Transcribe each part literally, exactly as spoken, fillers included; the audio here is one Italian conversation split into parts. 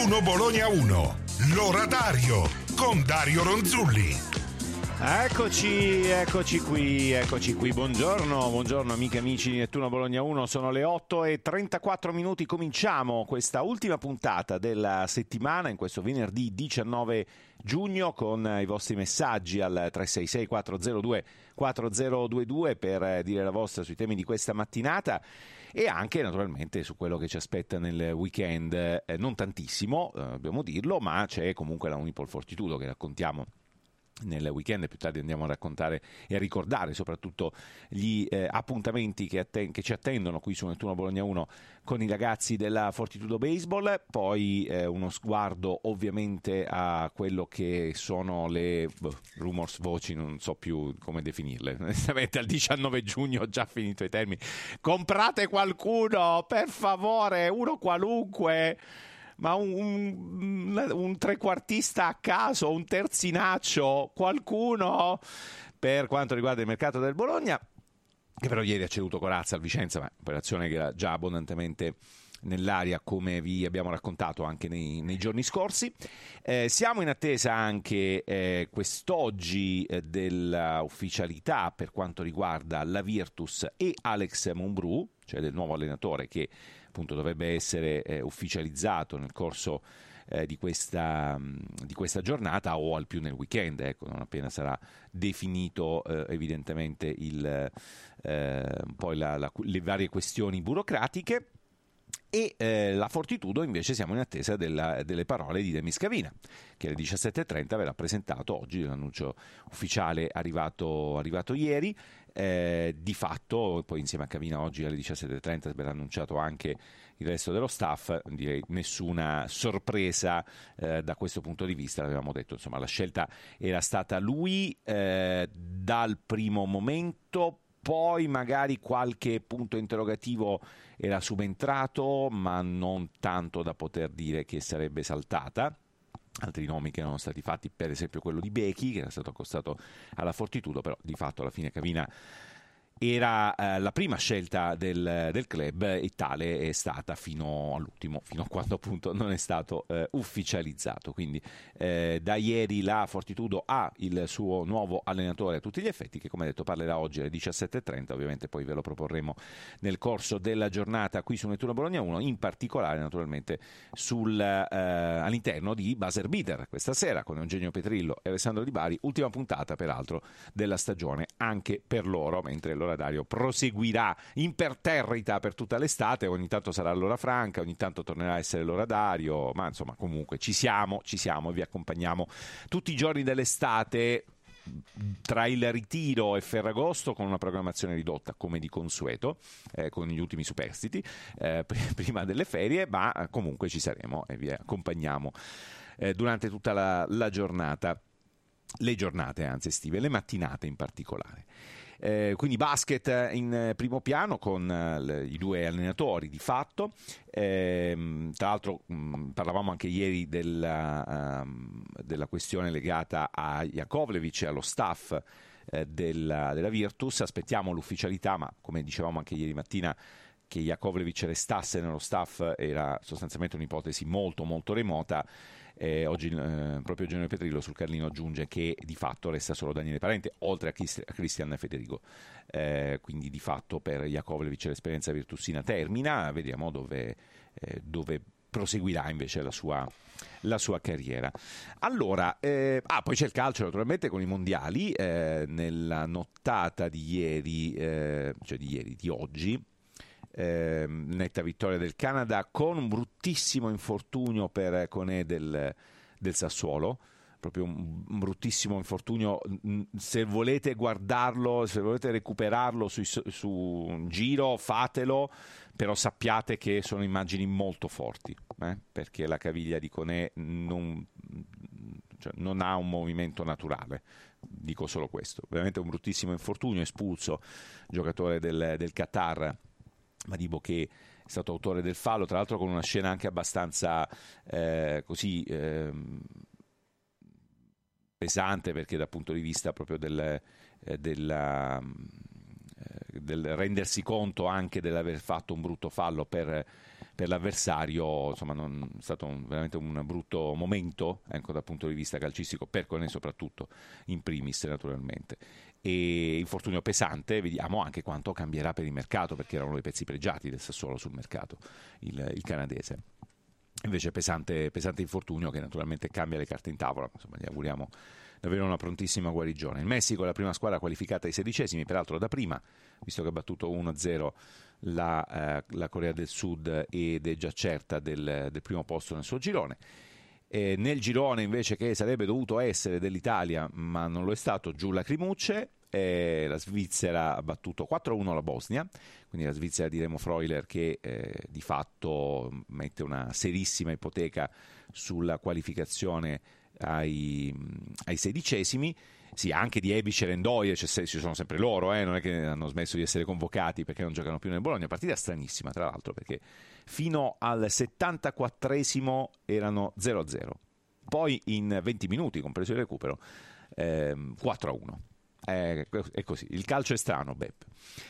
Nettuno Bologna uno, l'oratario con Dario Ronzulli. Eccoci, eccoci qui, eccoci qui. Buongiorno, buongiorno amiche e amici di Nettuno Bologna uno. Sono le otto e trentaquattro minuti. Cominciamo questa ultima puntata della settimana in questo venerdì diciannove giugno con i vostri messaggi al tre sei sei quattro zero due quattro zero due due per dire la vostra sui temi di questa mattinata e anche naturalmente su quello che ci aspetta nel weekend. Eh, non tantissimo, eh, dobbiamo dirlo, ma c'è comunque la Unipol Fortitudo che raccontiamo nel weekend e più tardi andiamo a raccontare e a ricordare soprattutto gli eh, appuntamenti che, atten- che ci attendono qui su Nettuno Bologna uno con i ragazzi della Fortitudo Baseball. Poi eh, uno sguardo ovviamente a quello che sono le boh, rumors, voci, non so più come definirle, onestamente al diciannove giugno ho già finito i termini. Comprate qualcuno, per favore, uno qualunque, ma un, un, un trequartista a caso, un terzinaccio, qualcuno per quanto riguarda il mercato del Bologna, che però ieri ha ceduto Corazza al Vicenza, ma operazione che era già abbondantemente nell'aria come vi abbiamo raccontato anche nei, nei giorni scorsi. Eh, siamo in attesa anche eh, quest'oggi eh, dell'ufficialità per quanto riguarda la Virtus e Alex Mumbrú, cioè del nuovo allenatore che appunto dovrebbe essere eh, ufficializzato nel corso eh, di, questa, di questa giornata o al più nel weekend, ecco, non appena sarà definito eh, evidentemente il, eh, poi la, la, le varie questioni burocratiche. E eh, la Fortitudo invece siamo in attesa della, delle parole di Demis Cavina, che alle diciassette e trenta verrà presentato oggi, l'annuncio ufficiale arrivato, arrivato ieri. Eh, di fatto poi insieme a Cavina oggi alle diciassette e trenta verrà annunciato anche il resto dello staff, direi nessuna sorpresa eh, da questo punto di vista. L'avevamo detto, insomma, la scelta era stata lui eh, dal primo momento. Poi magari qualche punto interrogativo era subentrato, ma non tanto da poter dire che sarebbe saltata. Altri nomi che erano stati fatti, per esempio quello di Becchi, che era stato accostato alla Fortitudo, però di fatto alla fine Cavina era eh, la prima scelta del, del club e tale è stata fino all'ultimo, fino a quando appunto non è stato eh, ufficializzato. Quindi eh, da ieri la Fortitudo ha il suo nuovo allenatore a tutti gli effetti, che come detto parlerà oggi alle diciassette e trenta, ovviamente poi ve lo proporremo nel corso della giornata qui su Nettuno Bologna uno, in particolare naturalmente sul, eh, all'interno di Buzzer Beater questa sera con Eugenio Petrillo e Alessandro Di Bari, ultima puntata peraltro della stagione anche per loro, mentre loro l'orario proseguirà imperterrita per tutta l'estate. Ogni tanto sarà l'ora franca, ogni tanto tornerà a essere l'ora d'ario, ma insomma comunque ci siamo, ci siamo e vi accompagniamo tutti i giorni dell'estate tra il ritiro e Ferragosto con una programmazione ridotta come di consueto, eh, con gli ultimi superstiti eh, prima delle ferie, ma comunque ci saremo e vi accompagniamo eh, durante tutta la, la giornata, le giornate anzi estive, le mattinate in particolare. Eh, quindi basket in primo piano con eh, i due allenatori di fatto. Eh, tra l'altro mh, parlavamo anche ieri della, um, della questione legata a Jakovlevic e allo staff eh, della, della Virtus. Aspettiamo l'ufficialità, ma come dicevamo anche ieri mattina, che Jakovlevic restasse nello staff era sostanzialmente un'ipotesi molto molto remota. Eh, oggi eh, proprio Eugenio Petrillo sul Carlino aggiunge che di fatto resta solo Daniele Parente oltre a, Christ- a Cristian Federico, eh, quindi di fatto per Jakovlevic l'esperienza virtusina termina, vediamo dove, eh, dove proseguirà invece la sua, la sua carriera. Allora, eh, ah, poi c'è il calcio naturalmente con i mondiali. Eh, nella nottata di ieri, eh, cioè di ieri, di oggi, Eh, netta vittoria del Canada con un bruttissimo infortunio per Koné del, del Sassuolo, proprio un, un bruttissimo infortunio. Se volete guardarlo, se volete recuperarlo su, su un giro, fatelo, però sappiate che sono immagini molto forti, eh? Perché la caviglia di Koné non, cioè, non ha un movimento naturale. Dico solo questo, veramente un bruttissimo infortunio, espulso giocatore del, del Qatar, Madibo, che è stato autore del fallo, tra l'altro con una scena anche abbastanza eh, così eh, pesante, perché dal punto di vista proprio del, eh, della, eh, del rendersi conto anche dell'aver fatto un brutto fallo per, per l'avversario, insomma non, è stato un, veramente un brutto momento ecco, dal punto di vista calcistico per Koné soprattutto, in primis naturalmente. E infortunio pesante, vediamo anche quanto cambierà per il mercato, perché era uno dei pezzi pregiati del Sassuolo sul mercato, il, il canadese. Invece pesante, pesante infortunio che naturalmente cambia le carte in tavola, insomma gli auguriamo di avere una prontissima guarigione. Il Messico è la prima squadra qualificata ai sedicesimi, peraltro da prima, visto che ha battuto uno a zero la, eh, la Corea del Sud ed è già certa del, del primo posto nel suo girone. E nel girone invece che sarebbe dovuto essere dell'Italia, ma non lo è stato, giù lacrimucce, eh, la Svizzera ha battuto quattro a uno la Bosnia, quindi la Svizzera di Remo Freuler che eh, di fatto mette una serissima ipoteca sulla qualificazione ai, ai sedicesimi. Sì, anche di Ebicer e Ndoye ci sono sempre loro, eh? Non è che hanno smesso di essere convocati perché non giocano più nel Bologna. Partita stranissima, tra l'altro, perché fino al settantaquattresimo erano zero a zero. Poi in venti minuti, compreso il recupero, ehm, quattro a uno. Eh, è così. Il calcio è strano, Beppe.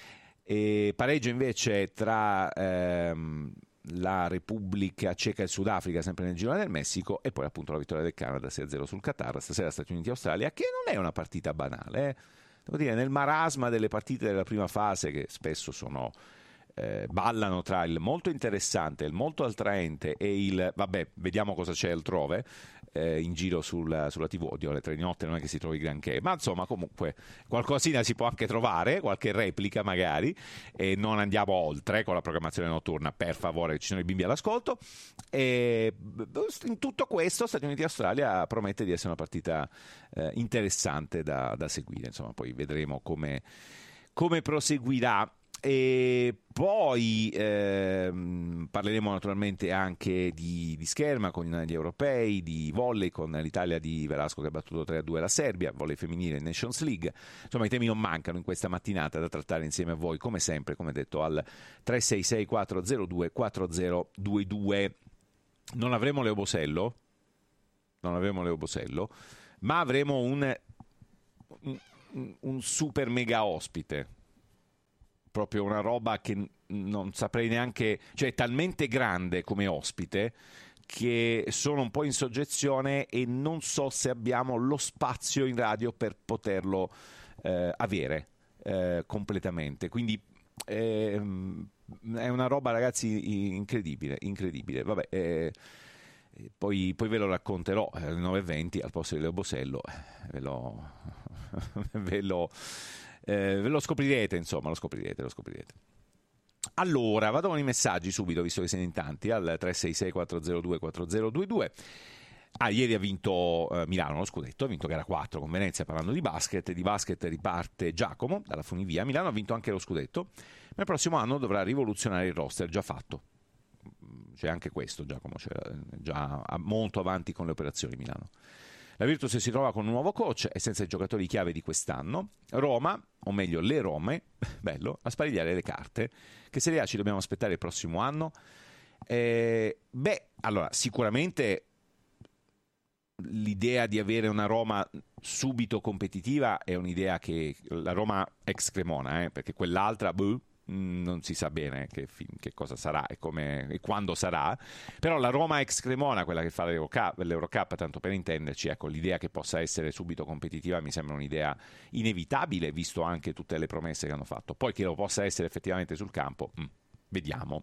E pareggio invece tra ehm, la Repubblica Ceca e il Sudafrica, sempre nel girone del Messico, e poi appunto la vittoria del Canada sei a zero sul Qatar. Stasera Stati Uniti e Australia, che non è una partita banale, eh. Devo dire, nel marasma delle partite della prima fase, che spesso sono eh, ballano tra il molto interessante, il molto attraente e il vabbè, vediamo cosa c'è altrove eh, in giro sulla, sulla tivù. Oddio, alle tre di notte non è che si trovi granché, ma insomma comunque qualcosina si può anche trovare, qualche replica magari, e non andiamo oltre con la programmazione notturna, per favore, ci sono i bimbi all'ascolto. E in tutto questo Stati Uniti e Australia promette di essere una partita eh, interessante da, da seguire, insomma poi vedremo come, come proseguirà. E poi ehm, parleremo naturalmente anche di, di scherma con gli europei, di volley con l'Italia di Velasco che ha battuto tre a due la Serbia, volley femminile Nations League. Insomma i temi non mancano in questa mattinata da trattare insieme a voi, come sempre, come detto, al tre sei sei quattro zero due quattro zero due due. Non avremo Leo Bosello, non avremo Leo Bosello, ma avremo un, un, un super mega ospite. Proprio una roba che non saprei neanche, cioè è talmente grande come ospite che sono un po' in soggezione e non so se abbiamo lo spazio in radio per poterlo eh, avere eh, completamente. Quindi eh, è una roba, ragazzi, incredibile, incredibile. Vabbè, eh, poi, poi ve lo racconterò alle nove e venti al posto di Leo Bosello, ve lo... ve lo Eh, ve lo scoprirete, insomma, lo scoprirete, lo scoprirete. Allora, vado con i messaggi subito, visto che siete in tanti, al tre sei sei quattro zero due quattro zero due due. Ah, ieri ha vinto eh, Milano lo scudetto, ha vinto gara quattro con Venezia, parlando di basket. Di basket riparte Giacomo dalla funivia. Milano ha vinto anche lo scudetto, ma il prossimo anno dovrà rivoluzionare il roster, già fatto. C'è anche questo, Giacomo, cioè, già molto avanti con le operazioni Milano. La Virtus si trova con un nuovo coach e senza i giocatori chiave di quest'anno. Roma, o meglio le Rome, bello, a sparigliare le carte. Che Serie A ci dobbiamo aspettare il prossimo anno? Eh, beh, allora, sicuramente l'idea di avere una Roma subito competitiva è un'idea che la Roma ex Cremona, eh, perché quell'altra... Buh, non si sa bene che, che cosa sarà e, come, e quando sarà, però la Roma ex Cremona, quella che fa l'Eurocup, l'Eurocup, tanto per intenderci, ecco, l'idea che possa essere subito competitiva mi sembra un'idea inevitabile, visto anche tutte le promesse che hanno fatto. Poi che lo possa essere effettivamente sul campo, mh, vediamo.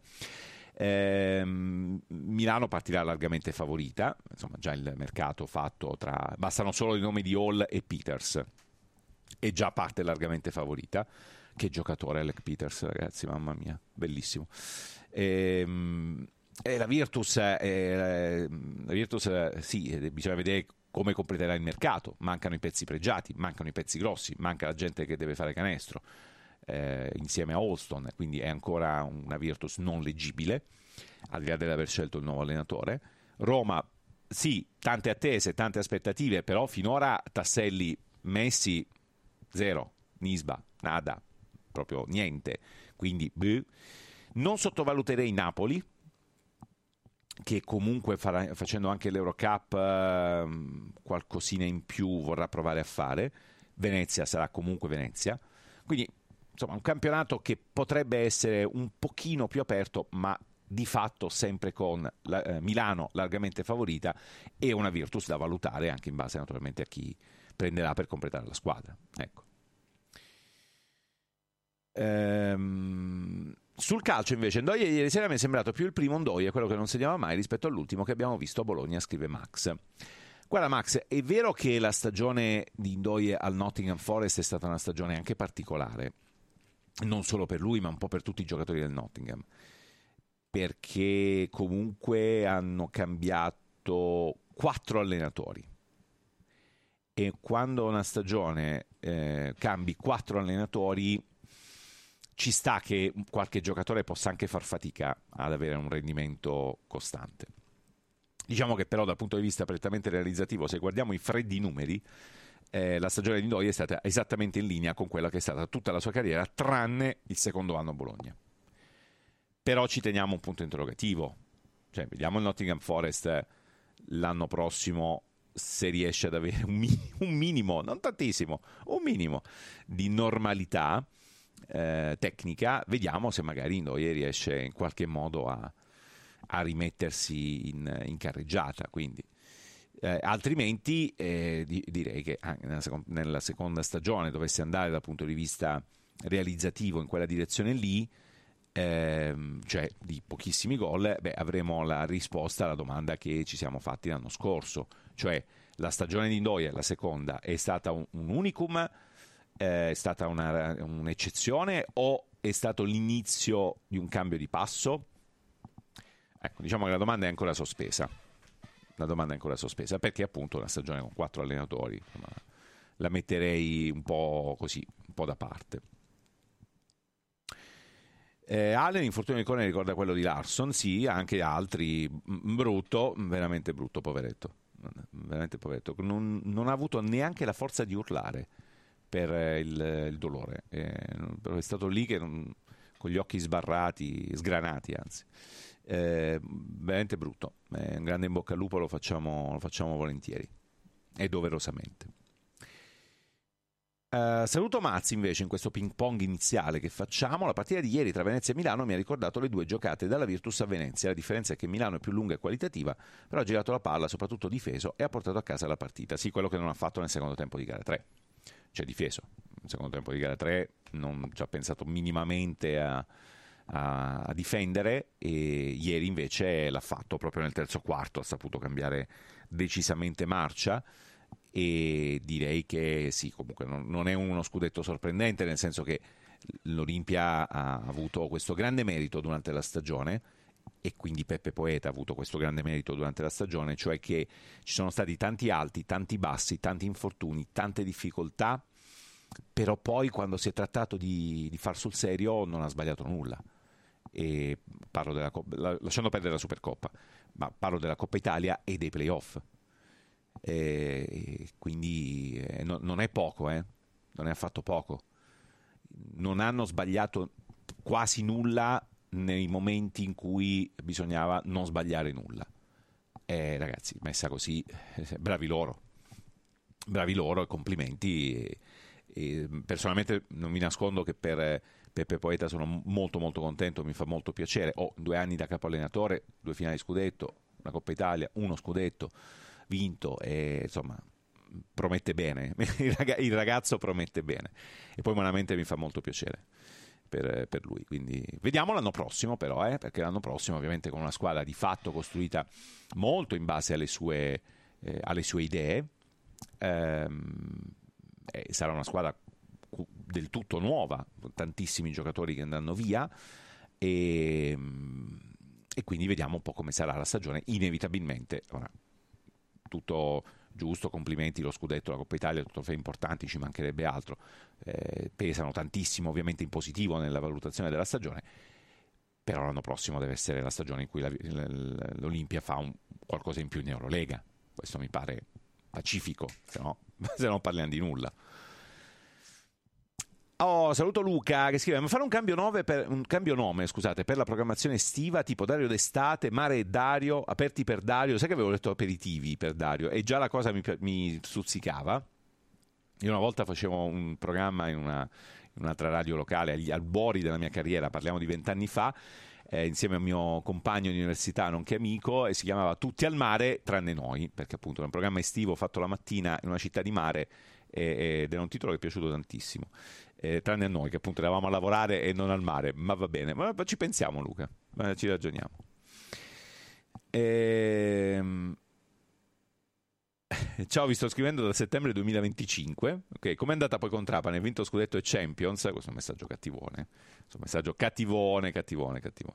Ehm, Milano partirà largamente favorita, insomma già il mercato fatto tra... bastano solo i nomi di Hall e Peters e già parte largamente favorita. Che giocatore Alec Peters, ragazzi, mamma mia, bellissimo. E, e la Virtus, eh, la Virtus sì, bisogna vedere come completerà il mercato. Mancano i pezzi pregiati, mancano i pezzi grossi, manca la gente che deve fare canestro eh, insieme a Alston, quindi è ancora una Virtus non leggibile, al di là dell'aver scelto il nuovo allenatore. Roma, sì, tante attese, tante aspettative, però finora tasselli messi zero, Nisba, nada, proprio niente, quindi bleh. Non sottovaluterei Napoli, che comunque farà, facendo anche l'Eurocup eh, qualcosina in più vorrà provare a fare. Venezia sarà comunque Venezia, quindi insomma un campionato che potrebbe essere un pochino più aperto, ma di fatto sempre con la, eh, Milano largamente favorita e una Virtus da valutare anche in base naturalmente a chi prenderà per completare la squadra. Ecco. Ehm, sul calcio invece Ndoye ieri sera mi è sembrato più il primo Ndoye, quello che non segnava mai, rispetto all'ultimo che abbiamo visto a Bologna, scrive Max. Guarda Max, è vero che la stagione di Ndoye al Nottingham Forest è stata una stagione anche particolare, non solo per lui ma un po' per tutti i giocatori del Nottingham, perché comunque hanno cambiato quattro allenatori e quando una stagione eh, cambi quattro allenatori ci sta che qualche giocatore possa anche far fatica ad avere un rendimento costante. Diciamo che però dal punto di vista prettamente realizzativo, se guardiamo i freddi numeri, eh, la stagione di Ndoye è stata esattamente in linea con quella che è stata tutta la sua carriera, tranne il secondo anno a Bologna. Però ci teniamo un punto interrogativo, cioè vediamo il Nottingham Forest l'anno prossimo se riesce ad avere un, mi- un minimo, non tantissimo, un minimo di normalità eh, tecnica, vediamo se magari Ndoye riesce in qualche modo a, a rimettersi in, in carreggiata, quindi eh, altrimenti eh, di- direi che anche nella, seco- nella seconda stagione dovesse andare dal punto di vista realizzativo in quella direzione lì, ehm, cioè di pochissimi gol, beh, avremo la risposta alla domanda che ci siamo fatti l'anno scorso, cioè la stagione di Ndoye, la seconda, è stata un, un unicum, eh, è stata una, un'eccezione o è stato l'inizio di un cambio di passo? Ecco, diciamo che la domanda è ancora sospesa. La domanda è ancora sospesa perché appunto una stagione con quattro allenatori, insomma, la metterei un po' così, un po' da parte. Eh, Allen, infortunio di corner, ricorda quello di Larsson, sì, anche altri, brutto, veramente brutto, poveretto, veramente poveretto, non, non ha avuto neanche la forza di urlare per il, il dolore, eh, è stato lì che non, con gli occhi sbarrati, sgranati anzi, eh, veramente brutto, eh, un grande in bocca al lupo, lo facciamo, lo facciamo volentieri e doverosamente. Uh, saluto Mazzi invece in questo ping pong iniziale che facciamo. La partita di ieri tra Venezia e Milano mi ha ricordato le due giocate dalla Virtus a Venezia. La differenza è che Milano è più lunga e qualitativa, però ha girato la palla, soprattutto difeso, e ha portato a casa la partita. Sì, quello che non ha fatto nel secondo tempo di gara tre, cioè difeso. Nel secondo tempo di gara tre non ci ha pensato minimamente a, a, a difendere, e ieri invece l'ha fatto proprio nel terzo quarto, ha saputo cambiare decisamente marcia. E direi che sì, comunque non, non è uno scudetto sorprendente, nel senso che l'Olimpia ha avuto questo grande merito durante la stagione e quindi Peppe Poeta ha avuto questo grande merito durante la stagione, cioè che ci sono stati tanti alti, tanti bassi, tanti infortuni, tante difficoltà, però poi quando si è trattato di, di far sul serio non ha sbagliato nulla. E parlo della, lasciando perdere la Supercoppa, ma parlo della Coppa Italia e dei playoff. E quindi eh, no, non è poco, eh? Non è affatto poco. Non hanno sbagliato quasi nulla nei momenti in cui bisognava non sbagliare nulla. E ragazzi, messa così, eh, bravi loro, bravi loro e complimenti. E, e personalmente non vi nascondo che per Peppe Poeta sono molto molto contento, mi fa molto piacere. Ho due anni da capo allenatore, due finali scudetto, una Coppa Italia, uno scudetto vinto, e insomma promette bene, il ragazzo promette bene e poi umanamente mi fa molto piacere per, per lui, quindi vediamo l'anno prossimo però, eh, perché l'anno prossimo ovviamente con una squadra di fatto costruita molto in base alle sue, eh, alle sue idee, ehm, eh, sarà una squadra del tutto nuova, con tantissimi giocatori che andranno via, e, e quindi vediamo un po' come sarà la stagione. Inevitabilmente ora, tutto giusto, complimenti, lo scudetto, la Coppa Italia, tutto importanti, ci mancherebbe altro, eh, pesano tantissimo ovviamente in positivo nella valutazione della stagione, però l'anno prossimo deve essere la stagione in cui la, l'Olimpia fa un, qualcosa in più in Eurolega, questo mi pare pacifico, se no, se no parliamo di nulla. Oh, saluto Luca che scrive: ma fare un cambio nome per, un cambio nome scusate, per la programmazione estiva, tipo Dario d'estate, Mare e Dario, aperti per Dario. Sai che avevo letto aperitivi per Dario e già la cosa mi, mi stuzzicava. Io una volta facevo un programma in, una, in un'altra radio locale agli albori della mia carriera, parliamo di vent'anni fa, eh, insieme al mio compagno di università, nonché amico, e si chiamava Tutti al mare tranne noi, perché appunto è un programma estivo fatto la mattina in una città di mare, eh, ed era un titolo che è piaciuto tantissimo, eh, tranne a noi che appunto eravamo a lavorare e non al mare, ma va bene, ma ci pensiamo, Luca, ma ci ragioniamo. Ehm... Ciao, vi sto scrivendo da settembre duemilaventicinque. Ok, com'è andata poi con Trapani? Ha vinto scudetto e Champions. Questo è un messaggio cattivone. Questo è un messaggio cattivone, cattivone, cattivone.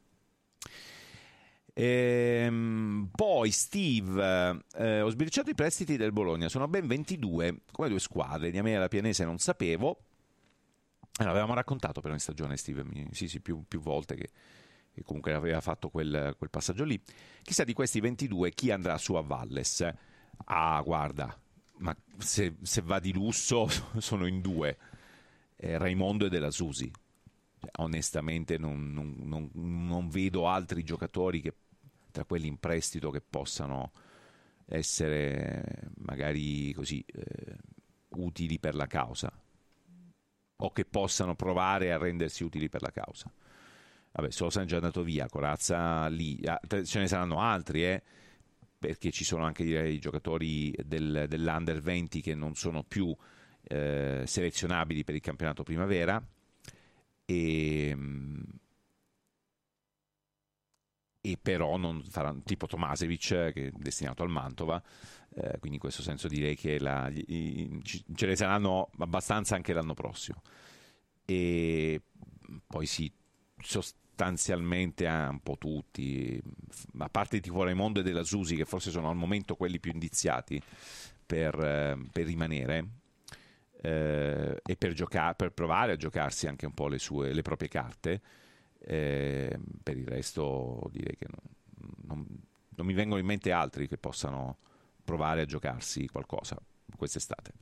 Ehm, poi Steve, eh, ho sbirciato i prestiti del Bologna, sono ben ventidue, come due squadre. Di Amea e la Pianese non sapevo. Eh, l'avevamo raccontato però in stagione, Steve, sì, sì, più, più volte che, che comunque aveva fatto quel, quel passaggio lì. Chissà di questi ventidue chi andrà su a Valles. Ah, guarda, ma se, se va di lusso sono in due, eh, Raimondo e Della Susi. Cioè, onestamente non, non, non, non vedo altri giocatori che, tra quelli in prestito, che possano essere magari così eh, utili per la causa, o che possano provare a rendersi utili per la causa. Vabbè, Sosa è già andato via, Corazza lì, ce ne saranno altri, eh, perché ci sono anche, direi, giocatori del, dell'Under venti che non sono più eh, selezionabili per il campionato primavera, e, e però non faranno, tipo Tomasevic, che è destinato al Mantova, eh, quindi in questo senso direi che la, gli, ce ne saranno abbastanza anche l'anno prossimo. E poi sì, sostanzialmente ah, un po' tutti, a parte tipo Raimondo e Della Susi, che forse sono al momento quelli più indiziati per, eh, per rimanere, eh, e per, giocare, per provare a giocarsi anche un po' le, sue, le proprie carte. Eh, per il resto direi che non, non, non mi vengono in mente altri che possano provare a giocarsi qualcosa quest'estate.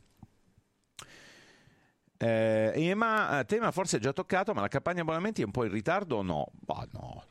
Eh, ma tema forse è già toccato, ma la campagna abbonamenti è un po' in ritardo o no? Bah, no,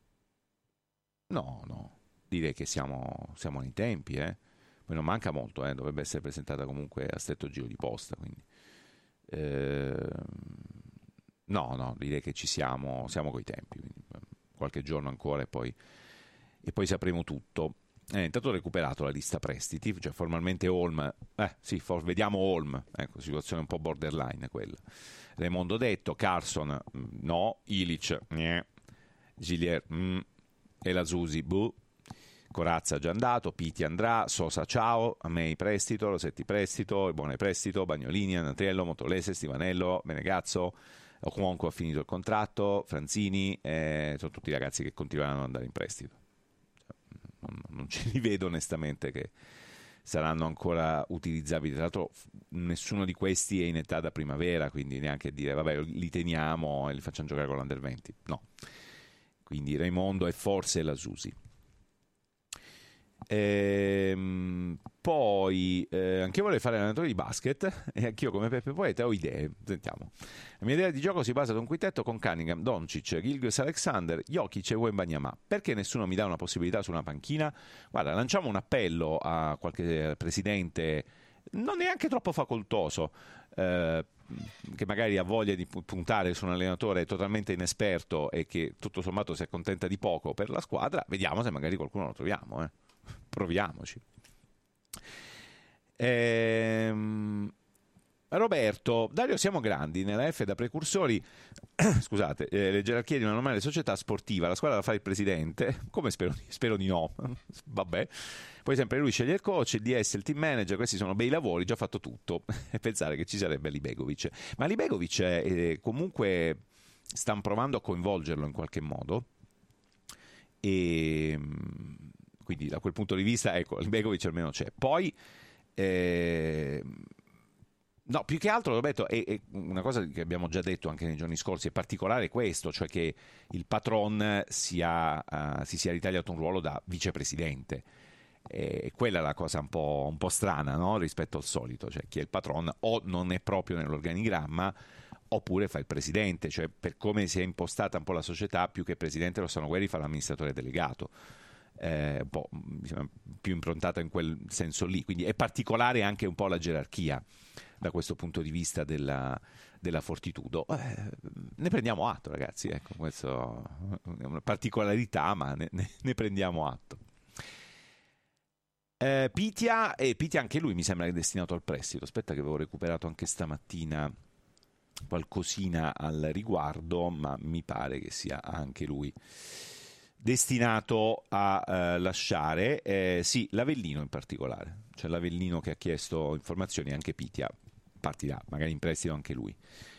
no, no, direi che siamo, siamo nei tempi, eh. Poi non manca molto, eh. Dovrebbe essere presentata comunque a stretto giro di posta, quindi eh, no, no, direi che ci siamo, siamo coi tempi, quindi qualche giorno ancora e poi, e poi sapremo tutto. Eh, intanto ho recuperato la lista prestiti, cioè formalmente Holm, eh sì, for, vediamo Holm, ecco, situazione un po' borderline quella. Raimondo detto, Carson no, Ilic niente, Gilier mm, e la Susi buh, Corazza già andato, Piti andrà, Sosa ciao, Amei prestito, Rossetti prestito, Buone prestito, Bagnolini, Anatriello, Motolese, Stivanello, Menegazzo, Okwonko ha finito il contratto, Franzini, eh, sono tutti ragazzi che continueranno ad andare in prestito. Non, non ce li vedo onestamente che saranno ancora utilizzabili. Tra l'altro nessuno di questi è in età da primavera, quindi neanche dire vabbè li teniamo e li facciamo giocare con l'Under venti, no. Quindi Raimondo e forse la Susi. Ehm, poi eh, anche io vorrei fare allenatore di basket e anch'io come Peppe Poeta ho idee, sentiamo. La mia idea di gioco si basa su un quintetto con Cunningham, Doncic, Gilgeous Alexander, Jokic e Wembanyama. Perché nessuno mi dà una possibilità su una panchina? Guarda, lanciamo un appello a qualche presidente non neanche troppo facoltoso, eh, che magari ha voglia di puntare su un allenatore totalmente inesperto e che tutto sommato si accontenta di poco per la squadra. Vediamo se magari qualcuno lo troviamo, eh. Proviamoci. Ehm, Roberto, Dario, siamo grandi nella F da precursori. Scusate, eh, le gerarchie di una normale società sportiva, la squadra la fa il presidente, come spero, spero di no. Vabbè, poi sempre lui sceglie il coach, il D S, il team manager, questi sono bei lavori, già fatto tutto. E pensare che ci sarebbe Libegovic, ma Libegovic eh, comunque stanno provando a coinvolgerlo in qualche modo, e quindi da quel punto di vista, ecco, Libegovic almeno c'è. Poi eh, no, più che altro, Roberto, è, è una cosa che abbiamo già detto anche nei giorni scorsi, è particolare questo, cioè che il patron sia, uh, si sia ritagliato un ruolo da vicepresidente. E quella è la cosa un po', un po' strana, no? Rispetto al solito, cioè chi è il patron o non è proprio nell'organigramma oppure fa il presidente, cioè per come si è impostata un po' la società, più che presidente Rossano Guerri fa l'amministratore delegato. eh, un po' diciamo, più improntata in quel senso lì, quindi è particolare anche un po' la gerarchia da questo punto di vista della, della Fortitudo. Eh, ne prendiamo atto, ragazzi, ecco, questo è una particolarità, ma ne, ne, ne prendiamo atto. Eh, Pitia, e Pitia anche lui mi sembra che è destinato al prestito. Aspetta che avevo recuperato anche stamattina qualcosina al riguardo, ma mi pare che sia anche lui destinato a eh, lasciare, eh, sì, l'Avellino in particolare, cioè l'Avellino che ha chiesto informazioni, anche Pitia partirà, magari in prestito anche lui.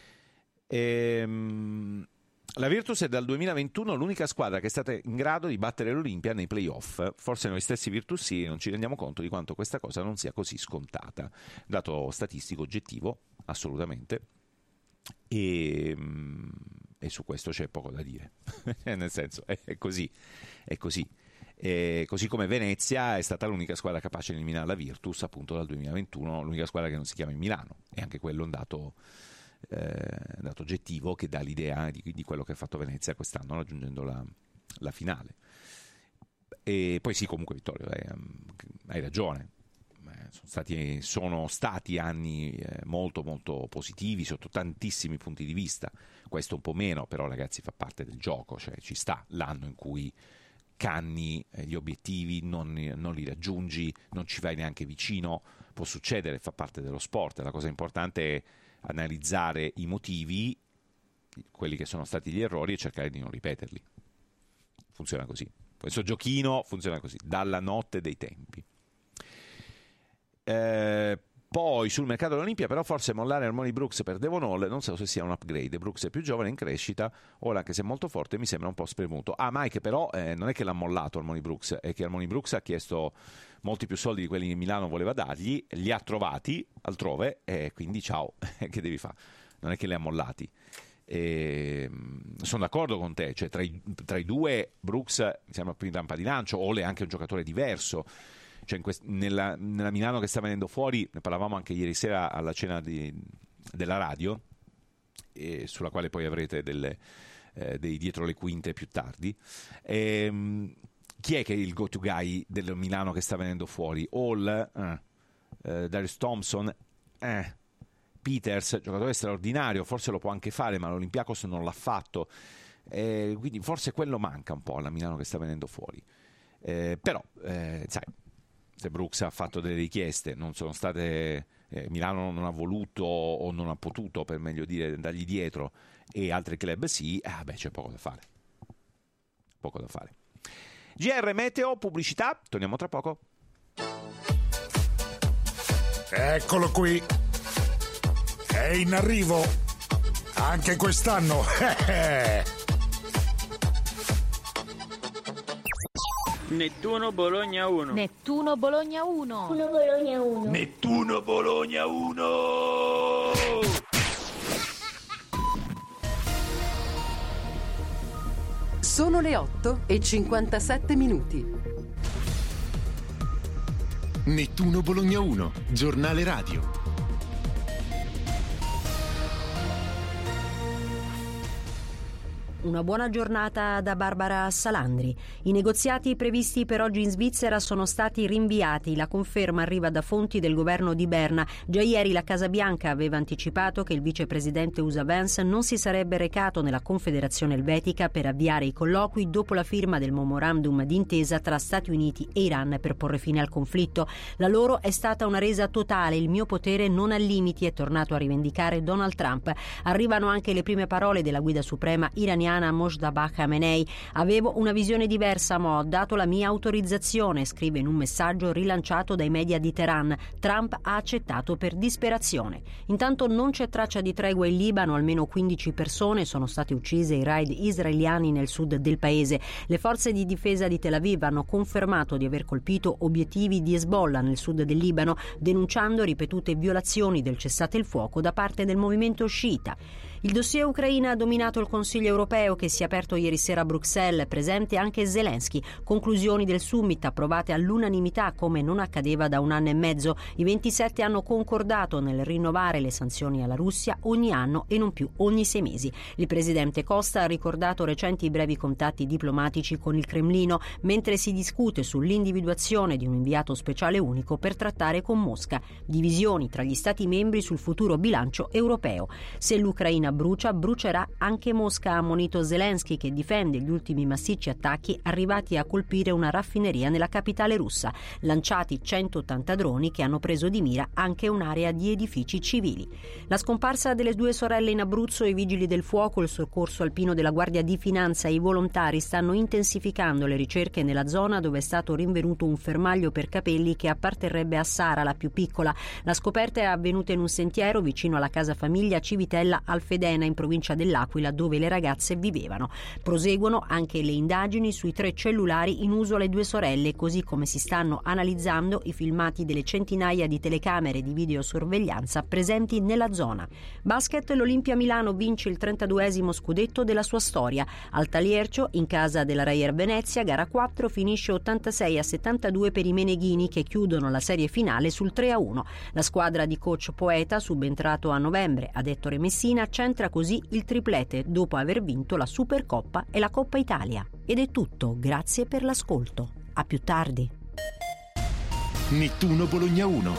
Ehm, la Virtus è dal duemilaventuno l'unica squadra che è stata in grado di battere l'Olimpia nei playoff. Forse noi stessi virtussini non ci rendiamo conto di quanto questa cosa non sia così scontata. Dato statistico oggettivo, assolutamente. E, e su questo c'è poco da dire. Nel senso, è, è così. È così. E così come Venezia è stata l'unica squadra capace di eliminare la Virtus appunto dal duemilaventuno, l'unica squadra che non si chiama in Milano, e anche quello è un dato, eh, un dato oggettivo che dà l'idea di, di quello che ha fatto Venezia quest'anno raggiungendo la, la finale. E poi sì, comunque Vittorio, hai, hai ragione, sono stati, sono stati anni eh, molto molto positivi sotto tantissimi punti di vista, questo un po' meno, però ragazzi fa parte del gioco, cioè ci sta l'anno in cui canni gli obiettivi, non, non li raggiungi, non ci vai neanche vicino, può succedere, fa parte dello sport. La cosa importante è analizzare i motivi, quelli che sono stati gli errori, e cercare di non ripeterli. Funziona così, questo giochino funziona così, dalla notte dei tempi. Eh, poi sul mercato dell'Olimpia però forse mollare Harmony Brooks per Devon Hall non so se sia un upgrade. Brooks è più giovane, in crescita, ora anche se è molto forte mi sembra un po' spremuto. Ah, Mike, però eh, non è che l'ha mollato Harmony Brooks, è che Harmony Brooks ha chiesto molti più soldi di quelli che Milano voleva dargli, li ha trovati altrove e quindi ciao, che devi fare? Non è che li ha mollati. E, sono d'accordo con te, cioè tra i, tra i due Brooks mi sembra più in rampa di lancio, Hall è anche un giocatore diverso. Cioè in quest- nella, nella Milano che sta venendo fuori, ne parlavamo anche ieri sera alla cena di, della radio, e sulla quale poi avrete delle, eh, dei dietro le quinte più tardi. E, chi è che è il go-to guy del Milano che sta venendo fuori? Hall, eh. eh, Darius Thompson, eh. Peters, giocatore straordinario, forse lo può anche fare, ma l'Olympiakos non l'ha fatto. Eh, quindi forse quello manca un po' alla Milano che sta venendo fuori. Eh, però, eh, sai, se Brooks ha fatto delle richieste, non sono state, eh, Milano non ha voluto o non ha potuto, per meglio dire, dargli dietro, e altri club sì, eh, beh, c'è poco da fare. Poco da fare. G R Meteo, pubblicità, torniamo tra poco. Eccolo qui. È in arrivo. Anche quest'anno. Nettuno Bologna uno. Nettuno Bologna uno. Nettuno Bologna uno. Nettuno Bologna uno. Sono le otto e cinquantasette minuti. Nettuno Bologna uno, giornale radio. Una buona giornata da Barbara Salandri. I negoziati previsti per oggi in Svizzera sono stati rinviati. La conferma arriva da fonti del governo di Berna. Già ieri la Casa Bianca aveva anticipato che il vicepresidente U S A Vance non si sarebbe recato nella Confederazione Elvetica per avviare i colloqui dopo la firma del memorandum d'intesa tra Stati Uniti e Iran per porre fine al conflitto. La loro è stata una resa totale. Il mio potere non ha limiti, è tornato a rivendicare Donald Trump. Arrivano anche le prime parole della guida suprema iraniana Mojtaba Khamenei. Avevo una visione diversa, ma ho dato la mia autorizzazione, scrive in un messaggio rilanciato dai media di Teheran. Trump ha accettato per disperazione. Intanto non c'è traccia di tregua in Libano, almeno quindici persone sono state uccise in raid israeliani nel sud del paese. Le forze di difesa di Tel Aviv hanno confermato di aver colpito obiettivi di Hezbollah nel sud del Libano, denunciando ripetute violazioni del cessate il fuoco da parte del movimento sciita. Il dossier Ucraina ha dominato il Consiglio europeo che si è aperto ieri sera a Bruxelles, presente anche Zelensky. Conclusioni del summit approvate all'unanimità come non accadeva da un anno e mezzo. I ventisette hanno concordato nel rinnovare le sanzioni alla Russia ogni anno e non più ogni sei mesi. Il presidente Costa ha ricordato recenti brevi contatti diplomatici con il Cremlino, mentre si discute sull'individuazione di un inviato speciale unico per trattare con Mosca. Divisioni tra gli Stati membri sul futuro bilancio europeo. Se l'Ucraina brucia, brucerà anche Mosca, ha ammonito Zelensky, che difende gli ultimi massicci attacchi arrivati a colpire una raffineria nella capitale russa, lanciati centottanta droni che hanno preso di mira anche un'area di edifici civili. La scomparsa delle due sorelle in Abruzzo, i vigili del fuoco, il soccorso alpino della Guardia di Finanza e i volontari stanno intensificando le ricerche nella zona dove è stato rinvenuto un fermaglio per capelli che apparterrebbe a Sara, la più piccola. La scoperta è avvenuta in un sentiero vicino alla casa famiglia Civitella Alfedena, in provincia dell'Aquila, dove le ragazze vivevano. Proseguono anche le indagini sui tre cellulari in uso alle due sorelle, così come si stanno analizzando i filmati delle centinaia di telecamere di videosorveglianza presenti nella zona. Basket, l'Olimpia Milano vince il trentaduesimo scudetto della sua storia. Al Taliercio, in casa della Reyer Venezia, gara quattro finisce ottantasei a settantadue per i meneghini, che chiudono la serie finale sul tre a uno. La squadra di coach Poeta, subentrato a novembre ad Ettore Messina, centra così il triplete dopo aver vinto la Supercoppa e la Coppa Italia. Ed è tutto, grazie per l'ascolto. A più tardi. Nettuno Bologna uno.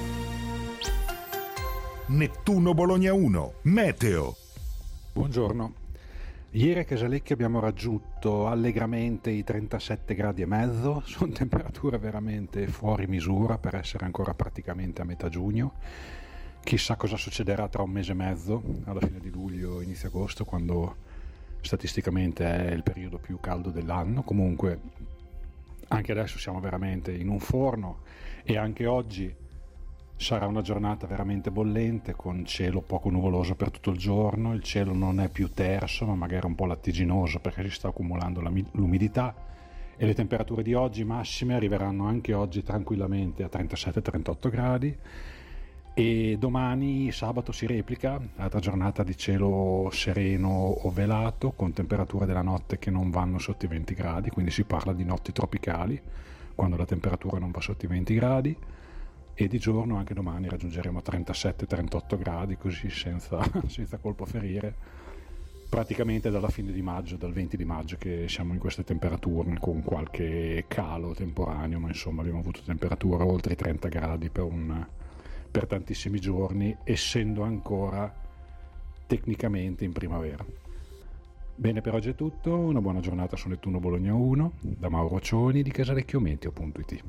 Nettuno Bologna uno. Meteo. Buongiorno. Ieri a Casalecchio abbiamo raggiunto allegramente i trentasette gradi e mezzo, sono temperature veramente fuori misura per essere ancora praticamente a metà giugno. Chissà cosa succederà tra un mese e mezzo, alla fine di luglio, inizio agosto, quando statisticamente è il periodo più caldo dell'anno. Comunque anche adesso siamo veramente in un forno e anche oggi sarà una giornata veramente bollente, con cielo poco nuvoloso per tutto il giorno. Il cielo non è più terso, ma magari un po' lattiginoso perché si sta accumulando la, l'umidità, e le temperature di oggi massime arriveranno anche oggi tranquillamente a trentasette trentotto gradi. E domani sabato si replica, altra giornata di cielo sereno o velato, con temperature della notte che non vanno sotto i venti gradi, quindi si parla di notti tropicali, quando la temperatura non va sotto i venti gradi. E di giorno anche domani raggiungeremo trentasette trentotto gradi, così senza, senza colpo ferire, praticamente dalla fine di maggio, dal venti di maggio che siamo in queste temperature, con qualche calo temporaneo, ma insomma abbiamo avuto temperature oltre i trenta gradi per, un, per tantissimi giorni, essendo ancora tecnicamente in primavera. Bene, per oggi è tutto, una buona giornata su Nettuno Bologna uno, da Mauro Cioni di casalecchiometeo punto it.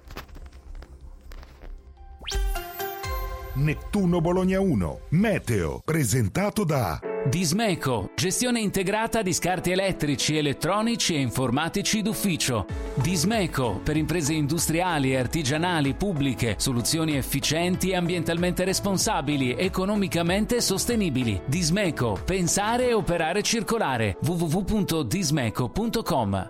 Nettuno Bologna uno. Meteo. Presentato da Dismeco, gestione integrata di scarti elettrici, elettronici e informatici d'ufficio. Dismeco, per imprese industriali e artigianali pubbliche, soluzioni efficienti e ambientalmente responsabili, economicamente sostenibili. Dismeco, pensare e operare circolare. w w w punto dismeco punto com.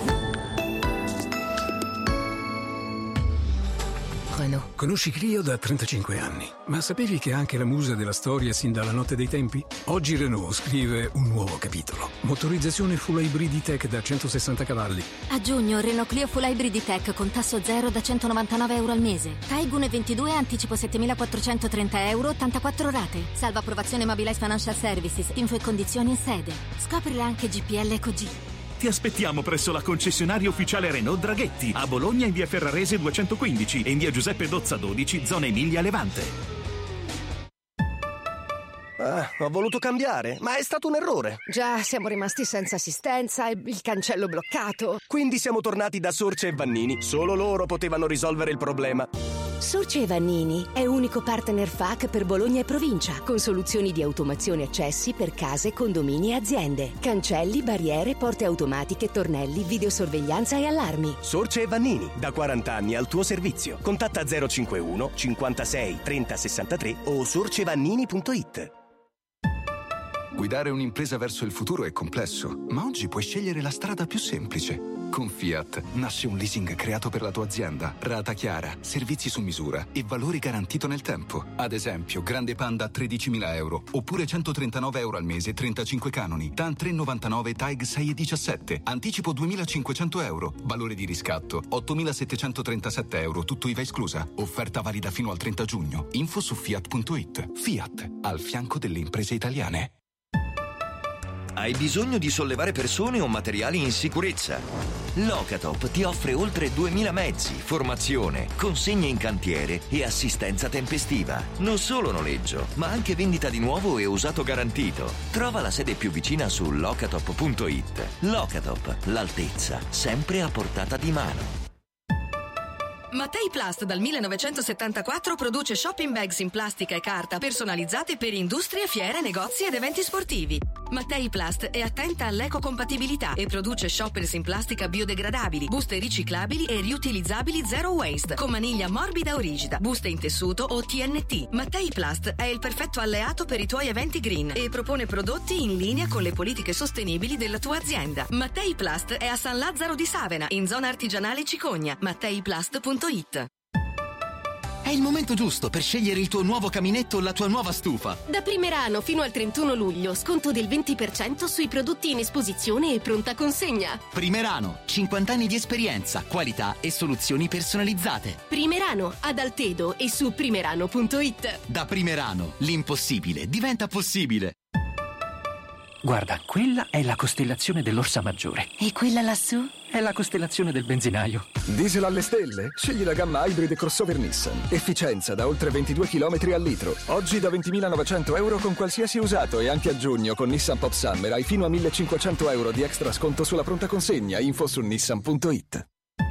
Renault. Conosci Clio da trentacinque anni, ma sapevi che è anche la musa della storia sin dalla notte dei tempi? Oggi Renault scrive un nuovo capitolo. Motorizzazione full hybrid E-Tech da centosessanta cavalli. A giugno Renault Clio full hybrid E-Tech con tasso zero da centonovantanove euro al mese. Taigun ventidue anticipo settemilaquattrocentotrenta euro, ottantaquattro rate. Salva approvazione Mobilize Financial Services. Info e condizioni in sede. Scoprila anche G P L EcoG. Ti aspettiamo presso la concessionaria ufficiale Renault Draghetti, a Bologna in via Ferrarese duecentoquindici e in via Giuseppe Dozza dodici, zona Emilia Levante. Ah, ho voluto cambiare, ma è stato un errore. Già, siamo rimasti senza assistenza e il cancello bloccato. Quindi siamo tornati da Sorce e Vannini. Solo loro potevano risolvere il problema. Sorce e Vannini è unico partner F A C per Bologna e provincia, con soluzioni di automazione accessi per case, condomini e aziende. Cancelli, barriere, porte automatiche, tornelli, videosorveglianza e allarmi. Sorce e Vannini, da quaranta anni al tuo servizio. Contatta zero cinquantuno cinquantasei trenta sessantatré o sorcevannini punto it. Guidare un'impresa verso il futuro è complesso, ma oggi puoi scegliere la strada più semplice. Con Fiat nasce un leasing creato per la tua azienda, rata chiara, servizi su misura e valore garantito nel tempo. Ad esempio, Grande Panda a tredicimila euro, oppure centotrentanove euro al mese, trentacinque canoni. TAN tre virgola novantanove, TAG sei virgola diciassette, anticipo duemilacinquecento euro, valore di riscatto ottomilasettecentotrentasette euro, tutto I V A esclusa. Offerta valida fino al trenta giugno. Info su fiat punto it. Fiat, al fianco delle imprese italiane. Hai bisogno di sollevare persone o materiali in sicurezza? Locatop ti offre oltre duemila mezzi, formazione, consegne in cantiere e assistenza tempestiva. Non solo noleggio, ma anche vendita di nuovo e usato garantito. Trova la sede più vicina su locatop punto it. Locatop, l'altezza, sempre a portata di mano. Mattei Plast dal millenovecentosettantaquattro produce shopping bags in plastica e carta personalizzate per industrie, fiere, negozi ed eventi sportivi. Mattei Plast è attenta all'ecocompatibilità e produce shoppers in plastica biodegradabili, buste riciclabili e riutilizzabili zero waste, con maniglia morbida o rigida, buste in tessuto o T N T. Mattei Plast è il perfetto alleato per i tuoi eventi green e propone prodotti in linea con le politiche sostenibili della tua azienda. Mattei Plast è a San Lazzaro di Savena, in zona artigianale Cicogna. mattei plast punto it. È il momento giusto per scegliere il tuo nuovo caminetto o la tua nuova stufa. Da Primerano fino al trentuno luglio, sconto del venti per cento sui prodotti in esposizione e pronta consegna. Primerano, cinquanta anni di esperienza, qualità e soluzioni personalizzate. Primerano, ad Altedo e su primerano punto it. Da Primerano, l'impossibile diventa possibile. Guarda, quella è la costellazione dell'Orsa Maggiore. E quella lassù? È la costellazione del benzinaio. Diesel alle stelle? Scegli la gamma Hybrid crossover Nissan. Efficienza da oltre ventidue chilometri al litro. Oggi da ventimilanovecento euro con qualsiasi usato e anche a giugno con Nissan Pop Summer hai fino a millecinquecento euro di extra sconto sulla pronta consegna. Info su nissan punto it.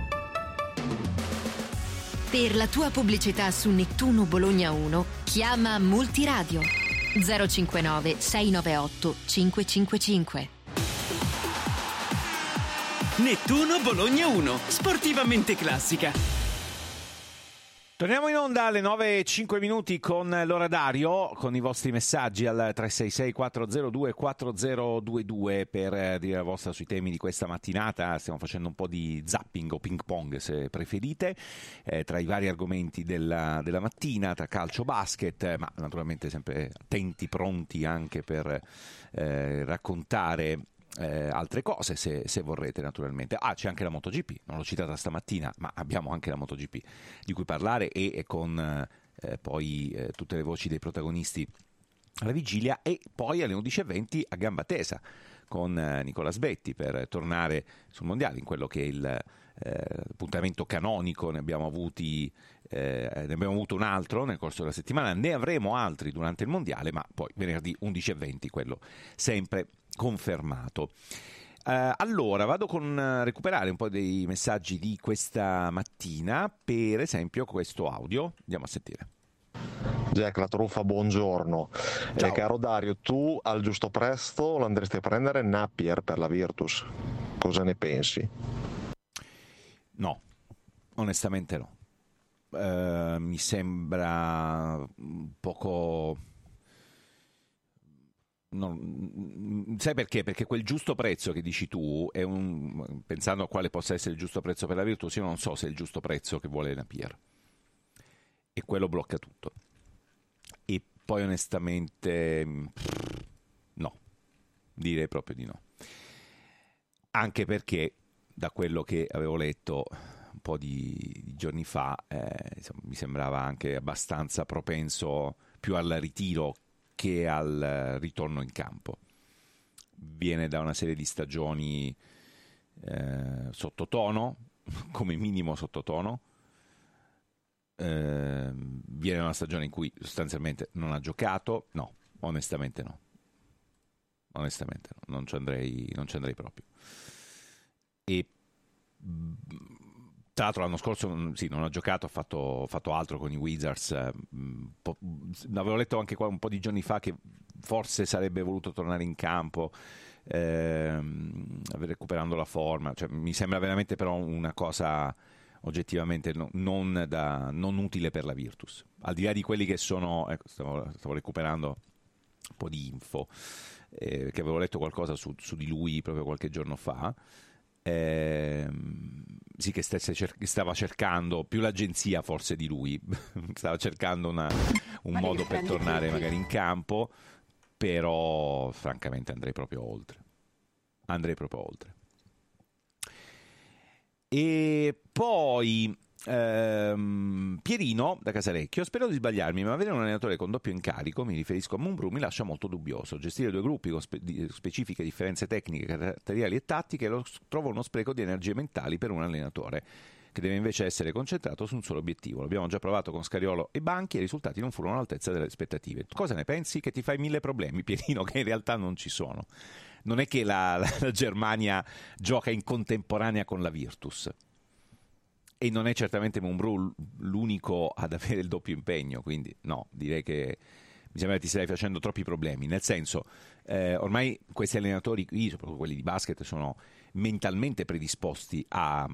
Per la tua pubblicità su Nettuno Bologna uno, chiama Multiradio zero cinquantanove sei novantotto cinque cinque cinque. Nettuno Bologna uno, sportivamente classica. Torniamo in onda alle nove e cinque minuti con l'orario, con i vostri messaggi al tre sei sei quattro zero due quattro zero due due per dire la vostra sui temi di questa mattinata. Stiamo facendo un po' di zapping o ping pong se preferite, eh, tra i vari argomenti della, della mattina, tra calcio, basket, ma naturalmente sempre attenti, pronti anche per eh, raccontare Eh, altre cose se, se vorrete naturalmente. Ah, c'è anche la MotoGP, non l'ho citata stamattina, ma abbiamo anche la MotoGP di cui parlare e, e con eh, poi eh, tutte le voci dei protagonisti alla vigilia, e poi alle undici e venti a gamba tesa con eh, Nicola Sbetti per tornare sul mondiale, in quello che è il eh, appuntamento canonico. Ne abbiamo avuti eh, ne abbiamo avuto un altro nel corso della settimana, ne avremo altri durante il mondiale, ma poi venerdì undici e venti quello sempre confermato. Uh, allora vado con uh, recuperare un po' dei messaggi di questa mattina, per esempio questo audio, andiamo a sentire. Jack la truffa, buongiorno. Eh, caro Dario, tu al giusto prezzo lo andresti a prendere Napier per la Virtus, cosa ne pensi? No, onestamente no. Uh, mi sembra poco... Non, sai perché? Perché quel giusto prezzo che dici tu è un, pensando a quale possa essere il giusto prezzo per la Virtus, io non so se è il giusto prezzo che vuole Napier, e quello blocca tutto. E poi onestamente no, direi proprio di no, anche perché da quello che avevo letto un po' di, di giorni fa eh, insomma, mi sembrava anche abbastanza propenso più al ritiro che al ritorno in campo. Viene da una serie di stagioni eh, sottotono, come minimo sottotono, eh, viene da una stagione in cui sostanzialmente non ha giocato. No, onestamente no, onestamente no, non ci andrei, non ci andrei proprio. E tra l'altro l'anno scorso sì, non ha giocato, ha fatto, fatto altro con i Wizards. Eh, po', avevo letto anche qua un po' di giorni fa che forse sarebbe voluto tornare in campo, eh, recuperando la forma. Cioè, mi sembra veramente però una cosa oggettivamente no, non, da, non utile per la Virtus. Al di là di quelli che sono... Ecco, stavo, stavo recuperando un po' di info. eh, che avevo letto qualcosa su, su di lui proprio qualche giorno fa. Eh, sì, che, stesse cer- che stava cercando più l'agenzia forse di lui, stava cercando una, un ma modo per tornare magari in campo, però francamente andrei proprio oltre. Andrei proprio oltre. E poi ehm, Pierino da Casalecchio: spero di sbagliarmi, ma avere un allenatore con doppio incarico, mi riferisco a Mumbrù, mi lascia molto dubbioso. Gestire due gruppi con spe- di specifiche differenze tecniche, caratteriali e tattiche lo trovo uno spreco di energie mentali per un allenatore che deve invece essere concentrato su un solo obiettivo. L'abbiamo già provato con Scariolo e Banchi e i risultati non furono all'altezza delle aspettative. Cosa ne pensi? Che ti fai mille problemi, Pierino, che in realtà non ci sono. Non è che la, la, la Germania gioca in contemporanea con la Virtus, e non è certamente Mumbrù l'unico ad avere il doppio impegno, quindi no, direi che mi sembra che ti stai facendo troppi problemi, nel senso eh, ormai questi allenatori qui, soprattutto quelli di basket, sono mentalmente predisposti a,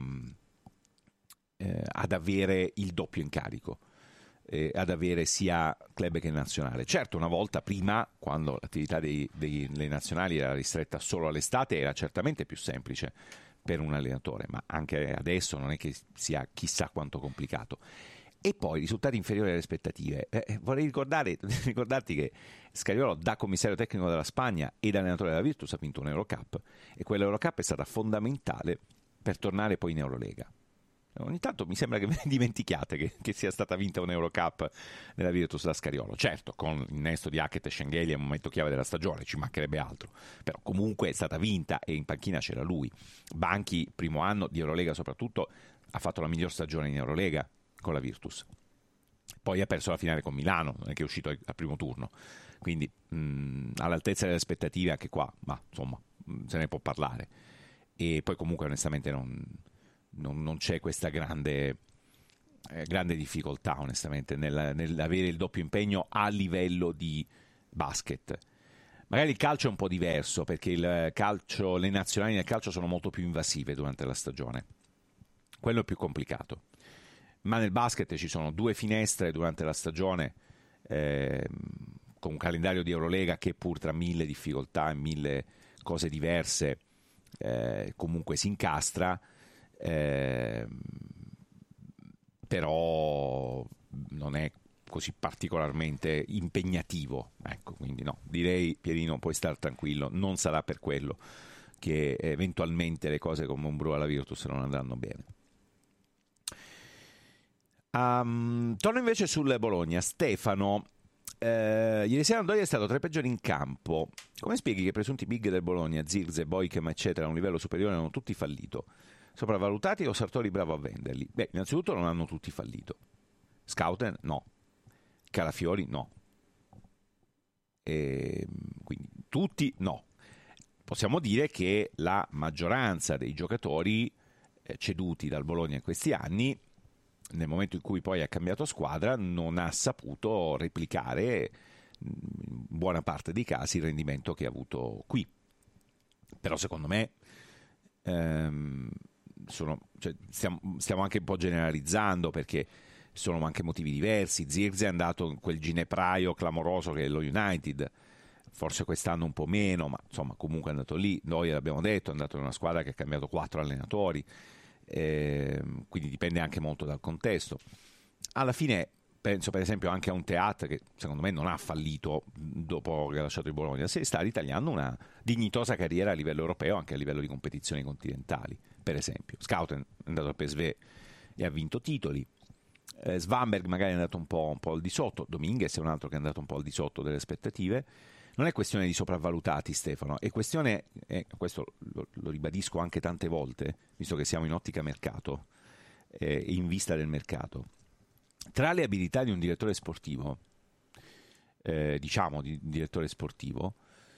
eh, ad avere il doppio incarico, eh, ad avere sia club che nazionale. Certo, una volta prima, quando l'attività dei, dei, delle nazionali era ristretta solo all'estate, era certamente più semplice per un allenatore, ma anche adesso non è che sia chissà quanto complicato. E poi risultati inferiori alle aspettative. Eh, vorrei ricordare, ricordarti che Scariolo, da commissario tecnico della Spagna e da allenatore della Virtus, ha vinto un Eurocup, e quell'Eurocup è stata fondamentale per tornare poi in Eurolega. Ogni tanto mi sembra che ve ne dimentichiate che, che sia stata vinta un Eurocup nella Virtus da Scariolo. Certo, con l'innesto di Hackett e Schengelia è un momento chiave della stagione, ci mancherebbe altro, però comunque è stata vinta e in panchina c'era lui. Banchi, primo anno di Eurolega soprattutto, ha fatto la miglior stagione in Eurolega con la Virtus. Poi ha perso la finale con Milano, non è che è uscito al primo turno, quindi mh, all'altezza delle aspettative anche qua, ma insomma se ne può parlare. E poi comunque onestamente non... Non, non c'è questa grande, eh, grande difficoltà onestamente nel, nell'avere il doppio impegno a livello di basket. Magari il calcio è un po' diverso, perché il calcio, le nazionali nel calcio sono molto più invasive durante la stagione, quello è più complicato, ma nel basket ci sono due finestre durante la stagione, eh, con un calendario di Eurolega che pur tra mille difficoltà e mille cose diverse eh, comunque si incastra. Eh, però non è così particolarmente impegnativo, ecco, quindi no, direi Pierino puoi star tranquillo, non sarà per quello che eventualmente le cose con Mumbrù alla Virtus non andranno bene. Um, torno invece sul Bologna. Stefano, eh, ieri sera Andoia è stato tra i peggiori in campo. Come spieghi che i presunti big del Bologna, Zirze, Boikem eccetera a un livello superiore hanno tutti fallito? Sopravvalutati o Sartori bravo a venderli? Beh, innanzitutto non hanno tutti fallito. Scouten no, Calafiori no, e quindi tutti no. Possiamo dire che la maggioranza dei giocatori eh, ceduti dal Bologna in questi anni, nel momento in cui poi ha cambiato squadra, non ha saputo replicare in buona parte dei casi il rendimento che ha avuto qui. Però secondo me ehm, sono, cioè, stiamo, stiamo anche un po' generalizzando, perché sono anche motivi diversi. Zirze è andato in quel ginepraio clamoroso che è lo United, forse quest'anno un po' meno, ma insomma comunque è andato lì. Noi l'abbiamo detto, è andato in una squadra che ha cambiato quattro allenatori, eh, quindi dipende anche molto dal contesto. Alla fine penso per esempio anche a un Teat che secondo me non ha fallito dopo che ha lasciato il Bologna, si sta ritagliando una dignitosa carriera a livello europeo, anche a livello di competizioni continentali. Per esempio Scouten è andato al P S V e ha vinto titoli, eh, Svanberg magari è andato un po', un po' al di sotto, Dominguez è un altro che è andato un po' al di sotto delle aspettative. Non è questione di sopravvalutati, Stefano, è questione, e questo lo, lo ribadisco anche tante volte, visto che siamo in ottica mercato e eh, in vista del mercato. Tra le abilità di un direttore sportivo, eh, diciamo di direttore sportivo,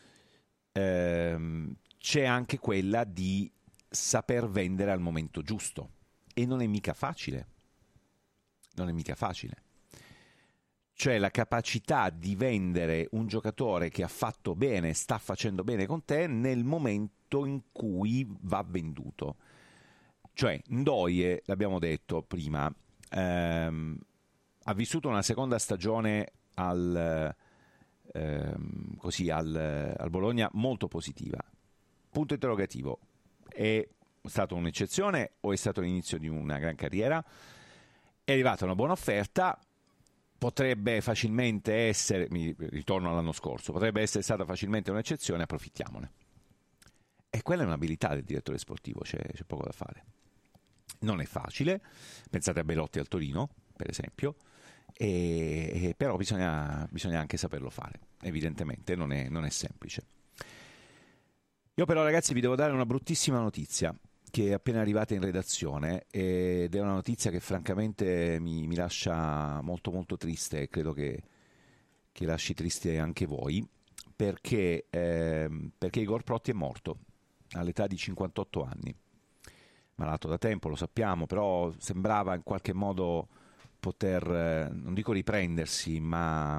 ehm, c'è anche quella di saper vendere al momento giusto, e non è mica facile. Non è mica facile. Cioè la capacità di vendere un giocatore che ha fatto bene, sta facendo bene con te nel momento in cui va venduto. Cioè Ndoye, l'abbiamo detto prima, ehm, ha vissuto una seconda stagione al, ehm, così al, al Bologna molto positiva. Punto interrogativo: è stata un'eccezione o è stato l'inizio di una gran carriera? È arrivata una buona offerta, potrebbe facilmente essere, mi ritorno all'anno scorso, potrebbe essere stata facilmente un'eccezione, approfittiamone. E quella è un'abilità del direttore sportivo, c'è, c'è poco da fare. Non è facile, pensate a Belotti al Torino, per esempio, e, e però bisogna, bisogna anche saperlo fare, evidentemente non è, non è semplice. Io però, ragazzi, vi devo dare una bruttissima notizia che è appena arrivata in redazione, ed è una notizia che francamente mi, mi lascia molto molto triste, e credo che, che lasci triste anche voi, perché, eh, perché Igor Protti è morto all'età di cinquantotto anni, malato da tempo, lo sappiamo, però sembrava in qualche modo poter, eh, non dico riprendersi, ma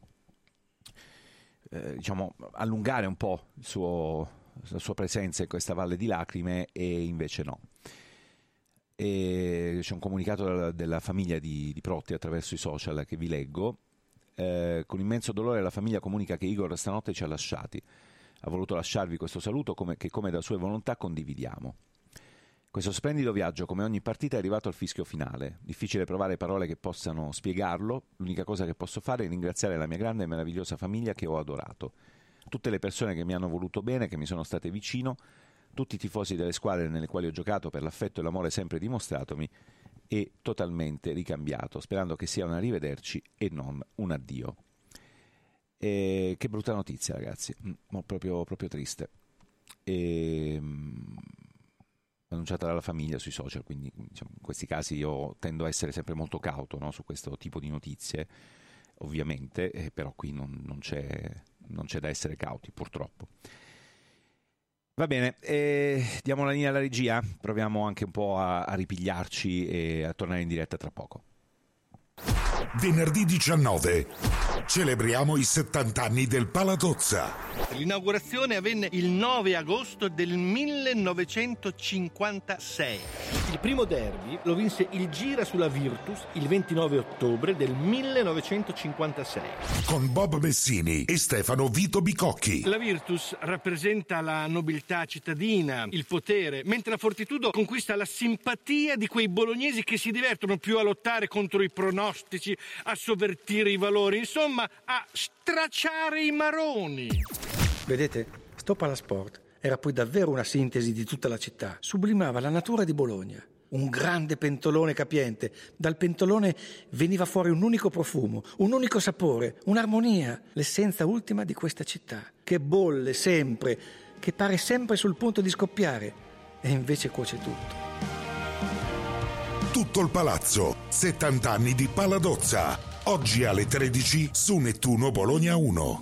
eh, diciamo allungare un po' il suo, la sua presenza in questa valle di lacrime, e invece no. E c'è un comunicato della, della famiglia di, di Protti attraverso i social che vi leggo. Eh, con immenso dolore la famiglia comunica che Igor stanotte ci ha lasciati. Ha voluto lasciarvi questo saluto come, che come da sua volontà condividiamo. Questo splendido viaggio, come ogni partita, è arrivato al fischio finale. Difficile trovare parole che possano spiegarlo. L'unica cosa che posso fare è ringraziare la mia grande e meravigliosa famiglia che ho adorato, tutte le persone che mi hanno voluto bene, che mi sono state vicino, tutti i tifosi delle squadre nelle quali ho giocato per l'affetto e l'amore sempre dimostratomi, e totalmente ricambiato, sperando che sia un arrivederci e non un addio. E che brutta notizia, ragazzi, mm, proprio, proprio triste. E, mm, annunciata dalla famiglia sui social, quindi diciamo, in questi casi io tendo a essere sempre molto cauto, no, su questo tipo di notizie, ovviamente, eh, però qui non, non, c'è, non c'è da essere cauti, purtroppo. Va bene, eh, diamo la linea alla regia, proviamo anche un po' a, a ripigliarci e a tornare in diretta tra poco. Venerdì diciannove celebriamo i settanta anni del Palatozza. L'inaugurazione avvenne il nove agosto del millenovecentocinquantasei. Il primo derby lo vinse il Gira sulla Virtus il ventinove ottobre del millenovecentocinquantasei. Con Bob Messini e Stefano Vito Bicocchi. La Virtus rappresenta la nobiltà cittadina, il potere, mentre la Fortitudo conquista la simpatia di quei bolognesi che si divertono più a lottare contro i pronostici, a sovvertire i valori, insomma a stracciare i maroni. Vedete, sto Palasport era poi davvero una sintesi di tutta la città. Sublimava la natura di Bologna. Un grande pentolone capiente. Dal pentolone veniva fuori un unico profumo, un unico sapore, un'armonia, l'essenza ultima di questa città, che bolle sempre, che pare sempre sul punto di scoppiare, e invece cuoce tutto. Tutto il palazzo, settanta anni di Paladozza, oggi alle tredici su Nettuno Bologna uno.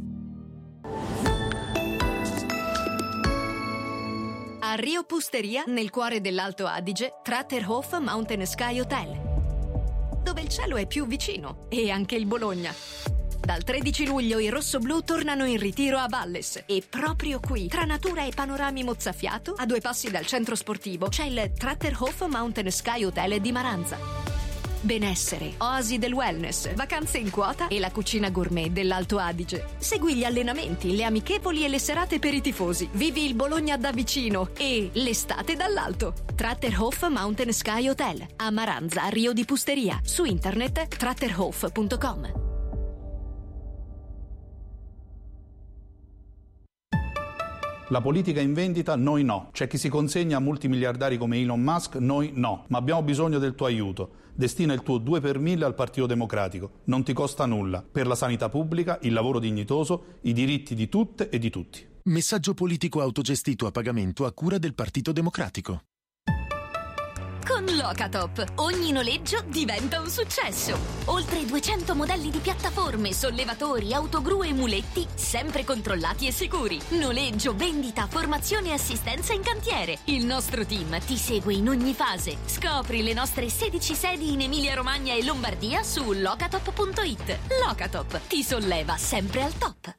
A Rio Pusteria, nel cuore dell'Alto Adige, Tratterhof Mountain Sky Hotel, dove il cielo è più vicino, e anche il Bologna. Dal tredici luglio i rossoblù tornano in ritiro a Valles, e proprio qui, tra natura e panorami mozzafiato, a due passi dal centro sportivo, c'è il Tratterhof Mountain Sky Hotel di Maranza. Benessere, oasi del wellness, vacanze in quota e la cucina gourmet dell'Alto Adige. Segui gli allenamenti, le amichevoli e le serate per i tifosi. Vivi il Bologna da vicino e l'estate dall'alto. Tratterhof Mountain Sky Hotel, a Maranza, Rio di Pusteria. Su internet tratterhof punto com. La politica in vendita, noi no. C'è chi si consegna a multimiliardari come Elon Musk, noi no. Ma abbiamo bisogno del tuo aiuto. Destina il tuo due per mille al Partito Democratico. Non ti costa nulla. Per la sanità pubblica, il lavoro dignitoso, i diritti di tutte e di tutti. Messaggio politico autogestito a pagamento a cura del Partito Democratico. Con Locatop ogni noleggio diventa un successo. Oltre duecento modelli di piattaforme, sollevatori, autogru e muletti, sempre controllati e sicuri. Noleggio, vendita, formazione e assistenza in cantiere. Il nostro team ti segue in ogni fase. Scopri le nostre sedici sedi in Emilia-Romagna e Lombardia su locatop punto it. Locatop ti solleva sempre al top.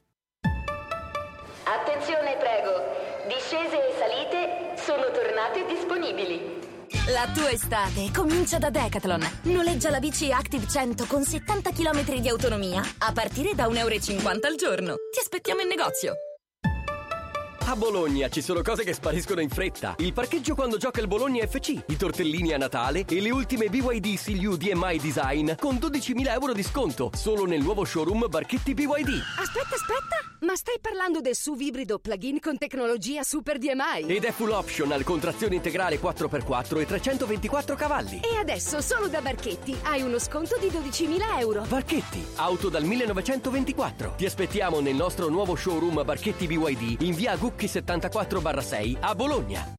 Attenzione, prego. Discese e salite sono tornate disponibili. La tua estate comincia da Decathlon. Noleggia la bici Active cento con settanta chilometri di autonomia a partire da un euro e cinquanta al giorno. Ti aspettiamo in negozio. A Bologna ci sono cose che spariscono in fretta. Il parcheggio quando gioca il Bologna F C, i tortellini a Natale e le ultime B Y D C L U D M I Design con dodicimila euro di sconto solo nel nuovo showroom Barchetti B Y D. Aspetta, aspetta! Ma stai parlando del S U V ibrido plug-in con tecnologia Super D M I? Ed è full optional con trazione integrale quattro per quattro e trecentoventiquattro cavalli. E adesso solo da Barchetti hai uno sconto di dodicimila euro. Barchetti, auto dal millenovecentoventiquattro. Ti aspettiamo nel nostro nuovo showroom Barchetti B Y D in via Gucchi settantaquattro sei a Bologna.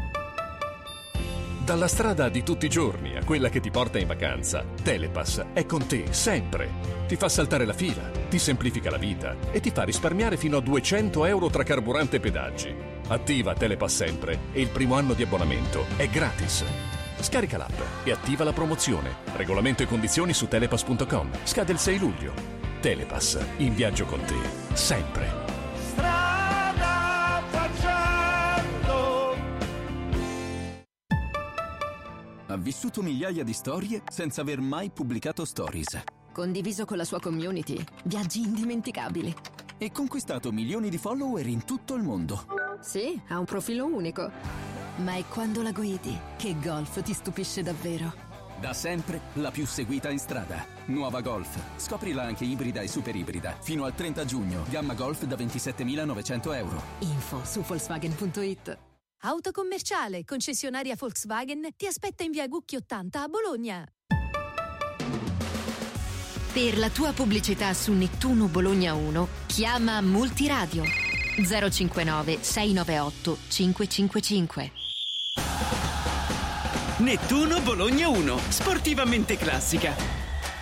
Dalla strada di tutti i giorni a quella che ti porta in vacanza, Telepass è con te sempre. Ti fa saltare la fila, ti semplifica la vita e ti fa risparmiare fino a duecento euro tra carburante e pedaggi. Attiva Telepass sempre e il primo anno di abbonamento è gratis. Scarica l'app e attiva la promozione. Regolamento e condizioni su telepass punto com. Scade il sei luglio. Telepass, in viaggio con te, sempre. Ha vissuto migliaia di storie senza aver mai pubblicato stories. Condiviso con la sua community, viaggi indimenticabili. E conquistato milioni di follower in tutto il mondo. Sì, ha un profilo unico. Ma è quando la guidi che Golf ti stupisce davvero. Da sempre la più seguita in strada. Nuova Golf. Scoprila anche ibrida e super ibrida. Fino al trenta giugno. Gamma Golf da ventisettemilanovecento euro. Info su Volkswagen punto it. Autocommerciale, concessionaria Volkswagen, ti aspetta in via Gucchi ottanta a Bologna. Per la tua pubblicità su Nettuno Bologna uno, chiama Multiradio zero cinquantanove sei novantaotto cinquecentocinquantacinque. Nettuno Bologna uno, sportivamente classica.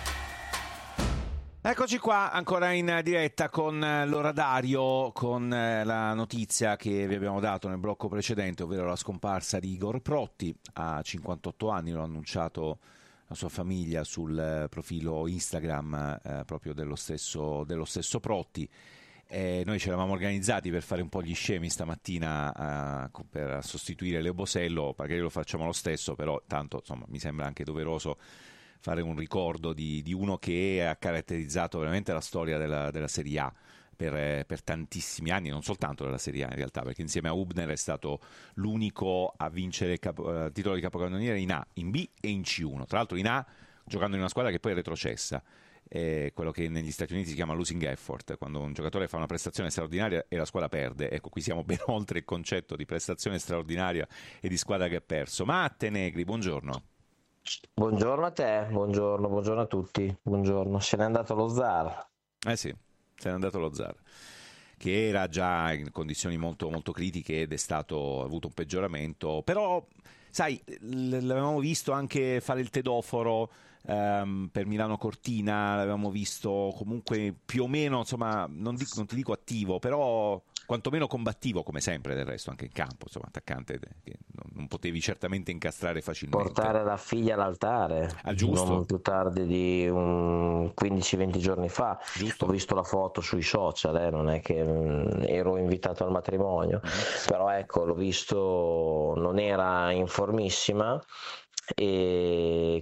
Eccoci qua ancora in diretta con l'oradario, con la notizia che vi abbiamo dato nel blocco precedente, ovvero la scomparsa di Igor Protti. A cinquantotto anni, lo ha annunciato la sua famiglia sul profilo Instagram eh, proprio dello stesso, dello stesso Protti. E noi ci eravamo organizzati per fare un po' gli scemi stamattina eh, per sostituire Leo Bosello, perché lo facciamo lo stesso, però tanto insomma mi sembra anche doveroso fare un ricordo di, di uno che ha caratterizzato veramente la storia della, della Serie A per, per tantissimi anni, non soltanto della Serie A in realtà, perché insieme a Hubner è stato l'unico a vincere il capo, uh, titolo di capocannoniere in A, in B e in C uno, tra l'altro in A giocando in una squadra che poi è retrocessa, è quello che negli Stati Uniti si chiama losing effort, quando un giocatore fa una prestazione straordinaria e la squadra perde. Ecco, qui siamo ben oltre il concetto di prestazione straordinaria e di squadra che ha perso. Matte Negri, buongiorno. Buongiorno a te, buongiorno, buongiorno a tutti, buongiorno. Se n'è andato lo Zar. Eh sì, se n'è andato lo Zar, che era già in condizioni molto, molto critiche ed è stato, ha avuto un peggioramento, però sai, l'avevamo visto anche fare il tedoforo um, per Milano Cortina, l'avevamo visto comunque più o meno, insomma, non, dico, non ti dico attivo, però quantomeno combattivo, come sempre del resto, anche in campo, insomma, attaccante che non potevi certamente incastrare facilmente. Portare la figlia all'altare, ah, giusto. Non più tardi di un quindici venti giorni fa, giusto. Ho visto la foto sui social, eh, non è che mh, ero invitato al matrimonio, mm. però ecco, l'ho visto, non era in formissima e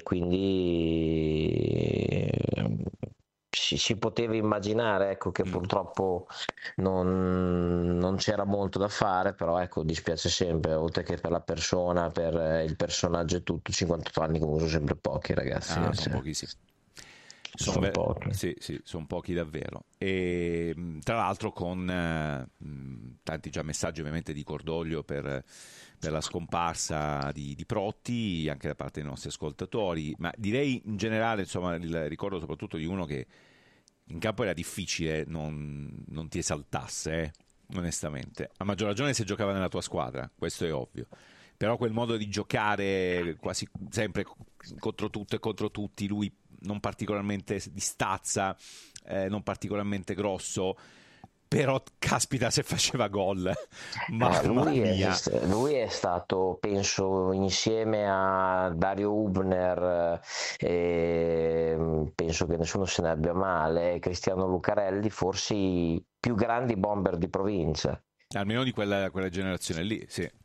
quindi si, si poteva immaginare, ecco, che mm. purtroppo non, non c'era molto da fare, però ecco, dispiace sempre, oltre che per la persona, per il personaggio e tutto. Cinquantotto anni comunque sono sempre pochi, ragazzi. Ah, sono pochi, sì. Sono, sono, pochi. Sì, sì, sono pochi davvero. E tra l'altro con eh, tanti già messaggi ovviamente di cordoglio per, per la scomparsa di, di Protti, anche da parte dei nostri ascoltatori, ma direi in generale, insomma, il ricordo soprattutto di uno che in campo era difficile non, non ti esaltasse, eh, onestamente. A maggior ragione se giocava nella tua squadra, questo è ovvio. Però quel modo di giocare quasi sempre contro tutto e contro tutti, lui non particolarmente di stazza, eh, non particolarmente grosso, però caspita se faceva gol. Mamma eh, lui, mia. È, lui è stato, penso, insieme a Dario Hubner, eh, penso che nessuno se ne abbia male, Cristiano Lucarelli, forse i più grandi bomber di provincia. Almeno di quella, quella generazione lì, sì.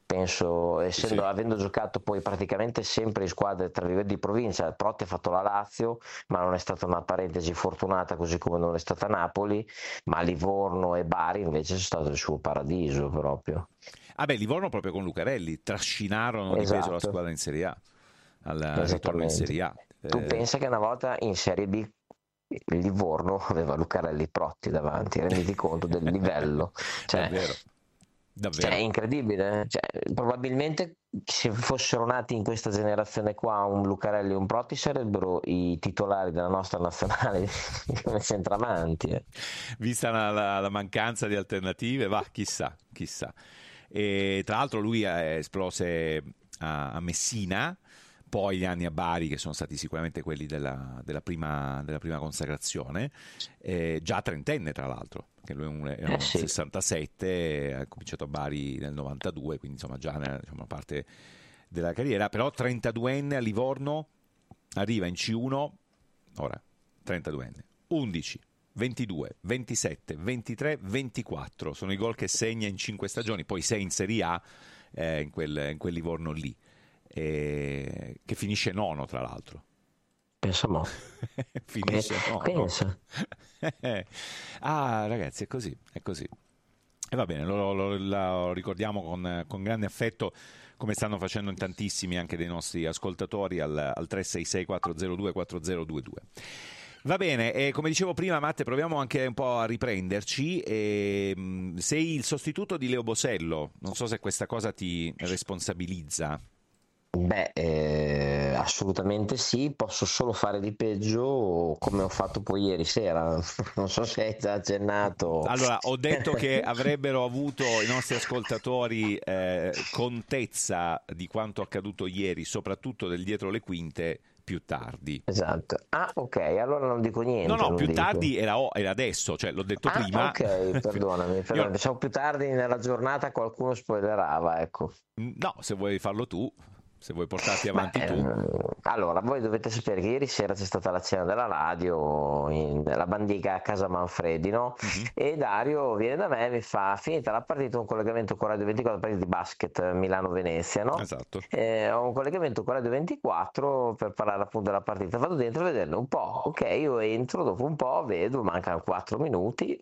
penso, essendo, sì. avendo giocato poi praticamente sempre in squadre tra virgolette di provincia. Protti ha fatto la Lazio, ma non è stata una parentesi fortunata, così come non è stata Napoli, ma Livorno e Bari invece sono stato il suo paradiso proprio. Ah beh, Livorno proprio con Lucarelli trascinarono Esatto. di peso la squadra in Serie A, al ritorno in Serie A. Tu Eh, pensa che una volta in Serie B il Livorno aveva Lucarelli Protti davanti, renditi conto del livello. Cioè, davvero, davvero. Cioè, è incredibile. Cioè, probabilmente se fossero nati in questa generazione qua un Lucarelli e un Protti sarebbero i titolari della nostra nazionale come centravanti. Eh. Vista la, la, la mancanza di alternative, va, chissà, chissà. E tra l'altro lui eh, esplose a, a Messina, poi gli anni a Bari, che sono stati sicuramente quelli della, della, prima, della prima consacrazione, eh, già trentenne tra l'altro, che lui è un, è un Eh sì. sessantasette, ha cominciato a Bari nel novantadue, quindi insomma già nella, diciamo, parte della carriera, però trentaduenne a Livorno, arriva in C uno, ora trentaduenne, undici, ventidue, ventisette, ventitré, ventiquattro, sono i gol che segna in cinque stagioni, poi sei in Serie A eh, in, quel, in quel Livorno lì. Eh, che finisce nono tra l'altro. Pensa mo. Finisce eh, nono. Pensa. Ah ragazzi, è così, è così. E va bene, lo, lo, lo ricordiamo con, con grande affetto, come stanno facendo in tantissimi anche dei nostri ascoltatori al, al tre sei sei quattro zero due quattro zero due due. Va bene, e come dicevo prima, Matte, proviamo anche un po' a riprenderci. E, mh, sei il sostituto di Leo Bosello, non so se questa cosa ti responsabilizza. Beh, eh, assolutamente sì, posso solo fare di peggio come ho fatto poi ieri sera, non so se hai già accennato. Allora, ho detto che avrebbero avuto i nostri ascoltatori eh, contezza di quanto accaduto ieri, soprattutto del dietro le quinte, più tardi. Esatto. Ah, ok, allora non dico niente. No, no, non più dico. tardi era, era adesso, cioè l'ho detto Ah, prima. ok, perdonami, perdonami. Io... Pensavo più tardi nella giornata qualcuno spoilerava, ecco. No, se vuoi farlo tu. Se vuoi portarti avanti Beh, tu. Allora, voi dovete sapere che ieri sera c'è stata la cena della radio, in, la bandiga a casa Manfredi, no? Mm-hmm. E Dario viene da me e mi fa: finita la partita, un collegamento con Radio ventiquattro, partita di basket Milano-Venezia, no? Esatto. Eh, ho un collegamento con Radio ventiquattro per parlare appunto della partita. Vado dentro a vederlo un po', ok, io entro, dopo un po' vedo, mancano quattro minuti.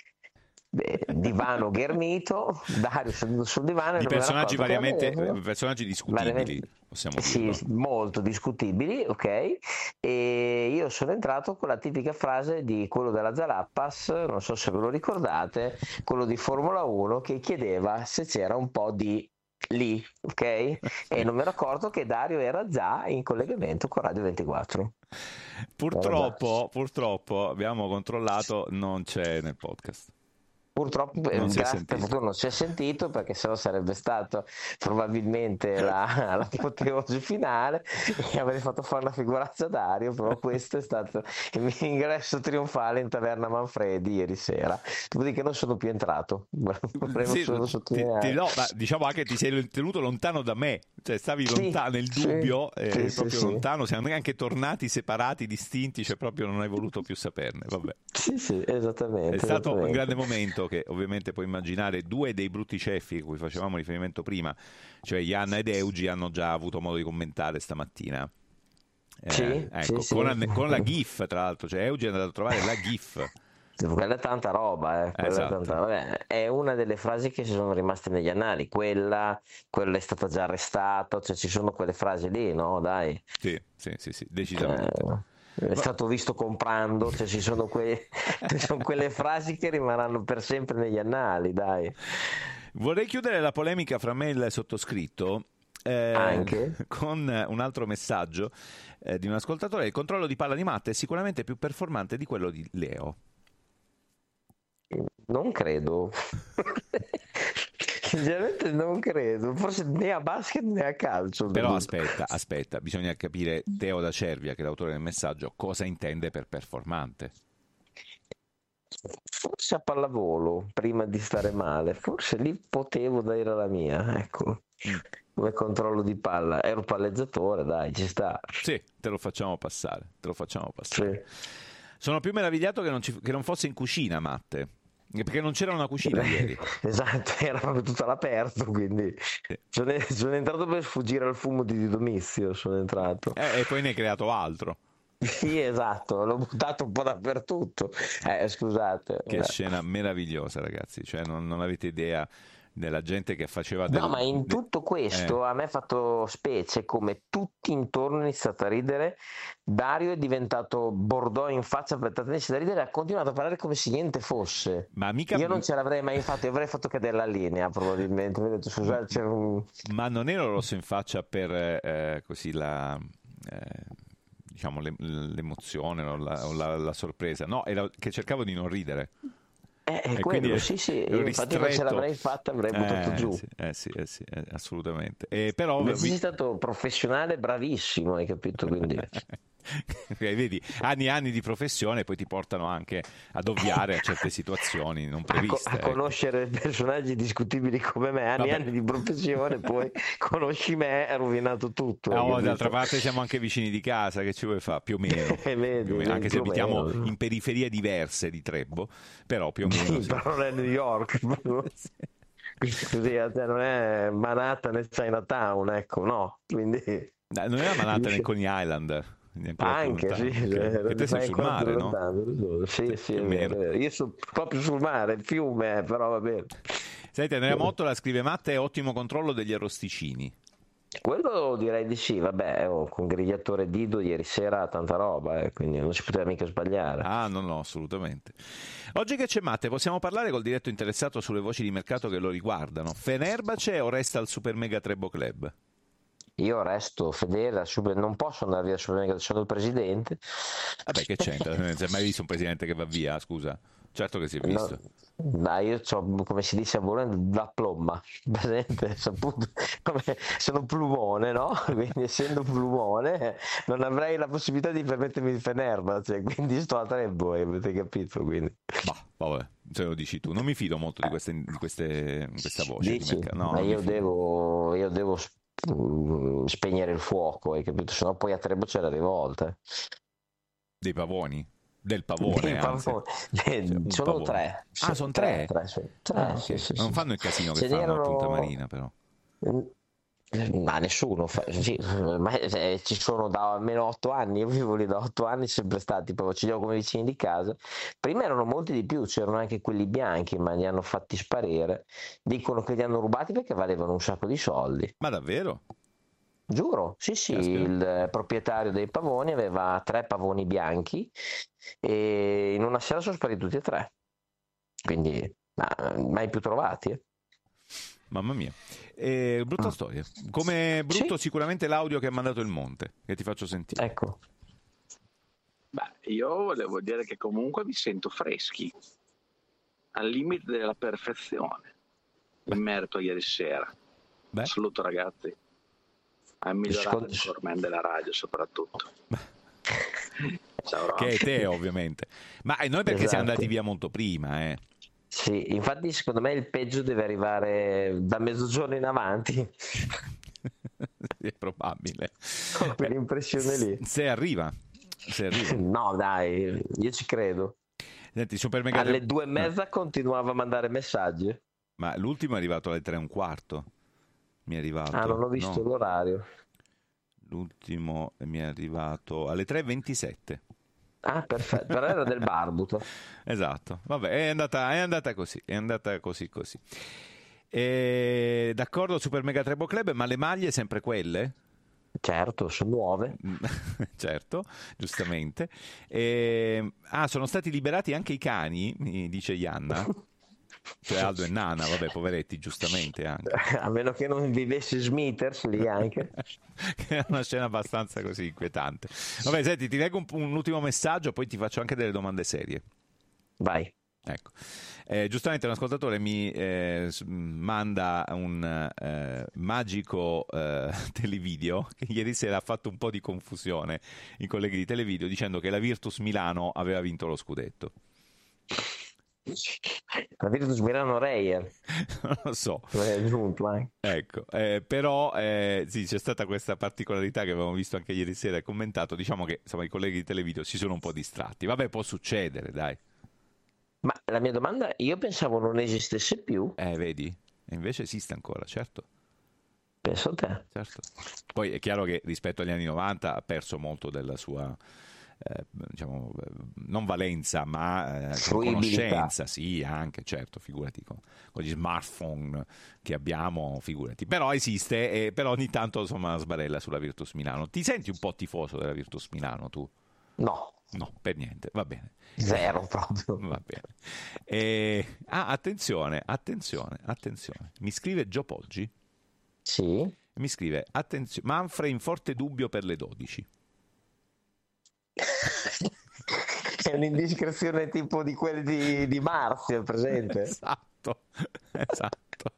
Beh, divano ghermito, Dario seduto sul divano di e personaggi variamente avevo, personaggi discutibili, variamente, possiamo sì, dirlo. molto discutibili, ok, e io sono entrato con la tipica frase di quello della Zarappas, non so se ve lo ricordate, quello di Formula uno, che chiedeva se c'era un po' di lì, ok, e non mi ero accorto che Dario era già in collegamento con Radio ventiquattro. Purtroppo, purtroppo abbiamo controllato, non c'è nel podcast. Purtroppo grazie per fortuna non si è sentito, perché sennò sarebbe stato probabilmente la, l'apoteosi finale e avrei fatto fare una figuraccia a Dario, però questo è stato il mio ingresso trionfale in taverna Manfredi ieri sera, dopodiché non sono più entrato. Sì, solo ti, ti, no, ma diciamo anche ti sei tenuto lontano da me, cioè stavi sì, lontano nel dubbio, sì, eh, sì, proprio sì, lontano, siamo anche tornati separati, distinti, cioè proprio non hai voluto più saperne. Vabbè. Sì, sì, esattamente. È stato esattamente. un grande momento, che ovviamente puoi immaginare. Due dei brutti ceffi a cui facevamo riferimento prima, cioè Ianna ed Eugi, hanno già avuto modo di commentare stamattina. Eh, Sì, ecco, sì, con, sì. con la GIF, tra l'altro, cioè Eugi è andato a trovare la GIF. Quella è tanta roba, eh. Quella Esatto. è, tanta... Vabbè, è una delle frasi che si sono rimaste negli annali. Quella, quella è stata già arrestata, cioè ci sono quelle frasi lì, no? Dai. Sì, sì, sì, sì, decisamente. Eh... È stato visto comprando, cioè ci sono, que... sono quelle frasi che rimarranno per sempre negli annali, dai. Vorrei chiudere la polemica fra me e il sottoscritto eh, Anche? con un altro messaggio eh, di un ascoltatore. Il controllo di palla di Matte è sicuramente più performante di quello di Leo. Non credo. Sinceramente non credo, forse né a basket né a calcio. Però aspetta, aspetta, bisogna capire Teo da Cervia, che è l'autore del messaggio, cosa intende per performante. Forse a pallavolo, prima di stare male, forse lì potevo dire la mia, ecco, come controllo di palla, ero palleggiatore, dai, ci sta. Sì, te lo facciamo passare, te lo facciamo passare. Sì. Sono più meravigliato che non, ci, che non fosse in cucina, Matte. Perché non c'era una cucina ieri. Esatto, era proprio tutto all'aperto, quindi Sì. sono, sono entrato per sfuggire al fumo di Domizio, sono entrato. Eh, e poi ne hai creato altro. Sì, esatto, l'ho buttato un po' dappertutto. Eh, scusate. Che Eh. scena meravigliosa, ragazzi, cioè non, non avete idea della gente che faceva del... No, ma in de- tutto questo eh. a me ha fatto specie come tutti intorno hanno iniziato a ridere. Dario è diventato Bordeaux in faccia per trattenersi da ridere, ha continuato a parlare come se niente fosse. Ma mica... Io non ce l'avrei mai fatto, avrei fatto cadere la linea probabilmente. Ho detto, scusate, c'è un... Ma non ero rosso in faccia per eh, così la... Eh, diciamo l'e- l'emozione o, la, o la, la sorpresa, no, era che cercavo di non ridere. Eh, è E quello, quindi sì, sì, ero io infatti non ce ristretto. l'avrei fatta, avrei buttato Eh, giù. sì, eh sì, eh sì, eh, assolutamente. E però Invece vi- sei stato professionale, bravissimo, hai capito? Quindi Eh, vedi, anni e anni di professione poi ti portano anche ad ovviare a certe situazioni non a, co- previste. a ecco. conoscere personaggi discutibili come me, anni e Vabbè. anni di professione, poi conosci me, è rovinato tutto. hai No, capito? d'altra parte siamo anche vicini di casa, che ci vuoi fare? Più o meno, Eh, vedi, Più o meno, anche se più o abitiamo meno. in periferie diverse di Trebo, però più o meno Sì, sì. però non è New York. Così, cioè, non è Manhattan e Chinatown, ecco, no. Quindi Dai, non era Manhattan e Coney Island? Quindi ancora più anche lontano. sì, Ok. cioè, Che te sei fai sul ancora mare, più no? lontano. Sì, sì, è più o vero, meno. è vero. Io sono proprio sul mare, il fiume, eh, però va bene. Senti, Andrea Mottola scrive: Matta è ottimo controllo degli arrosticini. Quello direi di sì, vabbè, oh, con grigliatore Dido ieri sera tanta roba, eh, quindi non si poteva mica sbagliare. Ah, no, no, assolutamente. Oggi che c'è Matte, possiamo parlare col diretto interessato sulle voci di mercato che lo riguardano. Fenerbahce o resta al Super Mega Trebo Club? Io resto fedele, al super- non posso andare via sul Mega, sono il presidente. Vabbè, che c'entra? Non si è mai visto un presidente che va via, scusa? Certo che si è visto. No, dai, io c'ho, come si dice a Bologna, la plomba, presente? Saputo, come, sono plumone, no? Quindi essendo plumone non avrei la possibilità di permettermi il Fenerbahce, quindi sto a Trebo, avete capito? Quindi. Bah, vabbè, se lo dici tu. Non mi fido molto di queste, di queste, di questa voce. di Dici? mercato. No, Ma non mi io fido. devo, io devo sp- spegnere il fuoco, hai capito? Sennò poi a Trebo c'è la rivolta. Dei pavoni? Del pavone, Dei anzi. pavoni. Eh, Cioè, un sono pavone. tre. Ah, sono tre? Tre, sì. Tre, Ah, ok. sì, sì, Non sì. fanno il casino che Ce fanno a n'erano- Punta Marina, però. Ma nessuno, fa- sì, ma eh, ci sono da almeno otto anni, io vivo lì da otto anni, sempre stati, proprio ce li ho come vicini di casa. Prima erano molti di più, c'erano anche quelli bianchi, ma li hanno fatti sparire. Dicono che li hanno rubati perché valevano un sacco di soldi. Ma davvero? Giuro, sì, sì, il proprietario dei pavoni aveva tre pavoni bianchi e in una sera sono spariti tutti e tre. Quindi, ma, mai più trovati, eh? Mamma mia. Eh, brutta storia. Come brutto sicuramente l'audio che ha mandato il Monte, che ti faccio sentire. Ecco. Beh, io volevo dire che comunque mi sento freschi, al limite della perfezione, in merito a ieri sera. Beh. Saluto ragazzi. Ha migliorato il format della radio soprattutto. Ciao, Ron. Che è te, ovviamente. Ma eh, noi perché siamo Esatto. andati via molto prima, eh. Sì, infatti secondo me il peggio deve arrivare da mezzogiorno in avanti. È probabile. Ho quell'impressione lì. Se arriva. Se arriva. No, dai, io ci credo. Senti, Super Mega Alle due e mezza continuava a mandare messaggi. Ma l'ultimo è arrivato alle tre e un quarto. Mi è arrivato. Ah, non ho visto no. l'orario. L'ultimo mi è arrivato alle tre e ventisette. Ah, perfetto, però era del Barbuto. Esatto, vabbè, è andata, è andata così, è andata così così. E, d'accordo, Super Mega Trebo Club, ma le maglie sempre quelle? Certo, sono nuove. Certo, giustamente. E, ah, sono stati liberati anche i cani, mi dice Ianna. Cioè Aldo e Nana, vabbè, poveretti, giustamente anche. A meno che non vivesse Smithers lì anche. Che è una scena abbastanza così inquietante. Vabbè, senti, ti leggo un, un ultimo messaggio, poi ti faccio anche delle domande serie. Vai. Ecco. Eh, giustamente un ascoltatore mi eh, s- manda un eh, magico eh, televideo che ieri sera ha fatto un po' di confusione i colleghi di Televideo dicendo che la Virtus Milano aveva vinto lo scudetto. La Virtus Milano Reyer. Non lo so. È giunto, eh. Ecco, eh, però eh, sì, c'è stata questa particolarità che avevamo visto anche ieri sera e commentato. Diciamo che insomma i colleghi di Televideo si sono un po' distratti. Vabbè, può succedere, dai. Ma la mia domanda, io pensavo non esistesse più. Eh, vedi? E invece esiste ancora, certo. Penso a te. Certo. Poi è chiaro che rispetto agli anni novanta ha perso molto della sua, eh, diciamo, non valenza, ma eh, conoscenza, sì, anche, certo, figurati, con, con gli smartphone che abbiamo, figurati. Però esiste, e però ogni tanto, insomma, sbarella sulla Virtus Milano. Ti senti un po' tifoso della Virtus Milano, tu? No. No, per niente, va bene. Zero proprio. Va bene. E, ah, attenzione, attenzione, attenzione. Mi scrive Gio Poggi. Sì. Mi scrive, attenzione, Manfred in forte dubbio per le dodici. È un'indiscrezione tipo di quelli di, di Marzio, è presente? Esatto, esatto.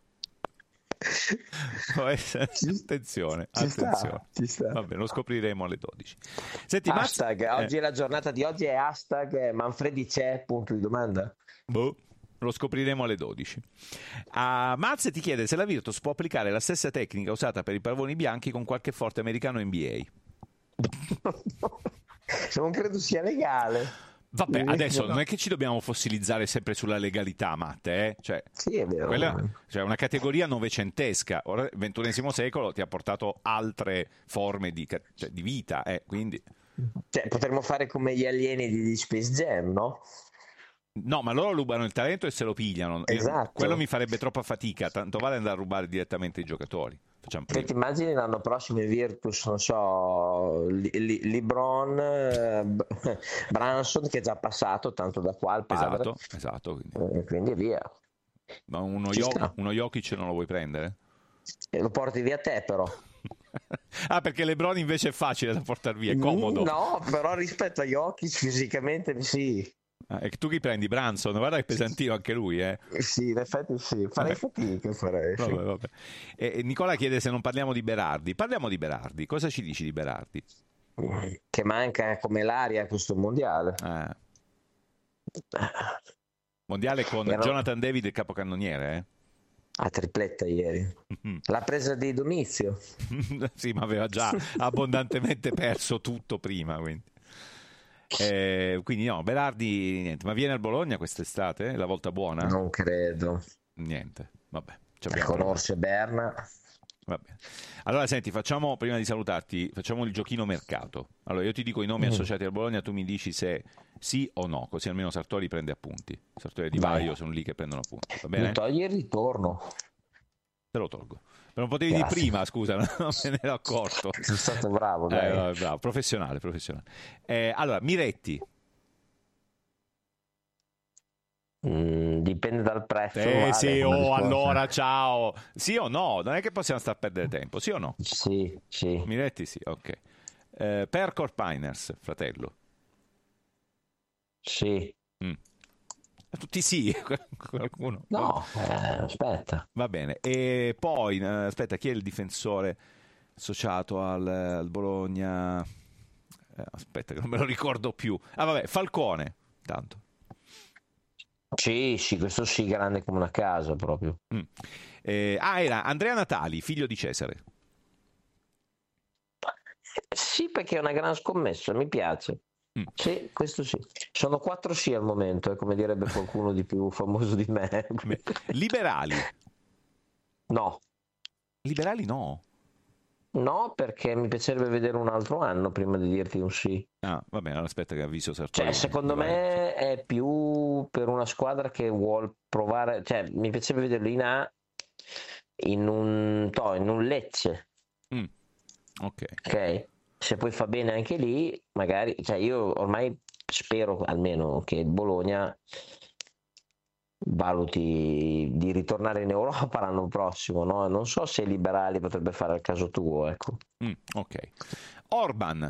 Attenzione, ci attenzione. Sta, ci sta. Vabbè, lo scopriremo alle dodici. Senti, hashtag, Maz... oggi eh. è la giornata di oggi, è hashtag Manfredi c'è, punto di domanda. Boh. Lo scopriremo alle dodici. Uh, Maz ti chiede se la Virtus può applicare la stessa tecnica usata per i pavoni bianchi con qualche forte americano N B A. Non credo sia legale. Vabbè, adesso non è che ci dobbiamo fossilizzare sempre sulla legalità, Matte, eh? Cioè, sì, è vero. Quella, cioè una categoria novecentesca. Ora il ventunesimo secolo ti ha portato altre forme di, cioè, di vita, eh? Quindi... Cioè, potremmo fare come gli alieni di Space Jam, no? No, ma loro rubano il talento e se lo pigliano. Esatto. Quello mi farebbe troppa fatica, tanto vale andare a rubare direttamente i giocatori. Facciamo prima. Ti immagini l'anno prossimo in Virtus, non so, LeBron, eh, Branson che è già passato tanto da qua al padre. Esatto, esatto. Quindi, eh, quindi via. Ma uno, Yo- uno Jokic non lo vuoi prendere? E lo porti via te però. Ah, perché LeBron invece è facile da portare via, è comodo. No, però rispetto a Jokic fisicamente sì. Ah, e tu chi prendi? Branson? Guarda che pesantino anche lui, eh? Sì, in effetti sì, farei vabbè. fatica farei. Vabbè, vabbè. E, e Nicola chiede se non parliamo di Berardi. Parliamo di Berardi, cosa ci dici di Berardi? Che manca come l'aria a questo mondiale. Eh. Mondiale con Era... Jonathan David, il capocannoniere, eh? A tripletta ieri. La presa di Domizio. Sì, ma aveva già abbondantemente perso tutto prima, quindi. Eh, quindi no, Berardi niente, ma viene al Bologna quest'estate? È la volta buona? Non credo. Niente, vabbè. Con Orsi e Berna. Vabbè. Allora senti, facciamo, prima di salutarti, facciamo il giochino mercato. Allora io ti dico i nomi mm. associati al Bologna, tu mi dici se sì o no, così almeno Sartori prende appunti. Sartori e Di Vaio sono lì che prendono appunti, va bene? Mi togli il ritorno. Te lo tolgo. Non potevi di prima, scusa, non me ne ero accorto. Sono stato bravo, dai. Eh, bravo, professionale, professionale. Eh, allora, Miretti. Mm, dipende dal prezzo. Eh vale, sì, oh, allora ciao. Sì o no? Non è che possiamo stare a perdere tempo, sì o no? Sì, sì. Miretti sì, ok. Eh, Percor Piners, fratello. Sì. Mm. Tutti sì, qualcuno. No, eh, aspetta. Va bene. E poi, eh, aspetta, chi è il difensore associato al, al Bologna? Eh, aspetta, che non me lo ricordo più. Ah, vabbè, Falcone, tanto. Sì, sì, questo sì, grande come una casa proprio. Mm. Eh, ah, era Andrea Natali, figlio di Cesare. Sì, perché è una gran scommessa, mi piace. Mm. Sì, questo sì. Sono quattro sì al momento, eh, come direbbe qualcuno di più famoso di me. Liberali? No. Liberali no? No, perché mi piacerebbe vedere un altro anno prima di dirti un sì. Ah, va bene, allora aspetta che avviso Sartori. Cioè, secondo me è più per una squadra che vuol provare, cioè mi piacerebbe vederlo in A in un, to, in un Lecce. Mm. Ok. Ok. Se poi fa bene anche lì, magari, cioè io ormai spero almeno che il Bologna valuti di ritornare in Europa l'anno prossimo, no? Non so se i Liberali potrebbe fare al caso tuo, ecco. Mm, ok. Orban.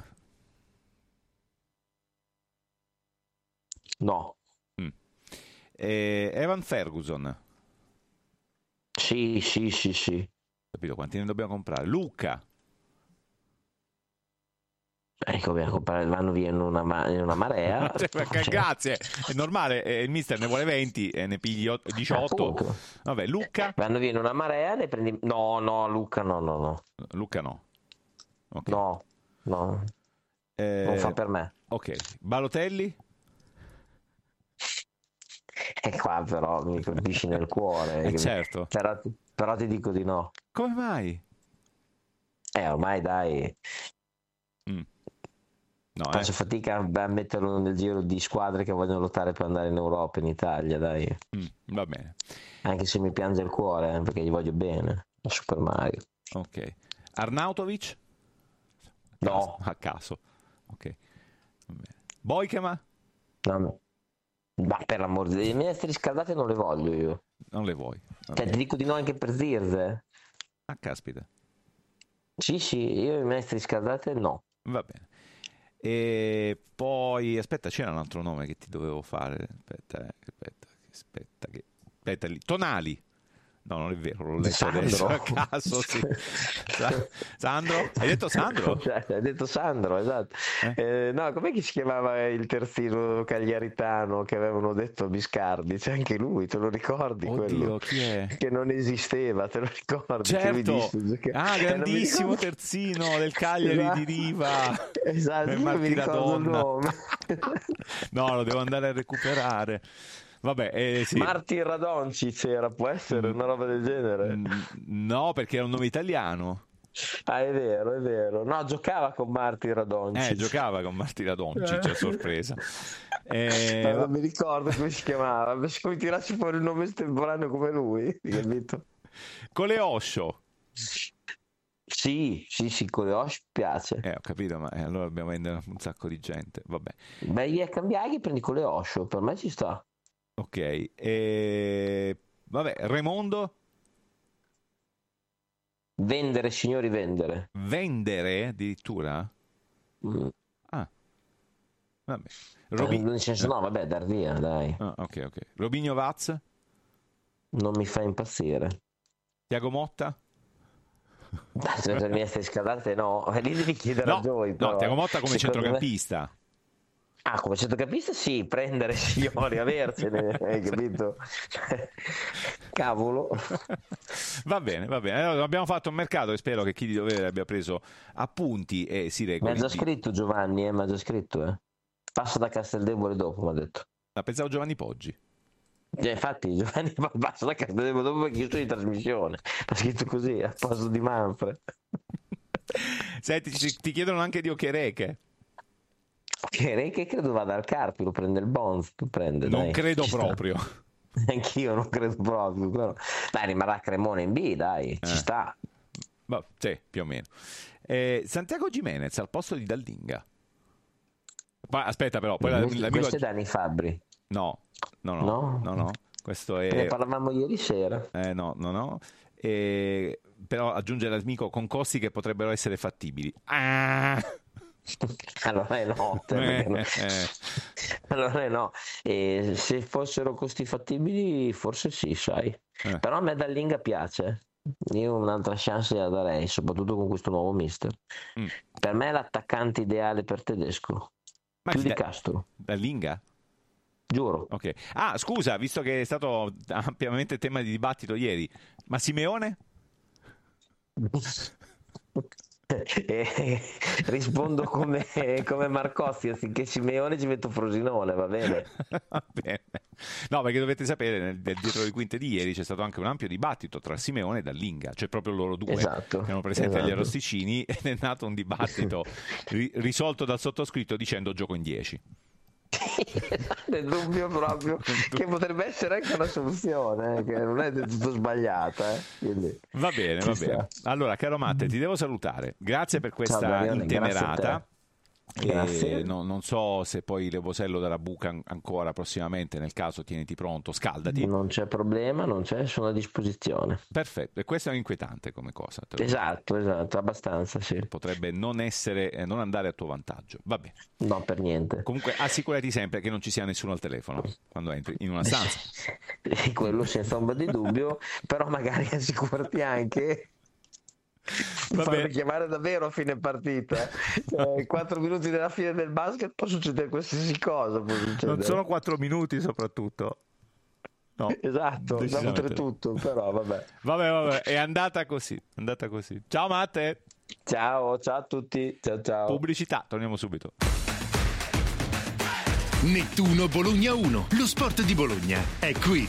No. Mm. Eh, Evan Ferguson. Sì, sì, sì, sì. Capito, quanti ne dobbiamo comprare? Luca. Ecco, dobbiamo comprare, vanno via in una, ma- in una marea. Cioè, grazie, è normale, eh, il mister ne vuole venti e ne pigli diciotto. Appunto. Vabbè, Luca. Vanno via in una marea, ne prendi... No, no, Luca no, no, no. Luca no. Okay. No, no. Eh, non fa per me. Ok, Balotelli? E qua però mi colpisci nel cuore. Eh, certo. Però, però ti dico di no. Come mai? Eh, ormai dai. Mm. No, Faccio eh. fatica a metterlo nel giro di squadre che vogliono lottare per andare in Europa, in Italia, dai. Mm, va bene. Anche se mi piange il cuore, eh, perché gli voglio bene. A Super Mario. Ok. Arnautovic? No. A caso. Ok. Va bene. Boikema? No, no. Ma per l'amor di Dio, le minestre riscaldate non le voglio io. Non le vuoi? Cioè, ti dico di no anche per Zirze. Ah, caspita. Sì, sì, io le minestre riscaldate no. Va bene. E poi, aspetta, c'era un altro nome che ti dovevo fare. Aspetta, eh, aspetta, aspetta, che... aspetta lì. Tonali. No, non è vero, l'ho letto Sandro? adesso a caso, sì. Sa- Sandro? Hai detto Sandro? Cioè, hai detto Sandro, esatto. Eh? Eh, no, com'è che si chiamava il terzino cagliaritano che avevano detto Biscardi? C'è anche lui, te lo ricordi? Oddio, quello? chi è? Che non esisteva, te lo ricordi? Che lui Certo, disse, che... ah, eh, grandissimo ricordo... terzino del Cagliari esatto. di Riva. Esatto, Eh, io non mi ricordo il Donna. nome. No, lo devo andare a recuperare. Vabbè, eh, sì. Martin Radoncic era, può essere una roba del genere? No, perché era un nome italiano. Ah, è vero, è vero. No, giocava con Martin Radoncic. Eh, giocava con Martin Radoncic, a sorpresa. Eh, Ma non mi ricordo come si chiamava. Se mi tirassi fuori il nome estemporaneo come lui, capito? Coleoscio. Sì, sì, sì, Coleoscio piace. Eh, ho capito, ma eh, allora dobbiamo vendere un sacco di gente. Vabbè. Beh, via cambiaghi, prendi Coleoscio, per me ci sta. Ok, e... vabbè, Raimondo? Vendere, signori, vendere. Vendere addirittura? Mm. Ah, vabbè. Robi... Nel senso, no, vabbè, dar via, dai. Ah, ok, ok. Robinho Vaz? Non mi fa impazzire. Tiago Motta? Per me essere scaldate, no. Lì devi chiedere no, a Joy. no, però. Tiago Motta come Secondo centrocampista. Me... Ah, come centrocampista sì, prendere signori, avercene, hai capito? Cavolo. Va bene, va bene. Allora, abbiamo fatto un mercato e spero che chi di dovere abbia preso appunti e si regoli. Mi ha già di... scritto Giovanni, eh, mi ha già scritto, eh. Passa da Casteldebole dopo, mi ha detto. Ma pensavo Giovanni Poggi. Eh, infatti Giovanni passa da Casteldebole dopo perché io sono in trasmissione. Ha scritto così, a posto di Manfred. Senti, ti, ti chiedono anche di Okereke. Che credo vada al Carpio, lo prende il Bonds, lo prende, non dai, credo proprio. Anch'io non credo proprio, però dai, rimarrà Cremone in B, dai, eh. ci sta. Bah, sì, più o meno. Eh, Santiago Gimenez al posto di Dallinga. Poi, aspetta però, poi questo, la, questo è Dani Fabbri. No, no, no, no, no, no. Questo è... Ne parlavamo ieri sera. Eh, no, no, no. E... però aggiungere l'amico con costi che potrebbero essere fattibili. Ah! Allora eh no, eh, no. Eh. allora eh no. E se fossero costi fattibili forse sì, sai. Eh. Però a me Dallinga piace. Io un'altra chance la darei, soprattutto con questo nuovo mister. Mm. Per me è l'attaccante ideale per Tedesco. Ma più di da- Castro. Dallinga? Giuro. Ok. Ah, scusa, visto che è stato ampiamente tema di dibattito ieri, ma Simeone? Eh, rispondo come, come Marcossi, anziché Simeone ci metto Frosinone, va bene? Va bene. No, perché dovete sapere, nel, nel dietro le quinte di ieri c'è stato anche un ampio dibattito tra Simeone e Dallinga, cioè proprio loro due esatto, che erano presenti esatto. agli Arrosticini, ed è nato un dibattito ri- risolto dal sottoscritto dicendo gioco in dieci. Nel dubbio proprio che potrebbe essere anche una soluzione, eh, che non è del tutto sbagliata. Eh. Quindi, va bene, va bene. Allora, caro Matte, ti devo salutare. Grazie per questa Ciao, Daniele, intemerata. Grazie. E non, non so se poi Levosello darà buca ancora prossimamente, nel caso tieniti pronto, scaldati. Non c'è problema, non c'è, sono a disposizione. Perfetto, e questo è inquietante come cosa. Esatto, esatto, abbastanza sì. Potrebbe non essere, eh, non andare a tuo vantaggio. Va bene. No, per niente. Comunque assicurati sempre che non ci sia nessuno al telefono quando entri in una stanza. Quello senza ombra di dubbio, però magari assicurati anche... farmi chiamare davvero a fine partita, eh, quattro minuti dalla fine del basket può succedere qualsiasi cosa, può succedere. Non sono quattro minuti soprattutto, no, esatto, oltretutto, però vabbè vabbè vabbè è andata così, è andata così. Ciao Matte, ciao ciao a tutti, ciao ciao. Pubblicità, torniamo subito. Nettuno Bologna uno, lo sport di Bologna è qui.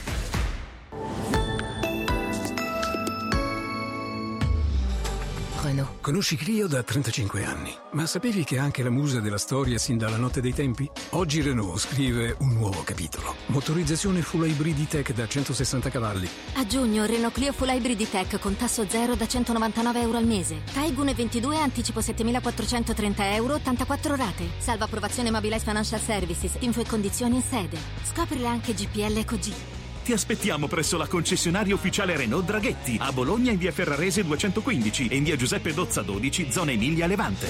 Renault. Conosci Clio da trentacinque anni, ma sapevi che è anche la musa della storia sin dalla notte dei tempi? Oggi Renault scrive un nuovo capitolo. Motorizzazione full hybrid E-Tech da centosessanta cavalli. A giugno Renault Clio Full Hybrid E-Tech con tasso zero da centonovantanove euro al mese. Taigun ventidue, anticipo settemilaquattrocentotrenta euro, ottantaquattro rate. Salva approvazione Mobilize Financial Services. Info e condizioni in sede. Scoprile anche G P L EcoG. Ti aspettiamo presso la concessionaria ufficiale Renault Draghetti, a Bologna in via Ferrarese duecentoquindici e in via Giuseppe Dozza dodici, zona Emilia Levante.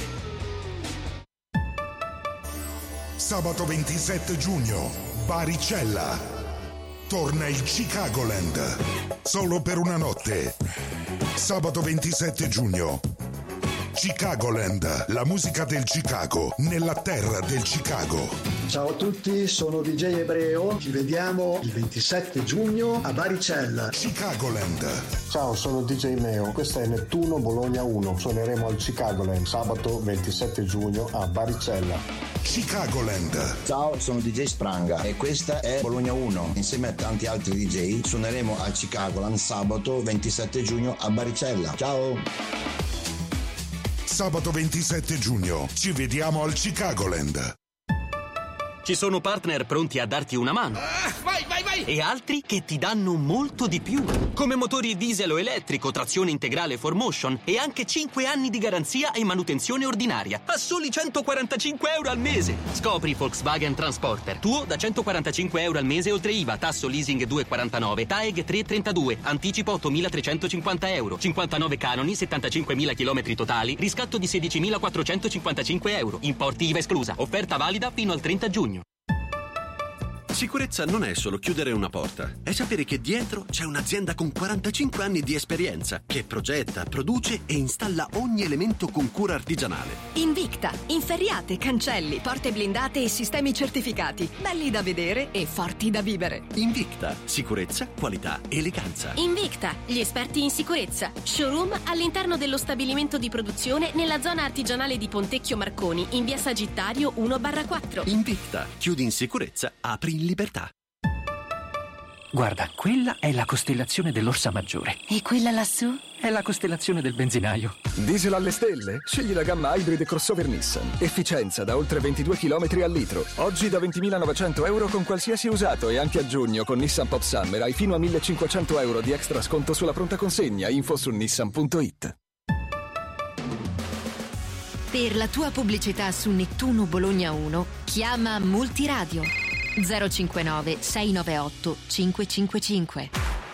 Sabato ventisette giugno, Baricella. Torna il Chicagoland. Solo per una notte. Sabato ventisette giugno. Chicagoland, la musica del Chicago, nella terra del Chicago. Ciao a tutti, sono D J Ebreo, ci vediamo il ventisette giugno a Baricella. Chicagoland. Ciao, sono D J Meo, questa è Nettuno Bologna uno, suoneremo al Chicagoland sabato ventisette giugno a Baricella. Chicagoland. Ciao, sono D J Spranga e questa è Bologna uno. Insieme a tanti altri D J suoneremo al Chicagoland sabato ventisette giugno a Baricella. Ciao! Sabato ventisette giugno, ci vediamo al Chicagoland. Ci sono partner pronti a darti una mano. Ah, vai, vai, vai! E altri che ti danno molto di più. Come motori diesel o elettrico, trazione integrale four motion e anche cinque anni di garanzia e manutenzione ordinaria. A soli centoquarantacinque euro al mese. Scopri Volkswagen Transporter. Tuo da centoquarantacinque euro al mese oltre I V A, tasso leasing due virgola quarantanove, TAEG tre virgola trentadue, anticipo ottomilatrecentocinquanta euro, cinquantanove canoni, settantacinquemila chilometri totali, riscatto di sedicimilaquattrocentocinquantacinque euro, importi I V A esclusa. Offerta valida fino al trenta giugno. Sicurezza non è solo chiudere una porta, è sapere che dietro c'è un'azienda con quarantacinque anni di esperienza che progetta, produce e installa ogni elemento con cura artigianale. Invicta, inferriate, cancelli, porte blindate e sistemi certificati, belli da vedere e forti da vivere. Invicta, sicurezza, qualità, eleganza. Invicta, gli esperti in sicurezza. Showroom all'interno dello stabilimento di produzione nella zona artigianale di Pontecchio Marconi, in via Sagittario uno barra quattro. Invicta, chiudi in sicurezza, apri in libertà. Guarda, quella è la costellazione dell'Orsa Maggiore. E quella lassù? È la costellazione del benzinaio. Diesel alle stelle? Scegli la gamma Hybrid crossover Nissan. Efficienza da oltre ventidue chilometri al litro. Oggi da ventimilanovecento euro con qualsiasi usato e anche a giugno con Nissan Pop Summer hai fino a millecinquecento euro di extra sconto sulla pronta consegna. Info su nissan punto it. Per la tua pubblicità su Nettuno Bologna uno, chiama Multiradio zero cinquantanove sei novantotto cinquecentocinquantacinque.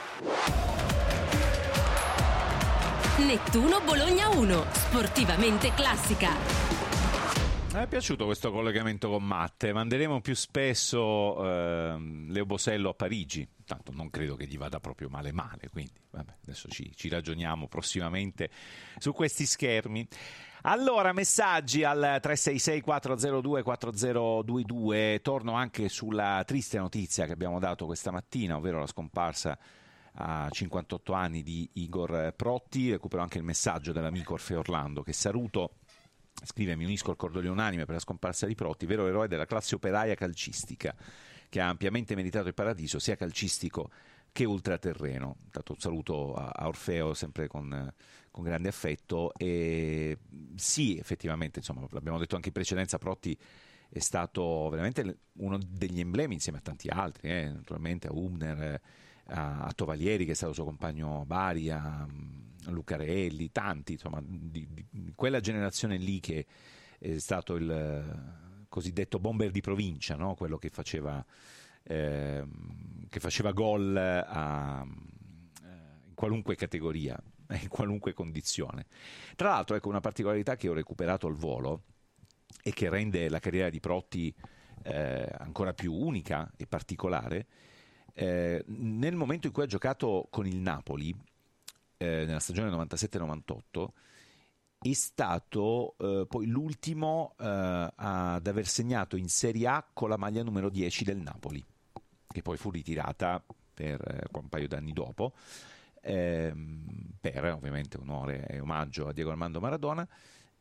Nettuno Bologna uno, sportivamente classica. Mi è piaciuto questo collegamento con Matte. Manderemo più spesso eh, Leo Bosello a Parigi. Tanto non credo che gli vada proprio male male, quindi vabbè, adesso ci, ci ragioniamo prossimamente su questi schermi. Allora, messaggi al tre sei sei quattro zero due quattro zero due due. Torno anche sulla triste notizia che abbiamo dato questa mattina, ovvero la scomparsa a cinquantotto anni di Igor Protti. Recupero anche il messaggio dell'amico Orfeo Orlando, che saluto. Scrive: mi unisco al cordoglio unanime per la scomparsa di Protti, vero eroe della classe operaia calcistica, che ha ampiamente meritato il paradiso sia calcistico che ultraterreno. Dato un saluto a Orfeo sempre con, con grande affetto. E sì, effettivamente, insomma, l'abbiamo detto anche in precedenza, Protti è stato veramente uno degli emblemi insieme a tanti altri, eh, naturalmente a Hubner, a, a Tovalieri, che è stato suo compagno a Bari, a, a Lucarelli, tanti, insomma, di, di, di quella generazione lì che è stato il cosiddetto bomber di provincia, no? Quello che faceva eh, che faceva gol a, in qualunque categoria, in qualunque condizione. Tra l'altro, ecco, una particolarità che ho recuperato al volo e che rende la carriera di Protti eh, ancora più unica e particolare. Eh, nel momento in cui ha giocato con il Napoli, eh, nella stagione novantasette novantotto, è stato eh, poi l'ultimo eh, ad aver segnato in Serie A con la maglia numero dieci del Napoli, che poi fu ritirata per eh, un paio d'anni dopo, ehm, per ovviamente onore e omaggio a Diego Armando Maradona.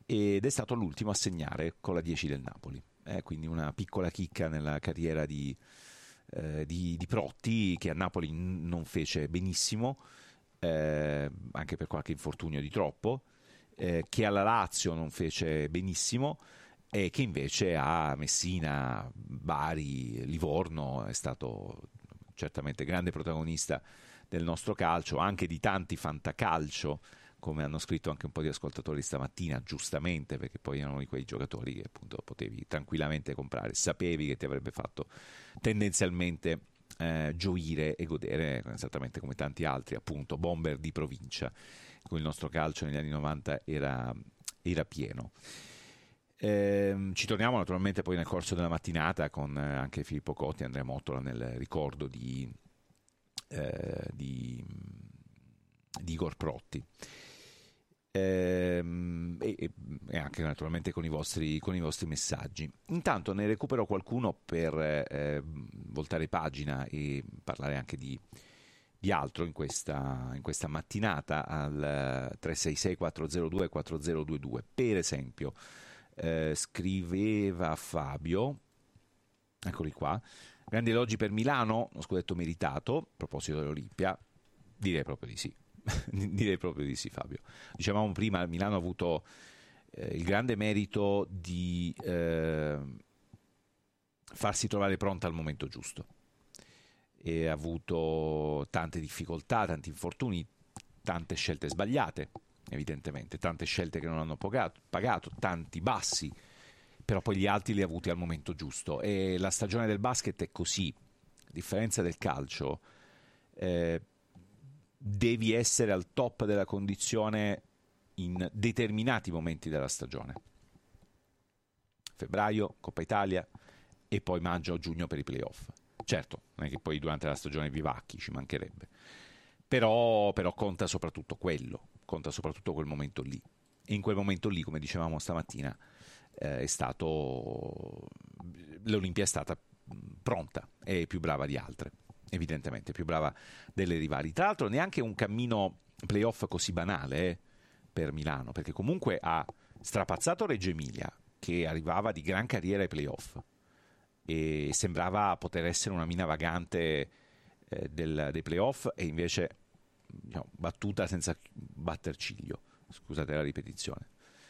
ed è stato l'ultimo a segnare con la dieci del Napoli. Eh, quindi una piccola chicca nella carriera di, eh, di, di Protti, che a Napoli n- non fece benissimo, eh, anche per qualche infortunio di troppo, eh, che alla Lazio non fece benissimo, e che invece a Messina, Bari, Livorno è stato certamente grande protagonista del nostro calcio, anche di tanti fantacalcio, come hanno scritto anche un po' di ascoltatori stamattina, giustamente, perché poi erano di quei giocatori che appunto potevi tranquillamente comprare, sapevi che ti avrebbe fatto tendenzialmente eh, gioire e godere, esattamente come tanti altri appunto bomber di provincia, con il nostro calcio negli anni novanta era, era pieno. Eh, ci torniamo naturalmente poi nel corso della mattinata con eh, anche Filippo Cotti e Andrea Mottola nel ricordo di, eh, di, di Igor Protti. Ehm, e, e anche naturalmente con i vostri, con i vostri messaggi. Intanto ne recupero qualcuno per eh, voltare pagina e parlare anche di, di altro in questa, in questa mattinata al tre sei sei quattro zero due quattro zero due due. Per esempio eh, scriveva Fabio, eccoli qua, grandi elogi per Milano, uno scudetto meritato. A proposito dell'Olimpia, direi proprio di sì. Direi proprio di sì, Fabio. Dicevamo prima, Milano ha avuto eh, il grande merito di eh, farsi trovare pronta al momento giusto, e ha avuto tante difficoltà, tanti infortuni, tante scelte sbagliate, evidentemente, tante scelte che non hanno pagato, pagato tanti bassi, però poi gli alti li ha avuti al momento giusto, e la stagione del basket è così, a differenza del calcio. eh, devi essere al top della condizione in determinati momenti della stagione. Febbraio, Coppa Italia, e poi maggio o giugno per i playoff. Certo, non è che poi durante la stagione vivacchi, ci mancherebbe. Però, però conta soprattutto quello, conta soprattutto quel momento lì. E in quel momento lì, come dicevamo stamattina, eh, è stato l'Olimpia è stata pronta e più brava di altre. Evidentemente più brava delle rivali. Tra l'altro neanche un cammino playoff così banale eh, per Milano, perché comunque ha strapazzato Reggio Emilia, che arrivava di gran carriera ai playoff e sembrava poter essere una mina vagante eh, del, dei playoff, e invece diciamo, battuta senza batter ciglio, scusate la ripetizione.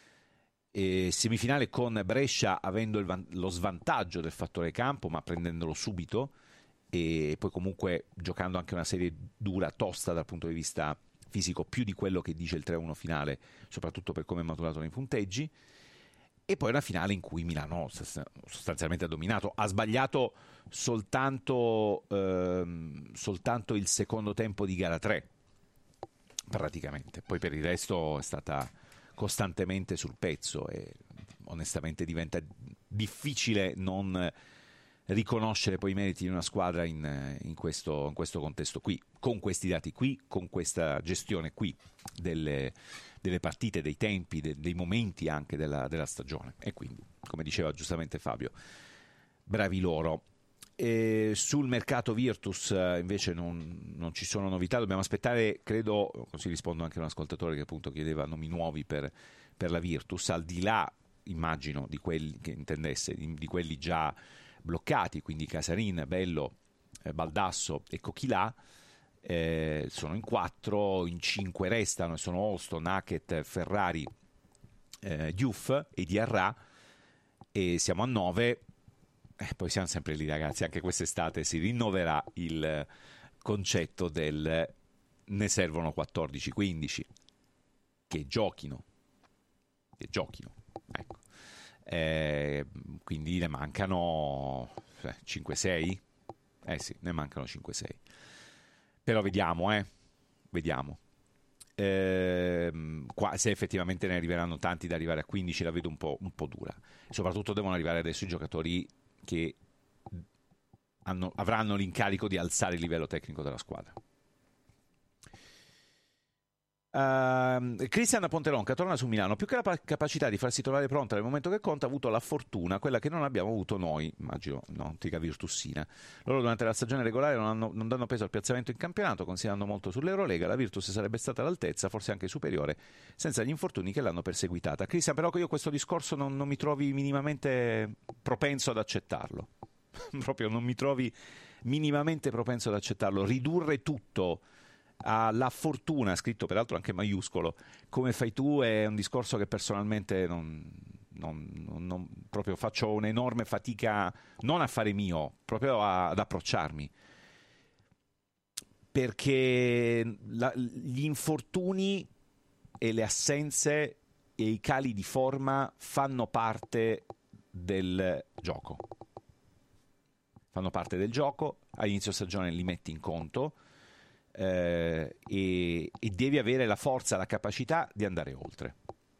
E semifinale con Brescia, avendo il van- lo svantaggio del fattore campo, ma prendendolo subito, e poi comunque giocando anche una serie dura, tosta dal punto di vista fisico, più di quello che dice il tre a uno finale, soprattutto per come è maturato nei punteggi. E poi una finale in cui Milano sostanzialmente ha dominato, ha sbagliato soltanto, ehm, soltanto il secondo tempo di gara tre, praticamente. Poi per il resto è stata costantemente sul pezzo, e onestamente diventa difficile non riconoscere poi i meriti di una squadra in, in, questo, in questo contesto qui, con questi dati qui, con questa gestione qui delle, delle partite, dei tempi, de, dei momenti anche della, della stagione. E quindi, come diceva giustamente Fabio, bravi loro. E sul mercato Virtus invece non, non ci sono novità, dobbiamo aspettare, credo, così rispondo anche a un ascoltatore che appunto chiedeva nomi nuovi per, per la Virtus, al di là, immagino, di quelli che intendesse, di, di quelli già bloccati, quindi Casarin, Bello, eh, Baldasso e Coquilà. Eh, sono in quattro, in cinque restano, e sono Olston, Hackett, Ferrari, eh, Diouf e Diarra, e siamo a nove. Eh, poi siamo sempre lì, ragazzi, anche quest'estate si rinnoverà il concetto del ne servono quattordici quindici che giochino, che giochino, ecco. Eh, quindi ne mancano eh, cinque sei, eh sì, ne mancano cinque sei, però vediamo, eh vediamo eh, qua, se effettivamente ne arriveranno tanti da arrivare a quindici, la vedo un po', un po' dura. Soprattutto devono arrivare adesso i giocatori che hanno, avranno l'incarico di alzare il livello tecnico della squadra. Uh, Cristian Ponteronca torna su Milano. Più che la pa- capacità di farsi trovare pronta nel momento che conta, ha avuto la fortuna, quella che non abbiamo avuto noi, immagino, no, antica Virtussina. Loro durante la stagione regolare non, hanno, non danno peso al piazzamento in campionato, considerando molto sull'Eurolega. La Virtus sarebbe stata all'altezza, forse anche superiore, senza gli infortuni che l'hanno perseguitata. Cristian, però io questo discorso non, non mi trovi minimamente propenso ad accettarlo. Proprio non mi trovi minimamente propenso ad accettarlo. Ridurre tutto alla fortuna, scritto peraltro anche maiuscolo, come fai tu, è un discorso che personalmente non, non, non, non proprio faccio un'enorme fatica non a fare mio, proprio a, ad approcciarmi, perché la, gli infortuni e le assenze e i cali di forma fanno parte del gioco fanno parte del gioco. All'inizio stagione li metti in conto. Eh, e, e devi avere la forza, la capacità di andare oltre,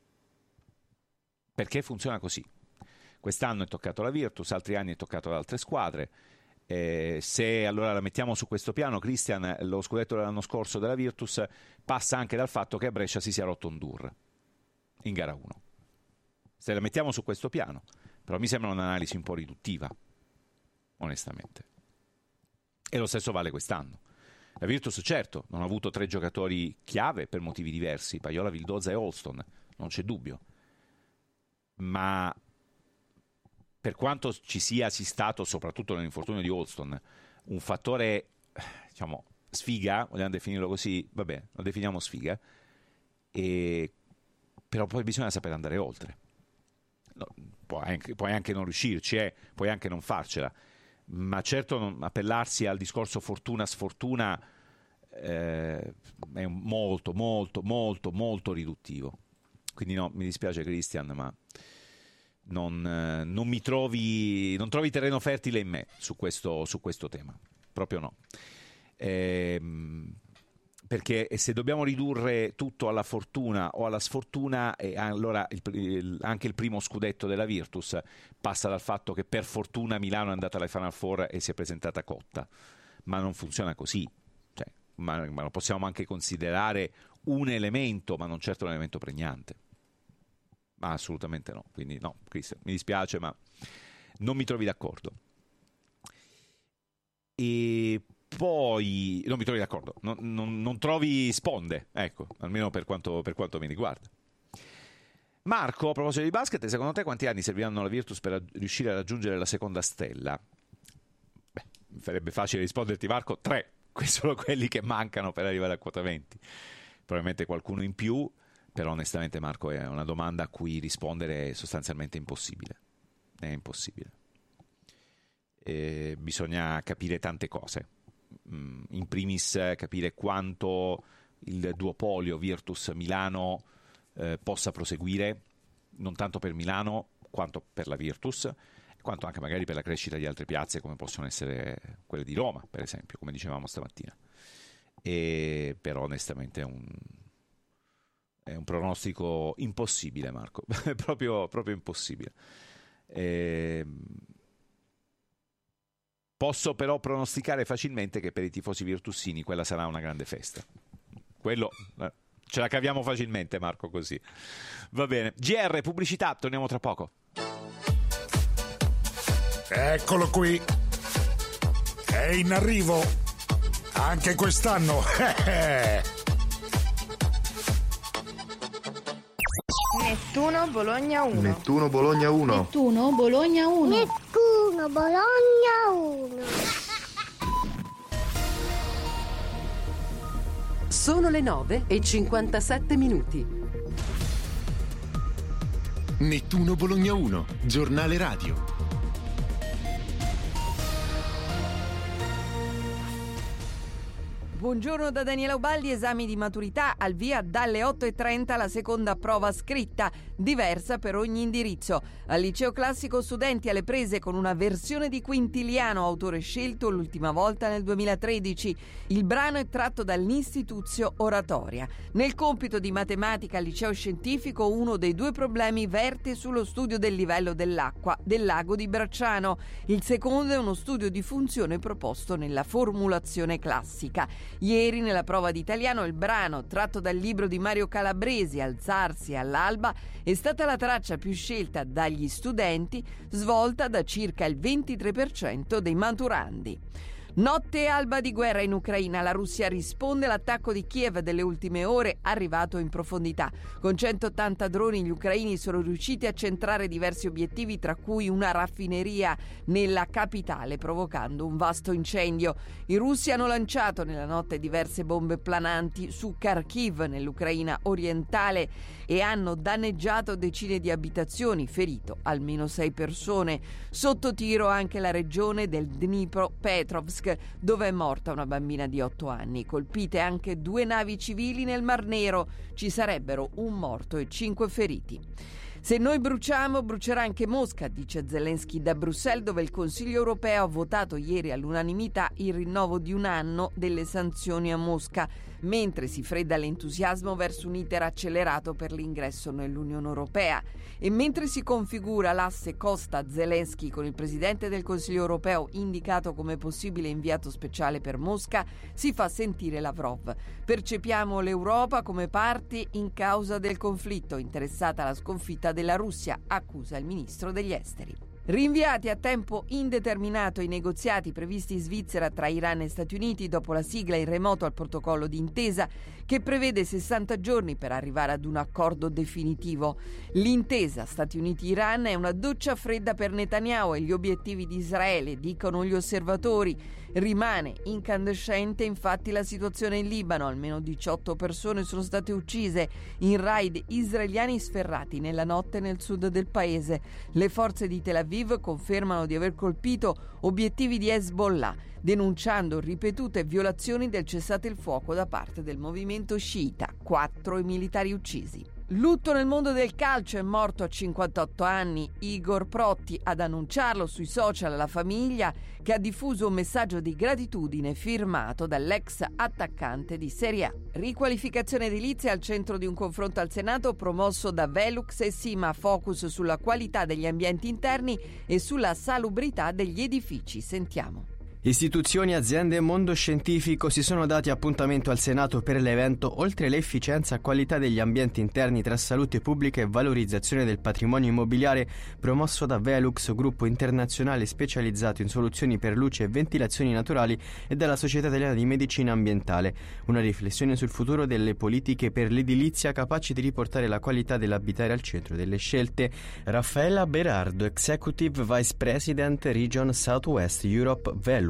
perché funziona così. Quest'anno è toccato la Virtus, altri anni è toccato ad altre squadre. Eh, se allora la mettiamo su questo piano, Cristian, lo scudetto dell'anno scorso della Virtus passa anche dal fatto che a Brescia si sia rotto un Dur in gara uno. Se la mettiamo su questo piano, però mi sembra un'analisi un po' riduttiva, onestamente. E lo stesso vale quest'anno. La Virtus, certo, non ha avuto tre giocatori chiave per motivi diversi, Paiola, Vildoza e Holston, non c'è dubbio. Ma per quanto ci sia si stato, soprattutto nell'infortunio di Holston, un fattore, diciamo, sfiga, vogliamo definirlo così, vabbè, lo definiamo sfiga, e però poi bisogna sapere andare oltre. No, puoi, anche, puoi anche non riuscirci, eh, puoi anche non farcela, ma certo non appellarsi al discorso fortuna sfortuna eh, è molto molto molto molto riduttivo. Quindi no, mi dispiace Cristian, ma non, eh, non mi trovi non trovi terreno fertile in me su questo, su questo tema, proprio no. Ehm, perché se dobbiamo ridurre tutto alla fortuna o alla sfortuna, eh, allora il, il, anche il primo scudetto della Virtus passa dal fatto che per fortuna Milano è andata alle Final Four e si è presentata cotta, ma non funziona così. Cioè, ma, ma lo possiamo anche considerare un elemento, ma non certo un elemento pregnante. Ma assolutamente no. Quindi no, Cristian, mi dispiace, ma non mi trovi d'accordo. E poi non mi trovi d'accordo, non, non, non trovi sponde, ecco, almeno per quanto, per quanto mi riguarda. Marco, a proposito di basket, secondo te quanti anni serviranno alla Virtus per riuscire a raggiungere la seconda stella? Beh, mi farebbe facile risponderti, Marco, tre, questi sono quelli che mancano per arrivare a quota venti. Probabilmente qualcuno in più, però onestamente Marco è una domanda a cui rispondere è sostanzialmente impossibile. È impossibile. E bisogna capire tante cose. In primis capire quanto il duopolio Virtus-Milano eh, possa proseguire, non tanto per Milano quanto per la Virtus, quanto anche magari per la crescita di altre piazze come possono essere quelle di Roma, per esempio, come dicevamo stamattina. E però onestamente è un, è un pronostico impossibile, Marco, proprio, proprio impossibile. E posso però pronosticare facilmente che per i tifosi virtussini quella sarà una grande festa. Quello ce la caviamo facilmente, Marco, così. Va bene. G R, pubblicità, torniamo tra poco. Eccolo qui. È in arrivo. Anche quest'anno. Nettuno Bologna uno. Nettuno Bologna uno. Nettuno Bologna uno. Nettuno Bologna uno. Sono le nove e cinquantasette minuti. Nettuno Bologna uno, giornale radio. Buongiorno da Daniela Ubaldi, esami di maturità al via dalle otto e trenta la seconda prova scritta, diversa per ogni indirizzo. Al liceo classico studenti alle prese con una versione di Quintiliano, autore scelto l'ultima volta nel duemilatredici. Il brano è tratto dall'Instituzio Oratoria. Nel compito di matematica al liceo scientifico uno dei due problemi verte sullo studio del livello dell'acqua del lago di Bracciano. Il secondo è uno studio di funzione proposto nella formulazione classica. Ieri nella prova di italiano il brano tratto dal libro di Mario Calabresi, Alzarsi all'alba, è stata la traccia più scelta dagli studenti, svolta da circa il ventitré per cento dei maturandi. Notte e alba di guerra in Ucraina. La Russia risponde all'attacco di Kiev delle ultime ore, arrivato in profondità. Con centottanta droni gli ucraini sono riusciti a centrare diversi obiettivi, tra cui una raffineria nella capitale, provocando un vasto incendio. I russi hanno lanciato nella notte diverse bombe plananti su Kharkiv, nell'Ucraina orientale, e hanno danneggiato decine di abitazioni, ferito almeno sei persone. Sotto tiro anche la regione del Dnipropetrovsk, dove è morta una bambina di otto anni. Colpite anche due navi civili nel Mar Nero. Ci sarebbero un morto e cinque feriti. Se noi bruciamo, brucerà anche Mosca, dice Zelensky da Bruxelles, dove il Consiglio europeo ha votato ieri all'unanimità il rinnovo di un anno delle sanzioni a Mosca, mentre si fredda l'entusiasmo verso un iter accelerato per l'ingresso nell'Unione Europea. E mentre si configura l'asse Costa-Zelensky con il presidente del Consiglio europeo indicato come possibile inviato speciale per Mosca, si fa sentire Lavrov. Percepiamo l'Europa come parte in causa del conflitto, interessata alla sconfitta della Russia, accusa il ministro degli esteri. Rinviati a tempo indeterminato i negoziati previsti in Svizzera tra Iran e Stati Uniti dopo la sigla in remoto al protocollo d'intesa che prevede sessanta giorni per arrivare ad un accordo definitivo. L'intesa Stati Uniti-Iran è una doccia fredda per Netanyahu e gli obiettivi di Israele, dicono gli osservatori. Rimane incandescente infatti la situazione in Libano. Almeno diciotto persone sono state uccise in raid israeliani sferrati nella notte nel sud del paese. Le forze di Tel Aviv confermano di aver colpito obiettivi di Hezbollah, denunciando ripetute violazioni del cessate il fuoco da parte del movimento sciita. Quattro i militari uccisi. Lutto nel mondo del calcio, è morto a cinquantotto anni Igor Protti. Ad annunciarlo sui social la famiglia, che ha diffuso un messaggio di gratitudine firmato dall'ex attaccante di Serie A. Riqualificazione edilizia al centro di un confronto al Senato promosso da Velux e Sima, focus sulla qualità degli ambienti interni e sulla salubrità degli edifici. Sentiamo. Istituzioni, aziende e mondo scientifico si sono dati appuntamento al Senato per l'evento Oltre l'efficienza e qualità degli ambienti interni tra salute pubblica e valorizzazione del patrimonio immobiliare, promosso da Velux, gruppo internazionale specializzato in soluzioni per luce e ventilazioni naturali, e dalla Società Italiana di Medicina Ambientale. Una riflessione sul futuro delle politiche per l'edilizia capaci di riportare la qualità dell'abitare al centro delle scelte. Raffaella Berardo, Executive Vice President Region Southwest Europe, Velux.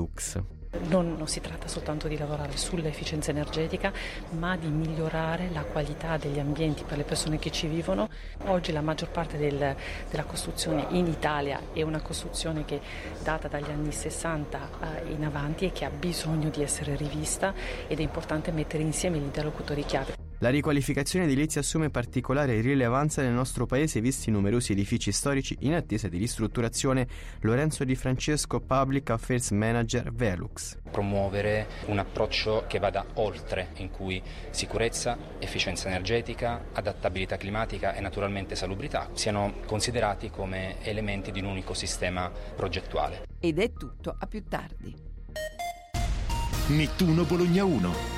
Non, non si tratta soltanto di lavorare sull'efficienza energetica, ma di migliorare la qualità degli ambienti per le persone che ci vivono. Oggi la maggior parte del, della costruzione in Italia è una costruzione che data dagli anni sessanta eh, in avanti e che ha bisogno di essere rivista, ed è importante mettere insieme gli interlocutori chiave. La riqualificazione edilizia assume particolare rilevanza nel nostro paese, visti i numerosi edifici storici in attesa di ristrutturazione. Lorenzo Di Francesco, Public Affairs Manager Velux. Promuovere un approccio che vada oltre, in cui sicurezza, efficienza energetica, adattabilità climatica e naturalmente salubrità siano considerati come elementi di un unico sistema progettuale. Ed è tutto, a più tardi. Nettuno Bologna uno.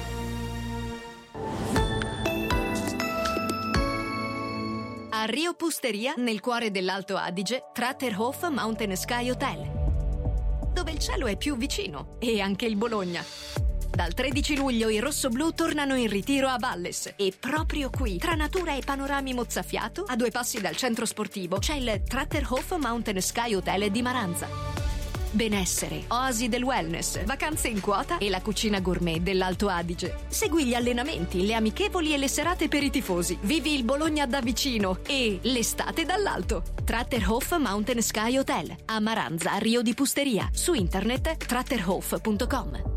A Rio Pusteria, nel cuore dell'Alto Adige, Tratterhof Mountain Sky Hotel, dove il cielo è più vicino, e anche il Bologna. Dal tredici luglio i rossoblù tornano in ritiro a Valles, e proprio qui, tra natura e panorami mozzafiato, a due passi dal centro sportivo, c'è il Tratterhof Mountain Sky Hotel di Maranza. Benessere, oasi del wellness, vacanze in quota e la cucina gourmet dell'Alto Adige. Segui gli allenamenti, le amichevoli e le serate per i tifosi. Vivi il Bologna da vicino e l'estate dall'alto. Tratterhof Mountain Sky Hotel a Maranza, Rio di Pusteria. Su internet tratterhof punto com.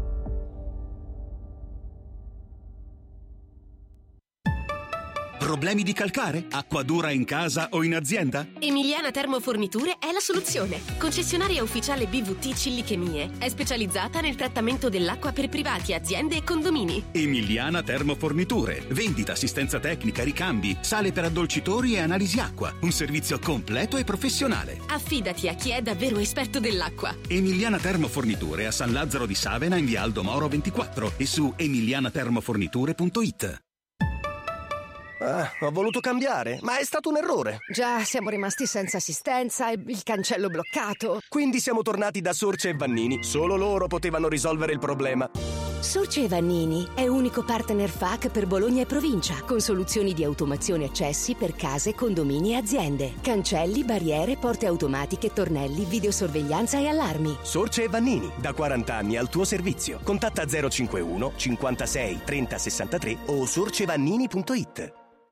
Problemi di calcare? Acqua dura in casa o in azienda? Emiliana Termoforniture è la soluzione. Concessionaria ufficiale B V T Cillichemie. È specializzata nel trattamento dell'acqua per privati, aziende e condomini. Emiliana Termoforniture. Vendita, assistenza tecnica, ricambi, sale per addolcitori e analisi acqua. Un servizio completo e professionale. Affidati a chi è davvero esperto dell'acqua. Emiliana Termoforniture a San Lazzaro di Savena in via Aldo Moro ventiquattro e su emiliana termoforniture punto it. Ah, ho voluto cambiare, ma è stato un errore. Già, siamo rimasti senza assistenza e il cancello bloccato. Quindi siamo tornati da Sorce e Vannini. Solo loro potevano risolvere il problema. Sorce e Vannini è unico partner F A C per Bologna e provincia, con soluzioni di automazione accessi per case, condomini e aziende. Cancelli, barriere, porte automatiche, tornelli, videosorveglianza e allarmi. Sorce e Vannini, da quaranta anni al tuo servizio. Contatta zero cinquantuno cinquantasei trenta sessantatré o sorcevannini punto it.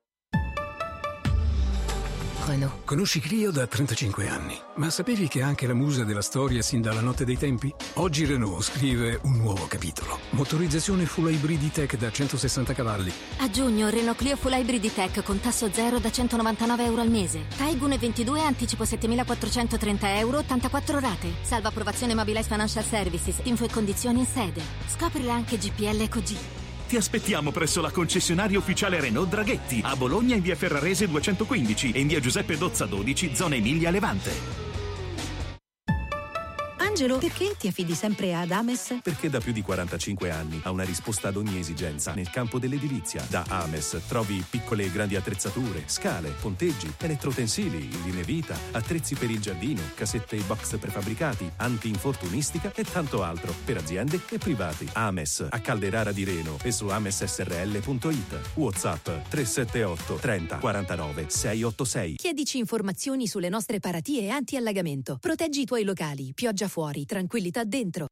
Renault. Conosci Clio da trentacinque anni, ma sapevi che è anche la musa della storia sin dalla notte dei tempi? Oggi Renault scrive un nuovo capitolo. Motorizzazione full hybrid tech da centosessanta cavalli. A giugno Renault Clio full hybrid tech con tasso zero da centonovantanove euro al mese. Taigun ventidue anticipo settemilaquattrocentotrenta euro, ottantaquattro rate. Salva approvazione Mobilize Financial Services. Info e condizioni in sede. Scoprila anche G P L Eco G. Ti aspettiamo presso la concessionaria ufficiale Renault Draghetti, a Bologna in via Ferrarese duecentoquindici e in via Giuseppe Dozza dodici, zona Emilia Levante. Angelo, perché ti affidi sempre ad Ames? Perché da più di quarantacinque anni ha una risposta ad ogni esigenza nel campo dell'edilizia. Da Ames trovi piccole e grandi attrezzature, scale, ponteggi, elettrotensili, linee vita, attrezzi per il giardino, casette e box prefabbricati, anti-infortunistica e tanto altro per aziende e privati. Ames a Calderara di Reno e su ames s r l punto it. WhatsApp tre sette otto trenta quarantanove seicentottantasei. Chiedici informazioni sulle nostre paratie anti-allagamento. Proteggi i tuoi locali, pioggia fuori, tranquillità dentro.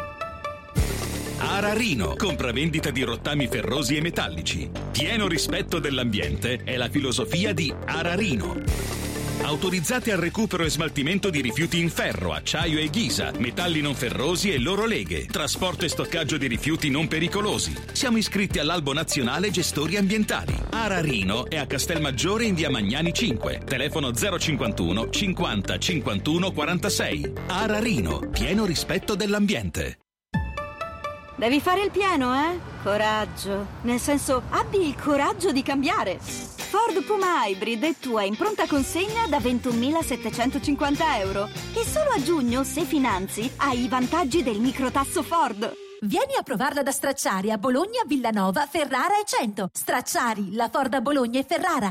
Ararino, compravendita di rottami ferrosi e metallici. Pieno rispetto dell'ambiente è la filosofia di Ararino. Autorizzate al recupero e smaltimento di rifiuti in ferro, acciaio e ghisa, metalli non ferrosi e loro leghe, trasporto e stoccaggio di rifiuti non pericolosi. Siamo iscritti all'Albo Nazionale Gestori Ambientali. Ararino è a Castelmaggiore in via Magnani cinque. Telefono zero cinquantuno cinquanta cinquantuno quarantasei. Ararino, pieno rispetto dell'ambiente. Devi fare il pieno, eh? Coraggio. Nel senso, abbi il coraggio di cambiare. Ford Puma Hybrid è tua in pronta consegna da ventunomilasettecentocinquanta euro. E solo a giugno, se finanzi, hai i vantaggi del microtasso Ford. Vieni a provarla da Stracciari a Bologna, Villanova, Ferrara e Cento. Stracciari, la Ford a Bologna e Ferrara.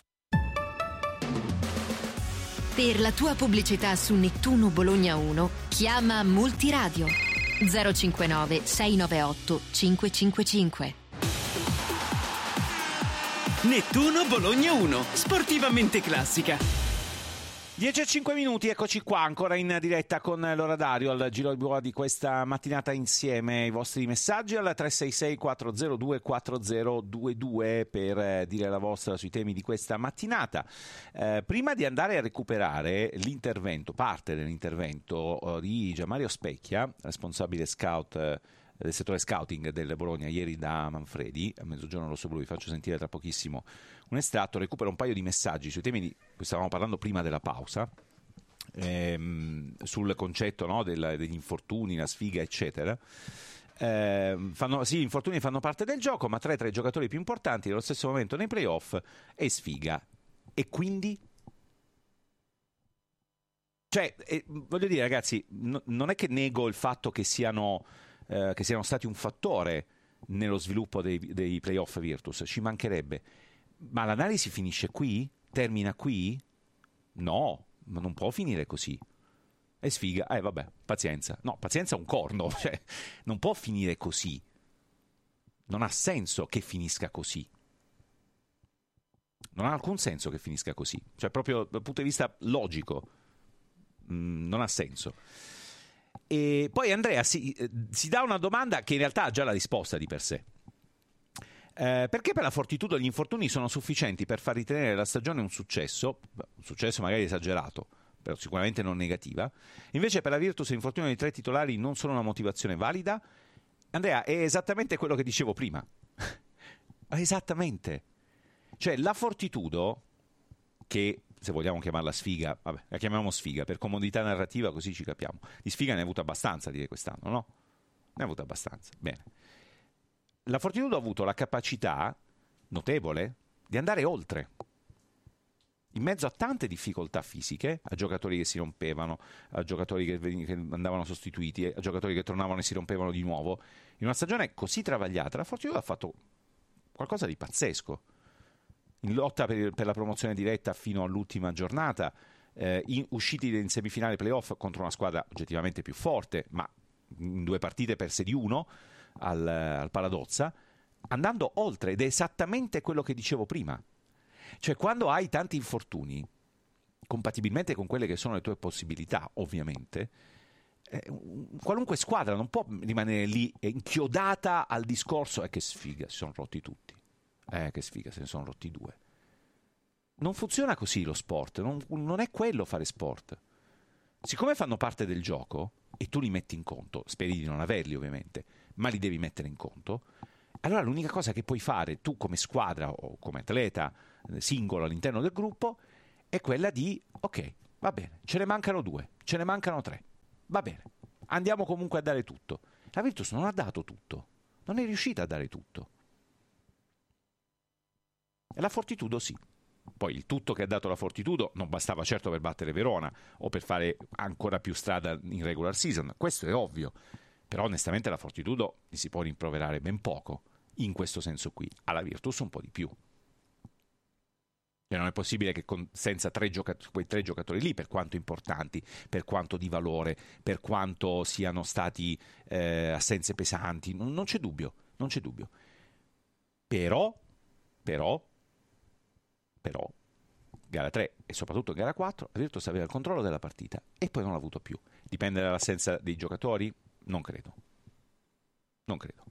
Per la tua pubblicità su Nettuno Bologna uno, chiama Multiradio zero cinquantanove sei novantotto cinquecentocinquantacinque. Nettuno Bologna uno, sportivamente classica. dieci e cinque minuti, eccoci qua ancora in diretta con l'ora Dario al Giro di Boa di questa mattinata insieme. I vostri messaggi al tre sei sei quattro zero due quattro zero due due per eh, dire la vostra sui temi di questa mattinata. Eh, prima di andare a recuperare l'intervento, parte dell'intervento eh, di Gianmario Specchia, responsabile scout eh, del settore scouting del Bologna ieri da Manfredi, a Mezzogiorno Rosso Blu, vi faccio sentire tra pochissimo un estratto, recupero un paio di messaggi sui temi di cui stavamo parlando prima della pausa, ehm, sul concetto, no, del, degli infortuni, la sfiga eccetera. Eh, fanno, sì, infortuni fanno parte del gioco, ma tra i tre giocatori più importanti nello stesso momento nei playoff è sfiga, e quindi cioè eh, voglio dire ragazzi, no, non è che nego il fatto che siano eh, che siano stati un fattore nello sviluppo dei, dei playoff Virtus, ci mancherebbe, ma l'analisi finisce qui? Termina qui? No, ma non può finire così. È sfiga, eh vabbè, pazienza. No, pazienza è un corno, cioè non può finire così. Non ha senso che finisca così. Non ha alcun senso che finisca così. Cioè proprio dal punto di vista logico mh, non ha senso. E poi Andrea si, si dà una domanda che in realtà ha già la risposta di per sé. Eh, perché per la Fortitudo gli infortuni sono sufficienti per far ritenere la stagione un successo, un successo magari esagerato, però sicuramente non negativa, invece per la Virtus l'infortunio dei tre titolari non sono una motivazione valida? Andrea, è esattamente quello che dicevo prima. Esattamente. Cioè la Fortitudo, che se vogliamo chiamarla sfiga, vabbè, la chiamiamo sfiga per comodità narrativa, così ci capiamo. Di sfiga ne ha avuto abbastanza, direi, quest'anno, no? Ne ha avuto abbastanza. Bene. La Fortitudo ha avuto la capacità notevole di andare oltre. In mezzo a tante difficoltà fisiche, a giocatori che si rompevano, a giocatori che, che andavano sostituiti, a giocatori che tornavano e si rompevano di nuovo, in una stagione così travagliata, la Fortitudo ha fatto qualcosa di pazzesco. In lotta per, per la promozione diretta fino all'ultima giornata, eh, in, usciti in semifinale playoff contro una squadra oggettivamente più forte, ma in due partite perse di uno al, al Paladozza, andando oltre, ed è esattamente quello che dicevo prima. Cioè, quando hai tanti infortuni, compatibilmente con quelle che sono le tue possibilità, ovviamente, eh, qualunque squadra non può rimanere lì inchiodata al discorso: eh, che sfiga, si sono rotti tutti. Eh, che sfiga, se ne sono rotti due. Non funziona così lo sport, non, non è quello fare sport. Siccome fanno parte del gioco, e tu li metti in conto, speri di non averli ovviamente, ma li devi mettere in conto, allora l'unica cosa che puoi fare tu come squadra o come atleta singolo all'interno del gruppo è quella di: ok, va bene, ce ne mancano due, ce ne mancano tre, va bene, andiamo comunque a dare tutto. La Virtus non ha dato tutto, non è riuscita a dare tutto. E la Fortitudo sì. Poi il tutto che ha dato la Fortitudo non bastava certo per battere Verona o per fare ancora più strada in regular season, questo è ovvio, però onestamente la Fortitudo gli si può rimproverare ben poco in questo senso qui, alla Virtus un po' di più. E non è possibile che con, senza tre giocatori, quei tre giocatori lì, per quanto importanti, per quanto di valore, per quanto siano stati eh, assenze pesanti, non, non c'è dubbio, non c'è dubbio. Però, però, però, gara tre e soprattutto gara quattro, la Virtus aveva il controllo della partita e poi non l'ha avuto più. Dipende dall'assenza dei giocatori? Non credo. Non credo.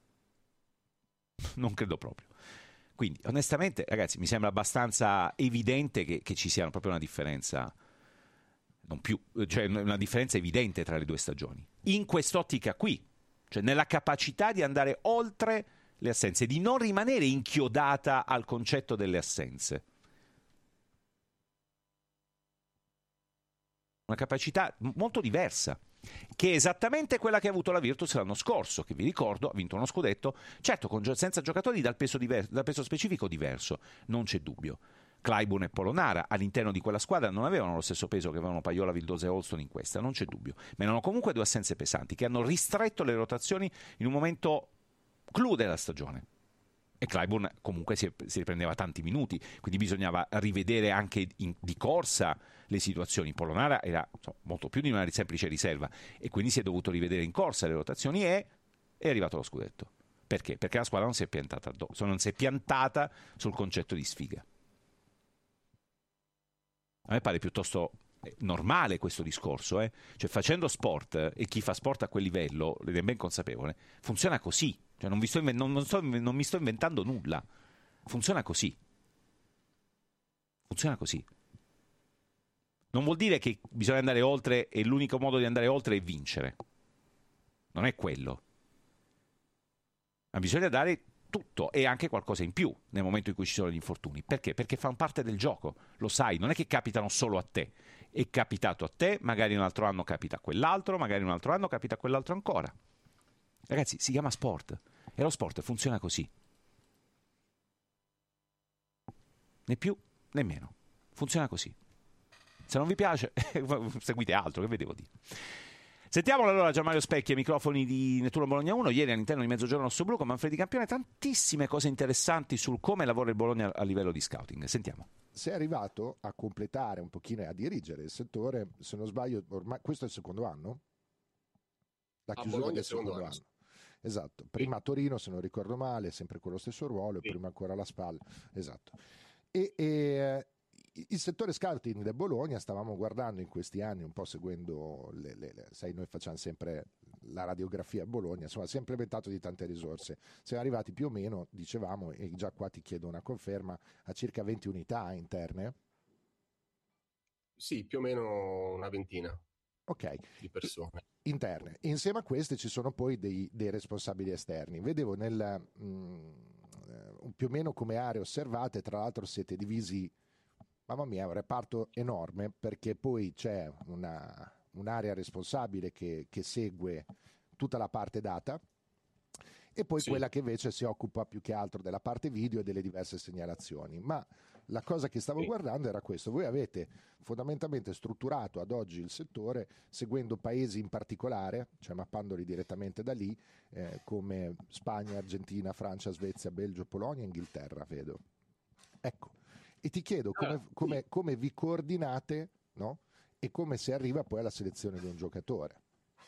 Non credo proprio. Quindi, onestamente, ragazzi, mi sembra abbastanza evidente che, che ci sia proprio una differenza, non più, cioè una differenza evidente tra le due stagioni. In quest'ottica qui, cioè nella capacità di andare oltre le assenze, di non rimanere inchiodata al concetto delle assenze. Una capacità molto diversa, che è esattamente quella che ha avuto la Virtus l'anno scorso, che vi ricordo ha vinto uno scudetto, certo con, senza giocatori dal peso, diver- dal peso specifico diverso, non c'è dubbio. Clyburn e Polonara all'interno di quella squadra non avevano lo stesso peso che avevano Paiola, Vildosa e Holston in questa, non c'è dubbio, ma erano comunque due assenze pesanti che hanno ristretto le rotazioni in un momento clou della stagione. E Clyburn comunque si, si riprendeva tanti minuti, quindi bisognava rivedere anche in, di corsa le situazioni. Polonara era insomma, molto più di una semplice riserva e quindi si è dovuto rivedere in corsa le rotazioni e è arrivato lo scudetto. Perché? Perché la squadra non si è piantata addosso, non si è piantata sul concetto di sfiga. A me pare piuttosto normale questo discorso, eh? Cioè facendo sport, e chi fa sport a quel livello, ne è ben consapevole, funziona così. Cioè non, vi sto, non, non, sto, non mi sto inventando nulla. Funziona così. Funziona così. Non vuol dire che bisogna andare oltre e l'unico modo di andare oltre è vincere. Non è quello. Ma bisogna dare tutto e anche qualcosa in più nel momento in cui ci sono gli infortuni. Perché? Perché fanno parte del gioco. Lo sai, non è che capitano solo a te. È capitato a te, magari un altro anno capita a quell'altro, magari un altro anno capita a quell'altro ancora. Ragazzi, si chiama sport e lo sport funziona così. Né più né meno. Funziona così. Se non vi piace, seguite altro, che vedevo dire. Sentiamo allora Gianmario Specchi ai microfoni di Nettuno Bologna uno. Ieri all'interno di Mezzogiorno Rossoblu con Manfredi Campione tantissime cose interessanti sul come lavora il Bologna a livello di scouting. Sentiamo. Sei arrivato a completare un pochino e a dirigere il settore, se non sbaglio, ormai questo è il secondo anno? La chiusura Bologna del secondo anno. anno. Esatto, prima a Torino, se non ricordo male, sempre con lo stesso ruolo, sì. E prima ancora alla spalla. Esatto. E, e il settore scouting del Bologna stavamo guardando in questi anni, un po' seguendo le, le, le, sai, noi facciamo sempre la radiografia a Bologna, insomma, si è implementato di tante risorse. Siamo arrivati più o meno, dicevamo, e già qua ti chiedo una conferma, a circa venti unità interne? Sì, più o meno una ventina. Ok, di persone interne. Insieme a queste ci sono poi dei, dei responsabili esterni. Vedevo nel, mh, eh, più o meno come aree osservate. Tra l'altro siete divisi, mamma mia, è un reparto enorme, perché poi c'è una, un'area responsabile che, che segue tutta la parte data, e poi sì. quella che invece si occupa più che altro della parte video e delle diverse segnalazioni. Ma la cosa che stavo sì. guardando era questo: voi avete fondamentalmente strutturato ad oggi il settore seguendo paesi in particolare, cioè mappandoli direttamente da lì, eh, come Spagna, Argentina, Francia, Svezia, Belgio, Polonia, Inghilterra, vedo. Ecco, e ti chiedo come, ah, come, sì. come vi coordinate, no? E come si arriva poi alla selezione di un giocatore.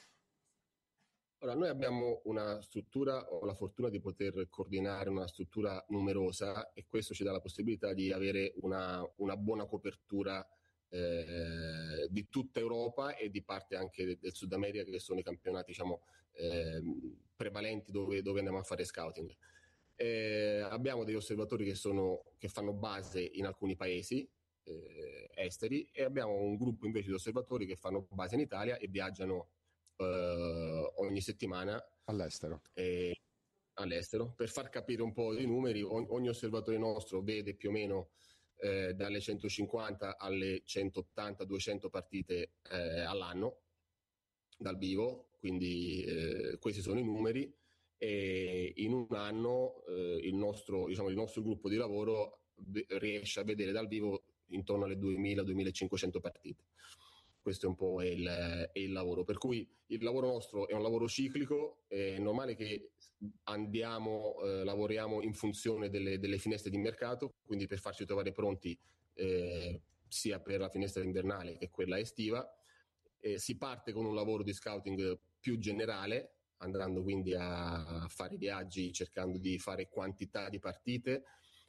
Allora, noi abbiamo una struttura, ho la fortuna di poter coordinare una struttura numerosa, e questo ci dà la possibilità di avere una, una buona copertura eh, di tutta Europa e di parte anche del, del Sud America, che sono i campionati, diciamo, eh, prevalenti dove, dove andiamo a fare scouting. Eh, abbiamo degli osservatori che, sono, che fanno base in alcuni paesi eh, esteri, e abbiamo un gruppo invece di osservatori che fanno base in Italia e viaggiano Uh, ogni settimana all'estero. E, all'estero per far capire un po' i numeri. O, ogni osservatore nostro vede più o meno eh, dalle centocinquanta alle centottanta duecento partite eh, all'anno dal vivo, quindi eh, questi sono i numeri, e in un anno eh, il nostro, diciamo, il nostro gruppo di lavoro v- riesce a vedere dal vivo intorno alle duemila duemilacinquecento partite. Questo è un po' il, è il lavoro, per cui il lavoro nostro è un lavoro ciclico. È normale che andiamo, eh, lavoriamo in funzione delle, delle finestre di mercato, quindi per farci trovare pronti eh, sia per la finestra invernale che quella estiva. Eh, si parte con un lavoro di scouting più generale, andando quindi a fare viaggi, cercando di fare quantità di partite.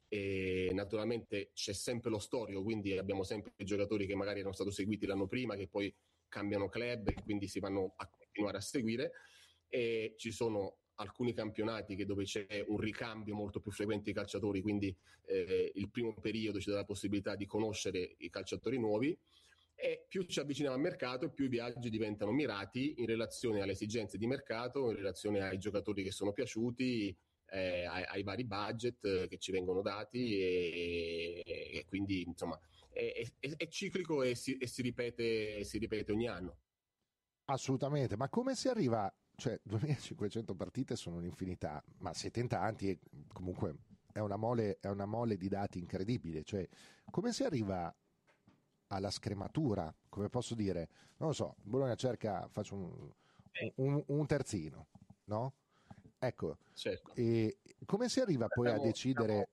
E naturalmente c'è sempre lo storico, quindi abbiamo sempre i giocatori che magari erano stati seguiti l'anno prima, che poi cambiano club e quindi si vanno a continuare a seguire, e ci sono alcuni campionati che dove c'è un ricambio molto più frequente di calciatori, quindi eh, il primo periodo ci dà la possibilità di conoscere i calciatori nuovi, e più ci avviciniamo al mercato e più i viaggi diventano mirati in relazione alle esigenze di mercato, in relazione ai giocatori che sono piaciuti, Eh, ai, ai vari budget eh, che ci vengono dati, e, e quindi insomma è, è, è ciclico e, si, e si, ripete, si ripete ogni anno. Assolutamente. Ma come si arriva, cioè duemilacinquecento partite sono un'infinità, ma siete in tanti e comunque è una mole, è una mole di dati incredibile, cioè come si arriva alla scrematura, come posso dire, non lo so, Bologna cerca, faccio un, un, un terzino, no? Ecco, certo. E come si arriva poi abbiamo, a decidere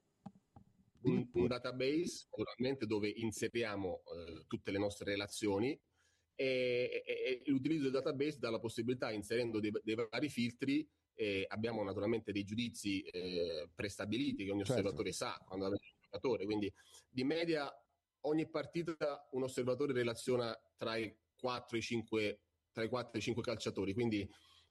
un, un database naturalmente dove inseriamo eh, tutte le nostre relazioni, e, e, e l'utilizzo del database dà la possibilità, inserendo dei, dei vari filtri, eh, abbiamo naturalmente dei giudizi eh, prestabiliti che ogni certo. osservatore sa quando avete un giocatore, quindi di media ogni partita un osservatore relaziona tra i quattro e i cinque tra i quattro e i cinque calciatori, quindi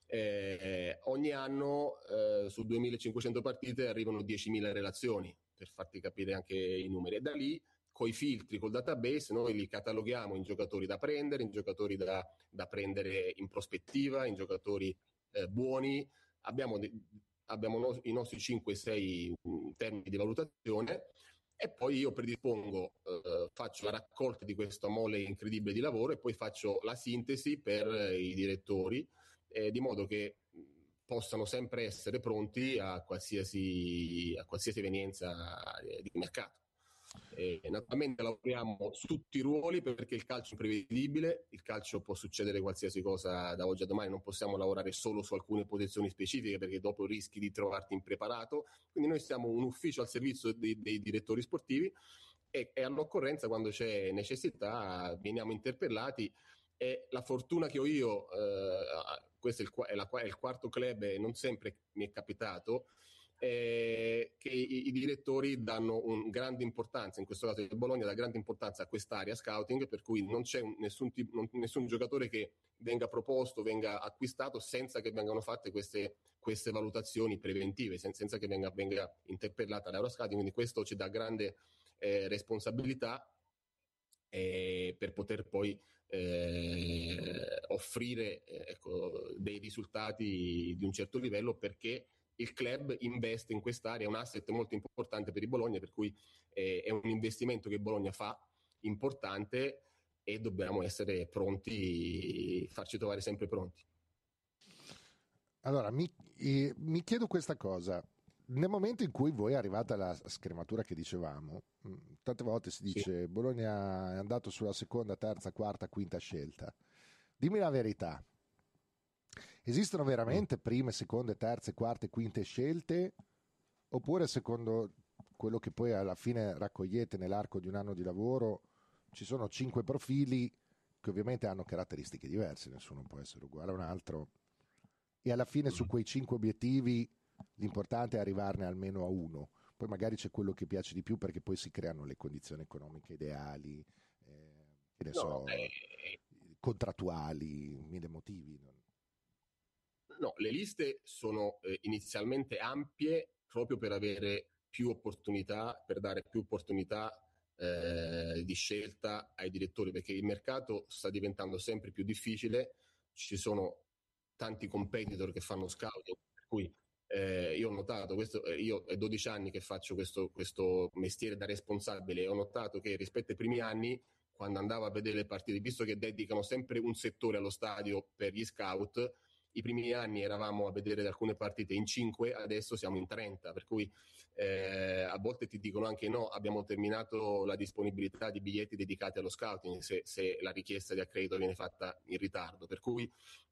Eh, ogni anno eh, su duemilacinquecento partite arrivano diecimila relazioni, per farti capire anche i numeri, e da lì coi filtri, col database noi li cataloghiamo in giocatori da prendere, in giocatori da, da prendere in prospettiva, in giocatori eh, buoni. Abbiamo, de- abbiamo no- i nostri cinque sei termini di valutazione, e poi io predispongo, eh, faccio la raccolta di questa mole incredibile di lavoro, e poi faccio la sintesi per eh, i direttori, Eh, di modo che possano sempre essere pronti a qualsiasi, a qualsiasi evenienza di mercato. E naturalmente lavoriamo su tutti i ruoli, perché il calcio è imprevedibile, il calcio può succedere qualsiasi cosa da oggi a domani, non possiamo lavorare solo su alcune posizioni specifiche, perché dopo rischi di trovarti impreparato. Quindi noi siamo un ufficio al servizio dei, dei direttori sportivi, e, e all'occorrenza, quando c'è necessità, veniamo interpellati. E la fortuna che ho io, eh, questo è il, è, la, è il quarto club e non sempre mi è capitato, eh, che i, i direttori danno un grande importanza, in questo caso il Bologna dà grande importanza a quest'area scouting, per cui non c'è un, nessun, non, nessun giocatore che venga proposto, venga acquistato senza che vengano fatte queste, queste valutazioni preventive, sen, senza che venga, venga interpellata l'Euroscouting, quindi questo ci dà grande eh, responsabilità eh, per poter poi Eh, offrire eh, ecco, dei risultati di un certo livello, perché il club investe in quest'area, è un asset molto importante per il Bologna, per cui eh, è un investimento che Bologna fa importante e dobbiamo essere pronti, farci trovare sempre pronti. Allora, mi, eh, mi chiedo questa cosa. Nel momento in cui voi arrivate alla scrematura che dicevamo, mh, tante volte si dice sì. Bologna è andato sulla seconda, terza, quarta, quinta scelta. Dimmi la verità. Esistono veramente prime, seconde, terze, quarte, quinte scelte? Oppure secondo quello che poi alla fine raccogliete nell'arco di un anno di lavoro ci sono cinque profili che ovviamente hanno caratteristiche diverse, nessuno può essere uguale a un altro, e alla fine su quei cinque obiettivi l'importante è arrivarne almeno a uno, poi magari c'è quello che piace di più perché poi si creano le condizioni economiche ideali, eh, che ne no, so, eh, contrattuali, mille motivi. No? No, le liste sono eh, inizialmente ampie proprio per avere più opportunità, per dare più opportunità eh, di scelta ai direttori, perché il mercato sta diventando sempre più difficile, ci sono tanti competitor che fanno scouting, per cui eh, io ho notato, questo, eh, io è dodici anni che faccio questo, questo mestiere da responsabile, e ho notato che rispetto ai primi anni, quando andavo a vedere le partite, visto che dedicano sempre un settore allo stadio per gli scout, i primi anni eravamo a vedere alcune partite in cinque, adesso siamo in trenta, per cui eh, a volte ti dicono anche no, abbiamo terminato la disponibilità di biglietti dedicati allo scouting se, se la richiesta di accredito viene fatta in ritardo, per cui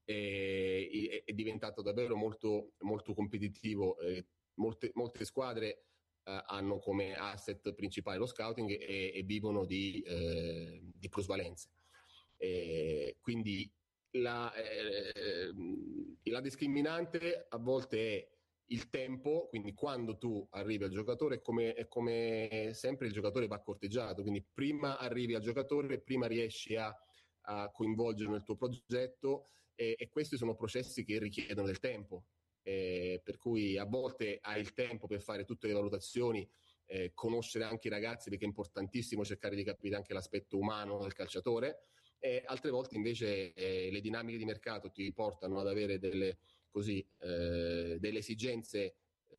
eh, è diventato davvero molto, molto competitivo, eh, molte, molte squadre eh, hanno come asset principale lo scouting e, e vivono di, eh, di plusvalenze, eh, quindi La, eh, la discriminante a volte è il tempo, quindi quando tu arrivi al giocatore è come, è come sempre il giocatore va corteggiato, quindi prima arrivi al giocatore, prima riesci a, a coinvolgerlo nel tuo progetto, e, e questi sono processi che richiedono del tempo, eh, per cui a volte hai il tempo per fare tutte le valutazioni, eh, conoscere anche i ragazzi, perché è importantissimo cercare di capire anche l'aspetto umano del calciatore. E altre volte invece eh, le dinamiche di mercato ti portano ad avere delle, così, eh, delle esigenze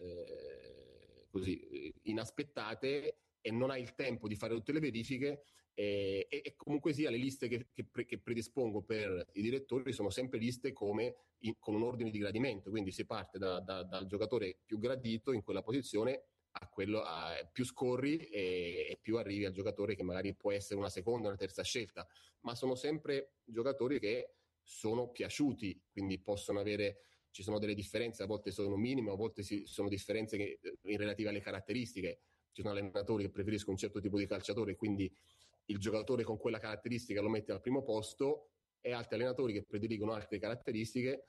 eh, così, inaspettate, e non hai il tempo di fare tutte le verifiche, eh, e, e comunque sia le liste che, che, pre, che predispongo per i direttori sono sempre liste come in, con un ordine di gradimento, quindi si parte da, da, dal giocatore più gradito in quella posizione a quello a, più scorri e, e più arrivi al giocatore che magari può essere una seconda o una terza scelta, ma sono sempre giocatori che sono piaciuti, quindi possono avere, ci sono delle differenze, a volte sono minime, a volte si, sono differenze che, in relative alle caratteristiche, ci sono allenatori che preferiscono un certo tipo di calciatore, quindi il giocatore con quella caratteristica lo mette al primo posto, e altri allenatori che prediligono altre caratteristiche,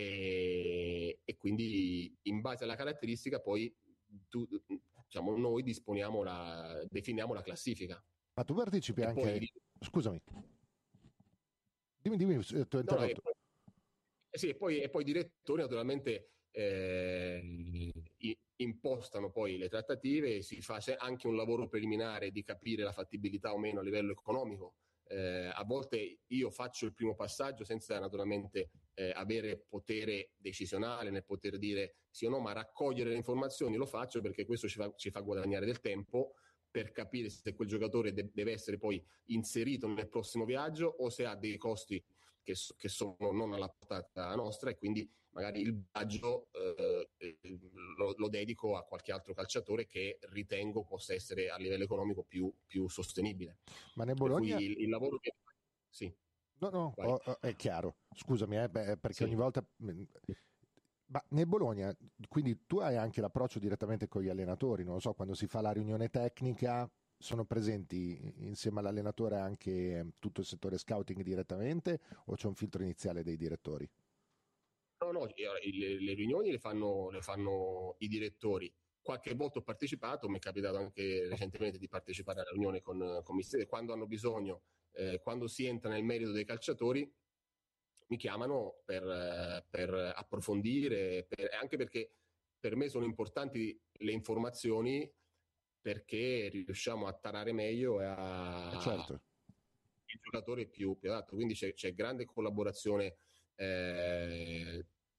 e, e quindi in base alla caratteristica poi Tu, diciamo, noi disponiamo la, definiamo la classifica. Ma tu partecipi e anche poi... scusami dimmi dimmi ti ho interrotto. No, e poi, eh sì, e poi, e poi i direttori naturalmente eh, impostano poi le trattative, si fa anche un lavoro preliminare di capire la fattibilità o meno a livello economico. Eh, a volte io faccio il primo passaggio senza naturalmente eh, avere potere decisionale nel poter dire sì o no, ma raccogliere le informazioni lo faccio, perché questo ci fa, ci fa guadagnare del tempo per capire se quel giocatore de- deve essere poi inserito nel prossimo viaggio o se ha dei costi che, so- che sono non alla portata nostra, e quindi magari il viaggio eh, lo, lo dedico a qualche altro calciatore che ritengo possa essere a livello economico più, più sostenibile. Ma nel Bologna il, il lavoro che sì. No, no, oh, oh, è chiaro. Scusami, eh, beh, perché sì. ogni volta. Ma nel Bologna, quindi tu hai anche l'approccio direttamente con gli allenatori, non lo so, quando si fa la riunione tecnica, sono presenti insieme all'allenatore anche tutto il settore scouting direttamente, o c'è un filtro iniziale dei direttori? No, no, le, le riunioni le fanno, le fanno i direttori. Qualche volta ho partecipato, mi è capitato anche recentemente di partecipare alla riunione con, con mister, quando hanno bisogno, eh, quando si entra nel merito dei calciatori, mi chiamano per, per approfondire, per, anche perché per me sono importanti le informazioni, perché riusciamo a tarare meglio e a, certo. il giocatore più, più adatto. Quindi c'è, c'è grande collaborazione eh,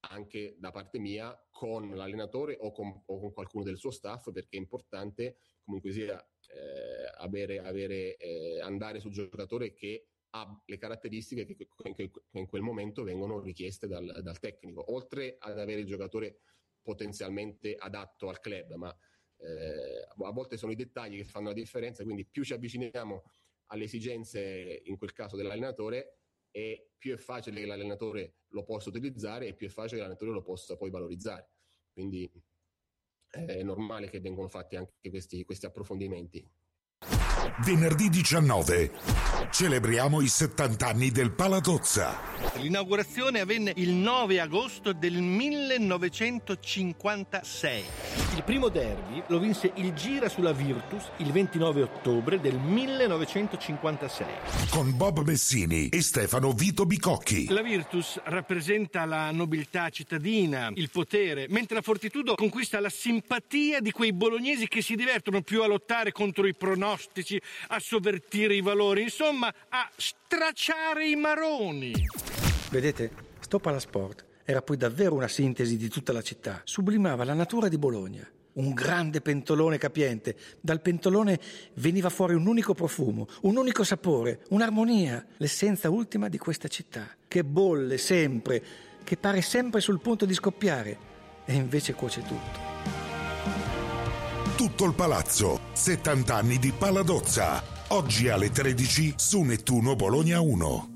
anche da parte mia con l'allenatore o con, o con qualcuno del suo staff, perché è importante comunque sia eh, avere, avere eh, andare sul giocatore che ha le caratteristiche che, che, che in quel momento vengono richieste dal, dal tecnico, oltre ad avere il giocatore potenzialmente adatto al club, ma eh, a volte sono i dettagli che fanno la differenza, quindi più ci avviciniamo alle esigenze in quel caso dell'allenatore e più è facile che l'allenatore lo possa utilizzare e più è facile che l'allenatore lo possa poi valorizzare, quindi è normale che vengano fatti anche questi, questi approfondimenti. Venerdì diciannove celebriamo i settanta anni del Palatozza. L'inaugurazione avvenne il nove agosto del millenovecentocinquantasei. Il primo derby lo vinse il Gira sulla Virtus il ventinove ottobre del millenovecentocinquantasei. Con Bob Messini e Stefano Vito Bicocchi. La Virtus rappresenta la nobiltà cittadina, il potere, mentre la Fortitudo conquista la simpatia di quei bolognesi che si divertono più a lottare contro i pronostici, a sovvertire i valori, insomma a stracciare i maroni. Vedete, sto Palasport era poi davvero una sintesi di tutta la città. Sublimava la natura di Bologna. Un grande pentolone capiente. Dal pentolone veniva fuori un unico profumo, un unico sapore, un'armonia, l'essenza ultima di questa città, che bolle sempre, che pare sempre sul punto di scoppiare, e invece cuoce tutto. Tutto il palazzo, settanta anni di Paladozza, oggi alle tredici su Nettuno Bologna uno.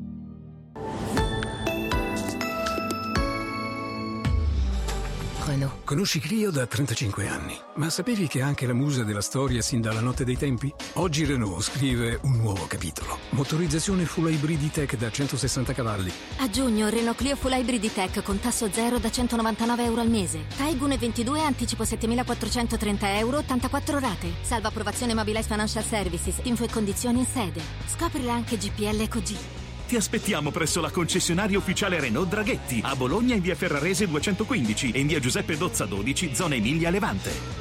Renault. Conosci Clio da trentacinque anni, ma sapevi che è anche la musa della storia sin dalla notte dei tempi? Oggi Renault scrive un nuovo capitolo. Motorizzazione full hybrid E-Tech da centosessanta cavalli. A giugno Renault Clio Full Hybrid E-Tech con tasso zero da centonovantanove euro al mese. Taigun ventidue, anticipo settemilaquattrocentotrenta euro, ottantaquattro rate. Salvo approvazione Mobilize Financial Services. Info e condizioni in sede. Scoprila anche G P L Eco-G. Ti aspettiamo presso la concessionaria ufficiale Renault Draghetti, a Bologna in via Ferrarese duecentoquindici e in via Giuseppe Dozza dodici, zona Emilia Levante.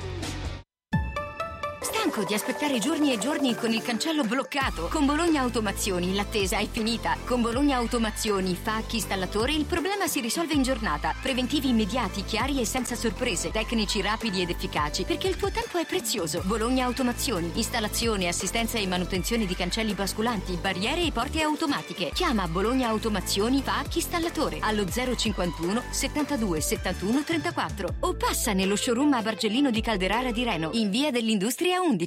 Stanco di aspettare giorni e giorni con il cancello bloccato? Con Bologna Automazioni l'attesa è finita. Con Bologna Automazioni, F A C, installatore, il problema si risolve in giornata. Preventivi immediati, chiari e senza sorprese. Tecnici rapidi ed efficaci, perché il tuo tempo è prezioso. Bologna Automazioni, installazione, assistenza e manutenzione di cancelli basculanti, barriere e porte automatiche. Chiama Bologna Automazioni F A C installatore allo zero cinquantuno settantadue settantuno trentaquattro o passa nello showroom a Bargellino di Calderara di Reno, in via dell'Industria undici.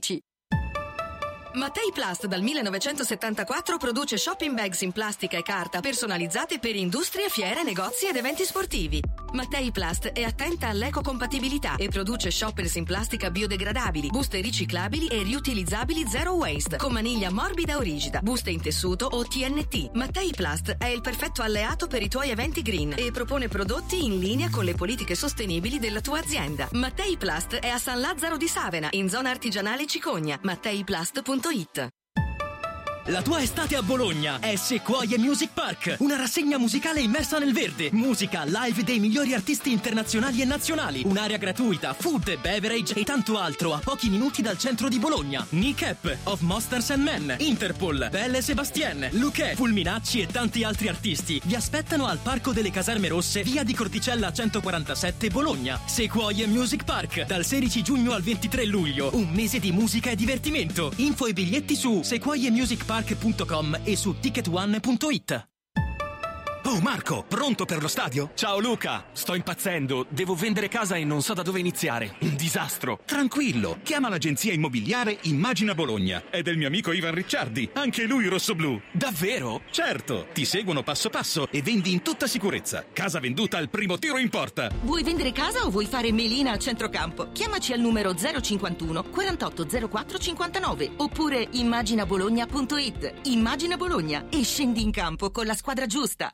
Mattei Plast dal millenovecentosettantaquattro produce shopping bags in plastica e carta personalizzate per industrie, fiere, negozi ed eventi sportivi. Mattei Plast è attenta all'ecocompatibilità e produce shoppers in plastica biodegradabili, buste riciclabili e riutilizzabili zero waste, con maniglia morbida o rigida, buste in tessuto o T N T. Mattei Plast è il perfetto alleato per i tuoi eventi green e propone prodotti in linea con le politiche sostenibili della tua azienda. Mattei Plast è a San Lazzaro di Savena, in zona artigianale Cicogna. matteiplast punto it. La tua estate a Bologna è Sequoia Music Park, una rassegna musicale immersa nel verde, musica live dei migliori artisti internazionali e nazionali, un'area gratuita, food, beverage e tanto altro a pochi minuti dal centro di Bologna. Nick of Monsters and Men, Interpol, Belle Sebastien, Luque, Fulminacci e tanti altri artisti vi aspettano al Parco delle Caserme Rosse, via di Corticella centoquarantasette, Bologna. Sequoia Music Park, dal sedici giugno al ventitré luglio, un mese di musica e divertimento. Info e biglietti su sequoia music park punto com e su ticket one punto it. Oh Marco, pronto per lo stadio? Ciao Luca, sto impazzendo, devo vendere casa e non so da dove iniziare. Un disastro. Tranquillo, chiama l'agenzia immobiliare Immagina Bologna. È del mio amico Ivan Ricciardi, anche lui rossoblù. Davvero? Certo, ti seguono passo passo e vendi in tutta sicurezza. Casa venduta al primo tiro in porta. Vuoi vendere casa o vuoi fare melina al centrocampo? Chiamaci al numero zero cinquantuno quarantotto zero quattro cinquantanove oppure immagina bologna punto it. Immagina Bologna e scendi in campo con la squadra giusta.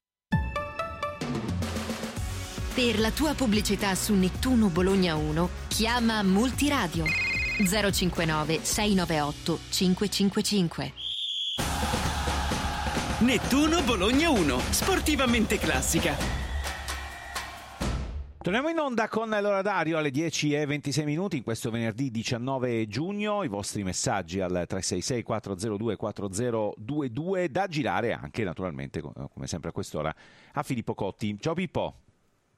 Per la tua pubblicità su Nettuno Bologna uno, chiama Multiradio zero cinquantanove sei novantaotto cinquecentocinquantacinque. Nettuno Bologna uno, sportivamente classica. Torniamo in onda con l'orario alle dieci e ventisei minuti in questo venerdì diciannove giugno. I vostri messaggi al tre sei sei quattro zero due quattro zero due due da girare anche naturalmente come sempre a quest'ora a Filippo Cotti. Ciao Pippo.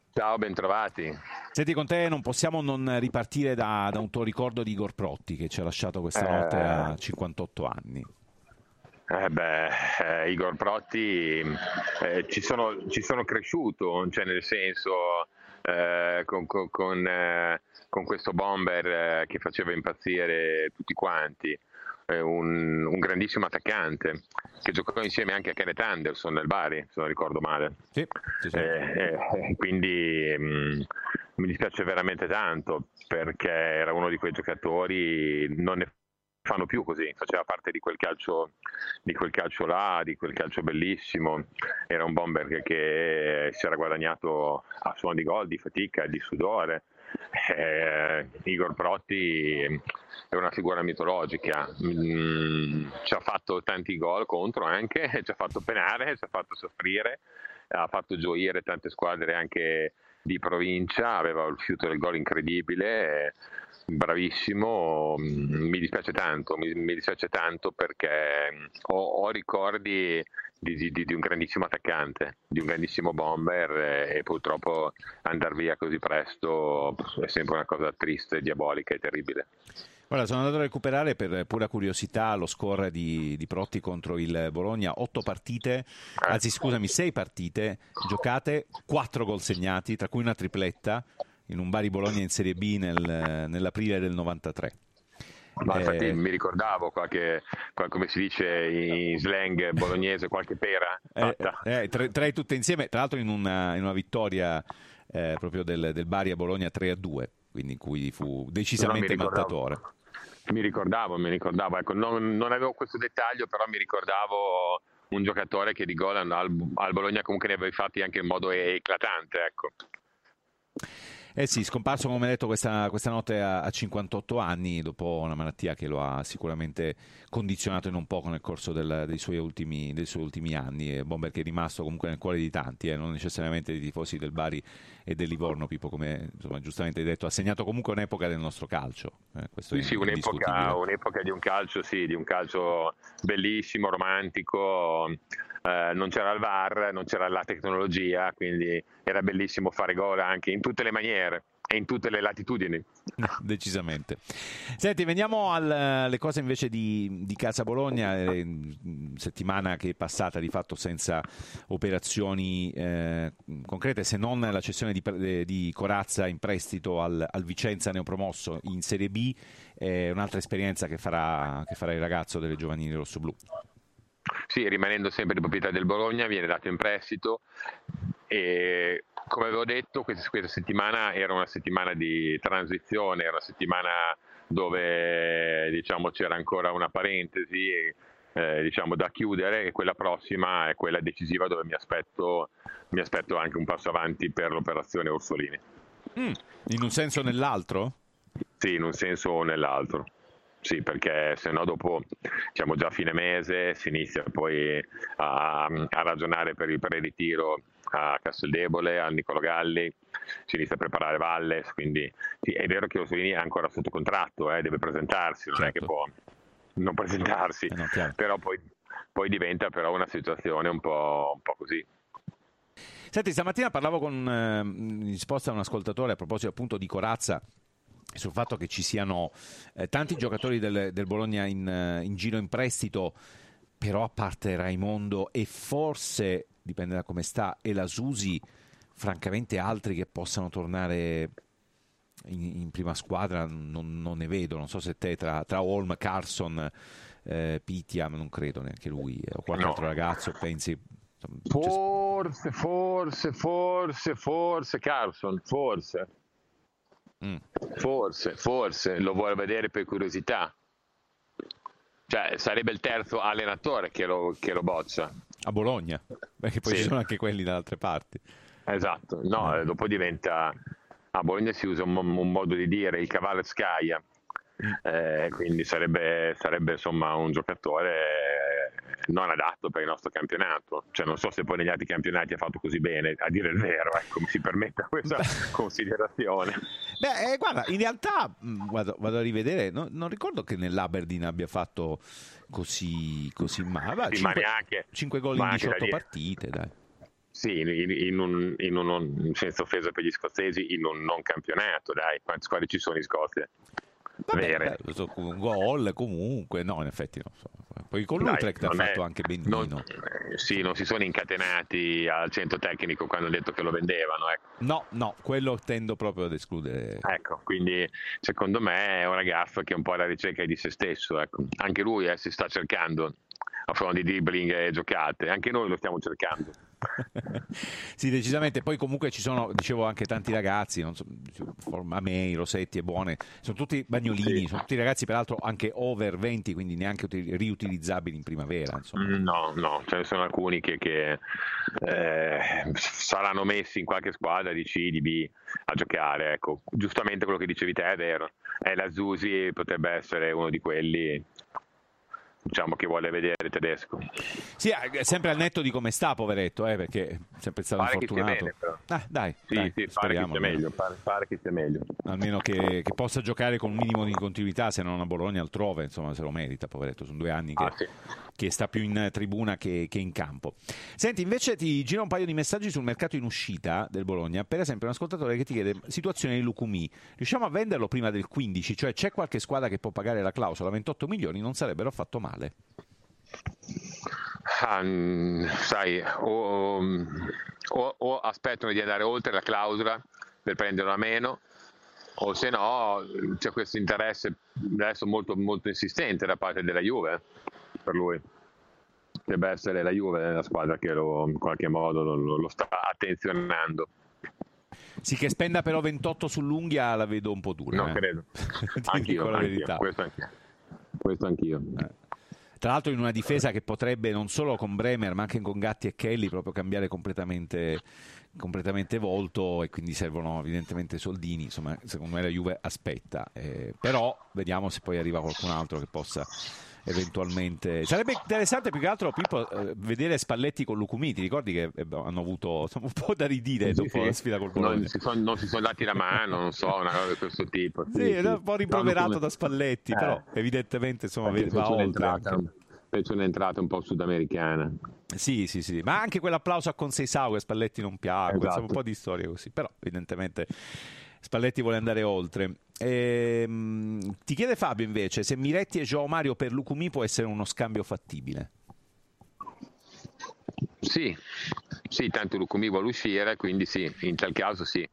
Ciao, bentrovati. Senti, con te non possiamo non ripartire da, da un tuo ricordo di Igor Protti, che ci ha lasciato questa notte Eh. a cinquantotto anni. Eh beh, eh, Igor Protti, eh, ci, sono, ci sono cresciuto, cioè nel senso eh, con, con, con, eh, con questo bomber eh, che faceva impazzire tutti quanti, eh, un, un grandissimo attaccante che giocò insieme anche a Kenneth Anderson nel Bari, se non ricordo male. Sì, sì, sì. Eh, eh, quindi mh, mi dispiace veramente tanto, perché era uno di quei giocatori, non ne fanno più così, faceva parte di quel calcio di quel calcio là, di quel calcio bellissimo. Era un bomber che, che si era guadagnato a suon di gol, di fatica, di sudore. Eh, Igor Protti è una figura mitologica, mm, ci ha fatto tanti gol contro anche, ci ha fatto penare, ci ha fatto soffrire, ha fatto gioire tante squadre anche di provincia, aveva il fiuto del gol incredibile, bravissimo. Mi dispiace tanto, mi, mi dispiace tanto perché ho, ho ricordi di, di, di un grandissimo attaccante, di un grandissimo bomber, e, e purtroppo andare via così presto è sempre una cosa triste, diabolica e terribile. Guarda, sono andato a recuperare per pura curiosità lo score di, di Protti contro il Bologna: otto partite, anzi scusami, sei partite giocate, quattro gol segnati, tra cui una tripletta in un Bari Bologna in Serie B nel, nell'aprile del novantatré. Ma infatti Eh, mi ricordavo qualche, qual- come si dice in slang bolognese, qualche pera eh, fatta. eh, tre, tre tutte insieme, tra l'altro in una, in una vittoria eh, proprio del, del Bari a Bologna tre a due, quindi in cui fu decisamente No, mi ricordavo. mattatore. Mi ricordavo, mi ricordavo, ecco, non, non avevo questo dettaglio, però mi ricordavo un giocatore che di gol al, al Bologna comunque ne aveva fatti anche in modo eclatante, ecco. Eh sì, scomparso come detto questa, questa notte a, a cinquantotto anni, dopo una malattia che lo ha sicuramente condizionato in un poco nel corso del, dei, suoi ultimi, dei suoi ultimi anni. E bomber che è rimasto comunque nel cuore di tanti, eh, non necessariamente dei tifosi del Bari e del Livorno. Pippo, come insomma, giustamente hai detto, ha segnato comunque un'epoca del nostro calcio. Eh, questo Sì, è sì, indiscutibile. un'epoca, un'epoca di un calcio, sì, di un calcio bellissimo, romantico. Eh, non c'era il V A R, non c'era la tecnologia, quindi era bellissimo fare gol anche in tutte le maniere e in tutte le latitudini. Decisamente. Senti, veniamo al- alle cose invece di, di Casa Bologna. Eh, settimana che è passata di fatto senza operazioni eh, concrete, se non la cessione di, pre- di Corazza in prestito al, al Vicenza neopromosso in Serie B. È un'altra esperienza che farà, che farà il ragazzo delle giovanili rossoblù. Sì, rimanendo sempre di proprietà del Bologna, viene dato in prestito e, come avevo detto, questa, questa settimana era una settimana di transizione, era una settimana dove diciamo c'era ancora una parentesi eh, diciamo da chiudere, e quella prossima è quella decisiva, dove mi aspetto, mi aspetto anche un passo avanti per l'operazione Orsolini. Mm, in un senso o nell'altro? Sì, in un senso o nell'altro. Sì, perché se no dopo siamo già a fine mese, si inizia poi a, a ragionare per il pre-ritiro a Casteldebole, al Nicolo Galli, si inizia a preparare Valles, quindi sì, è vero che Orsolini è ancora sotto contratto, eh, deve presentarsi, non Certo. è che può non presentarsi, Eh no, chiaro. però poi, poi diventa però una situazione un po', un po' così. Senti, stamattina parlavo con, eh, in risposta a un ascoltatore a proposito appunto di Corazza, sul fatto che ci siano eh, tanti giocatori del, del Bologna in, eh, in giro in prestito, però a parte Raimondo e forse, dipende da come sta, e la Susi, francamente altri che possano tornare in, in prima squadra non, non ne vedo. Non so se te tra, tra Holm, Carson, eh, Pitia, ma non credo neanche lui, eh, o qualche No. altro ragazzo, pensi... insomma, Forse, forse, forse, forse Carlson, forse. Mm. Forse, forse lo vuole vedere per curiosità. Cioè, sarebbe il terzo allenatore che lo, che lo boccia. A Bologna, perché poi Sì. ci sono anche quelli da altre parti. Esatto, no, eh, dopo diventa, a Bologna si usa un, mo- un modo di dire, il cavallo Scaia, eh, quindi sarebbe, sarebbe insomma un giocatore eh, non adatto per il nostro campionato. Cioè, non so se poi negli altri campionati ha fatto così bene, a dire il vero, ecco, mi si permetta questa considerazione. Beh, eh, guarda, in realtà mh, vado, vado a rivedere, no- non ricordo che nell'Aberdeen abbia fatto così, così male. Sì, ma neanche- cinque gol ma in anche da diciotto dire- partite, dai. Sì, in, in, un, in un, senza offesa per gli scozzesi, in un non campionato, dai, quante squadre ci sono in Scozia? Vabbè, beh, un gol comunque, no, in effetti non so. Poi con l'Utrecht ha fatto è, anche benino. Non, sì, non si sono incatenati al centro tecnico quando hanno detto che lo vendevano. Ecco. No, no, quello tendo proprio ad escludere. Ecco, quindi secondo me è un ragazzo che è un po' alla ricerca di se stesso. Ecco. Anche lui eh, si sta cercando a fronte di dribbling e giocate, anche noi lo stiamo cercando. Sì, decisamente. Poi comunque ci sono, dicevo, anche tanti ragazzi, non so, Amei, Rossetti e Buone, sono tutti bagnolini, sì. Sono tutti ragazzi peraltro anche over venti, quindi neanche riutilizzabili in primavera, insomma. No, no, ce ne sono alcuni che, che eh, saranno messi in qualche squadra di C, di B a giocare, ecco. Giustamente quello che dicevi te è vero, è la Zusi potrebbe essere uno di quelli, diciamo, che vuole vedere il tedesco. Sì, sempre al netto di come sta, poveretto, eh, perché è sempre stato pare infortunato. Che sia bene, però. Ah, dai, sì, dai, sì, pare che sia meglio, pare, pare che sia meglio. Almeno che, che possa giocare con un minimo di continuità, se non a Bologna altrove, insomma, se lo merita, poveretto. Sono due anni che, ah, sì. che sta più in tribuna che, che in campo. Senti, invece ti giro un paio di messaggi sul mercato in uscita del Bologna. Per esempio un ascoltatore che ti chiede: situazione di Lukumi, riusciamo a venderlo prima del quindici? Cioè c'è qualche squadra che può pagare la clausola? ventotto milioni non sarebbero affatto male. Ah, sai, o, o, o aspettano di andare oltre la clausola per prenderlo a meno, o se no c'è questo interesse adesso molto, molto insistente da parte della Juve per lui. Deve essere la Juve la squadra che lo, in qualche modo lo, lo sta attenzionando. Sì, che spenda però ventotto sull'unghia la vedo un po' dura. No, eh. credo. Ti Anch'io, dico la anch'io, verità. Questo anch'io. Questo anch'io. Eh. Tra l'altro in una difesa che potrebbe non solo con Bremer ma anche con Gatti e Kelly proprio cambiare completamente, completamente volto, e quindi servono evidentemente soldini. Insomma, secondo me la Juve aspetta, eh, però vediamo se poi arriva qualcun altro che possa eventualmente. Sarebbe interessante più che altro, Pippo, eh, vedere Spalletti con Lukumi. Ti ricordi che eh, hanno avuto un po' da ridire sì, dopo sì. la sfida col Bologna? Non si, son, non si sono dati la mano, non so, una cosa di questo tipo. Sì, sì, è un po' rimproverato come... da Spalletti, eh. però evidentemente insomma Perché va oltre. Un'entrata, penso un'entrata un po' sudamericana. Sì, sì, sì, ma anche quell'applauso a Conceição che Spalletti non piace, esatto. Un po' di storie così, però evidentemente Spalletti vuole andare oltre. Ehm, ti chiede Fabio invece se Miretti e João Mario per Lukumi può essere uno scambio fattibile. Sì, sì, tanto Lukumi vuole uscire, quindi sì, in tal caso sì.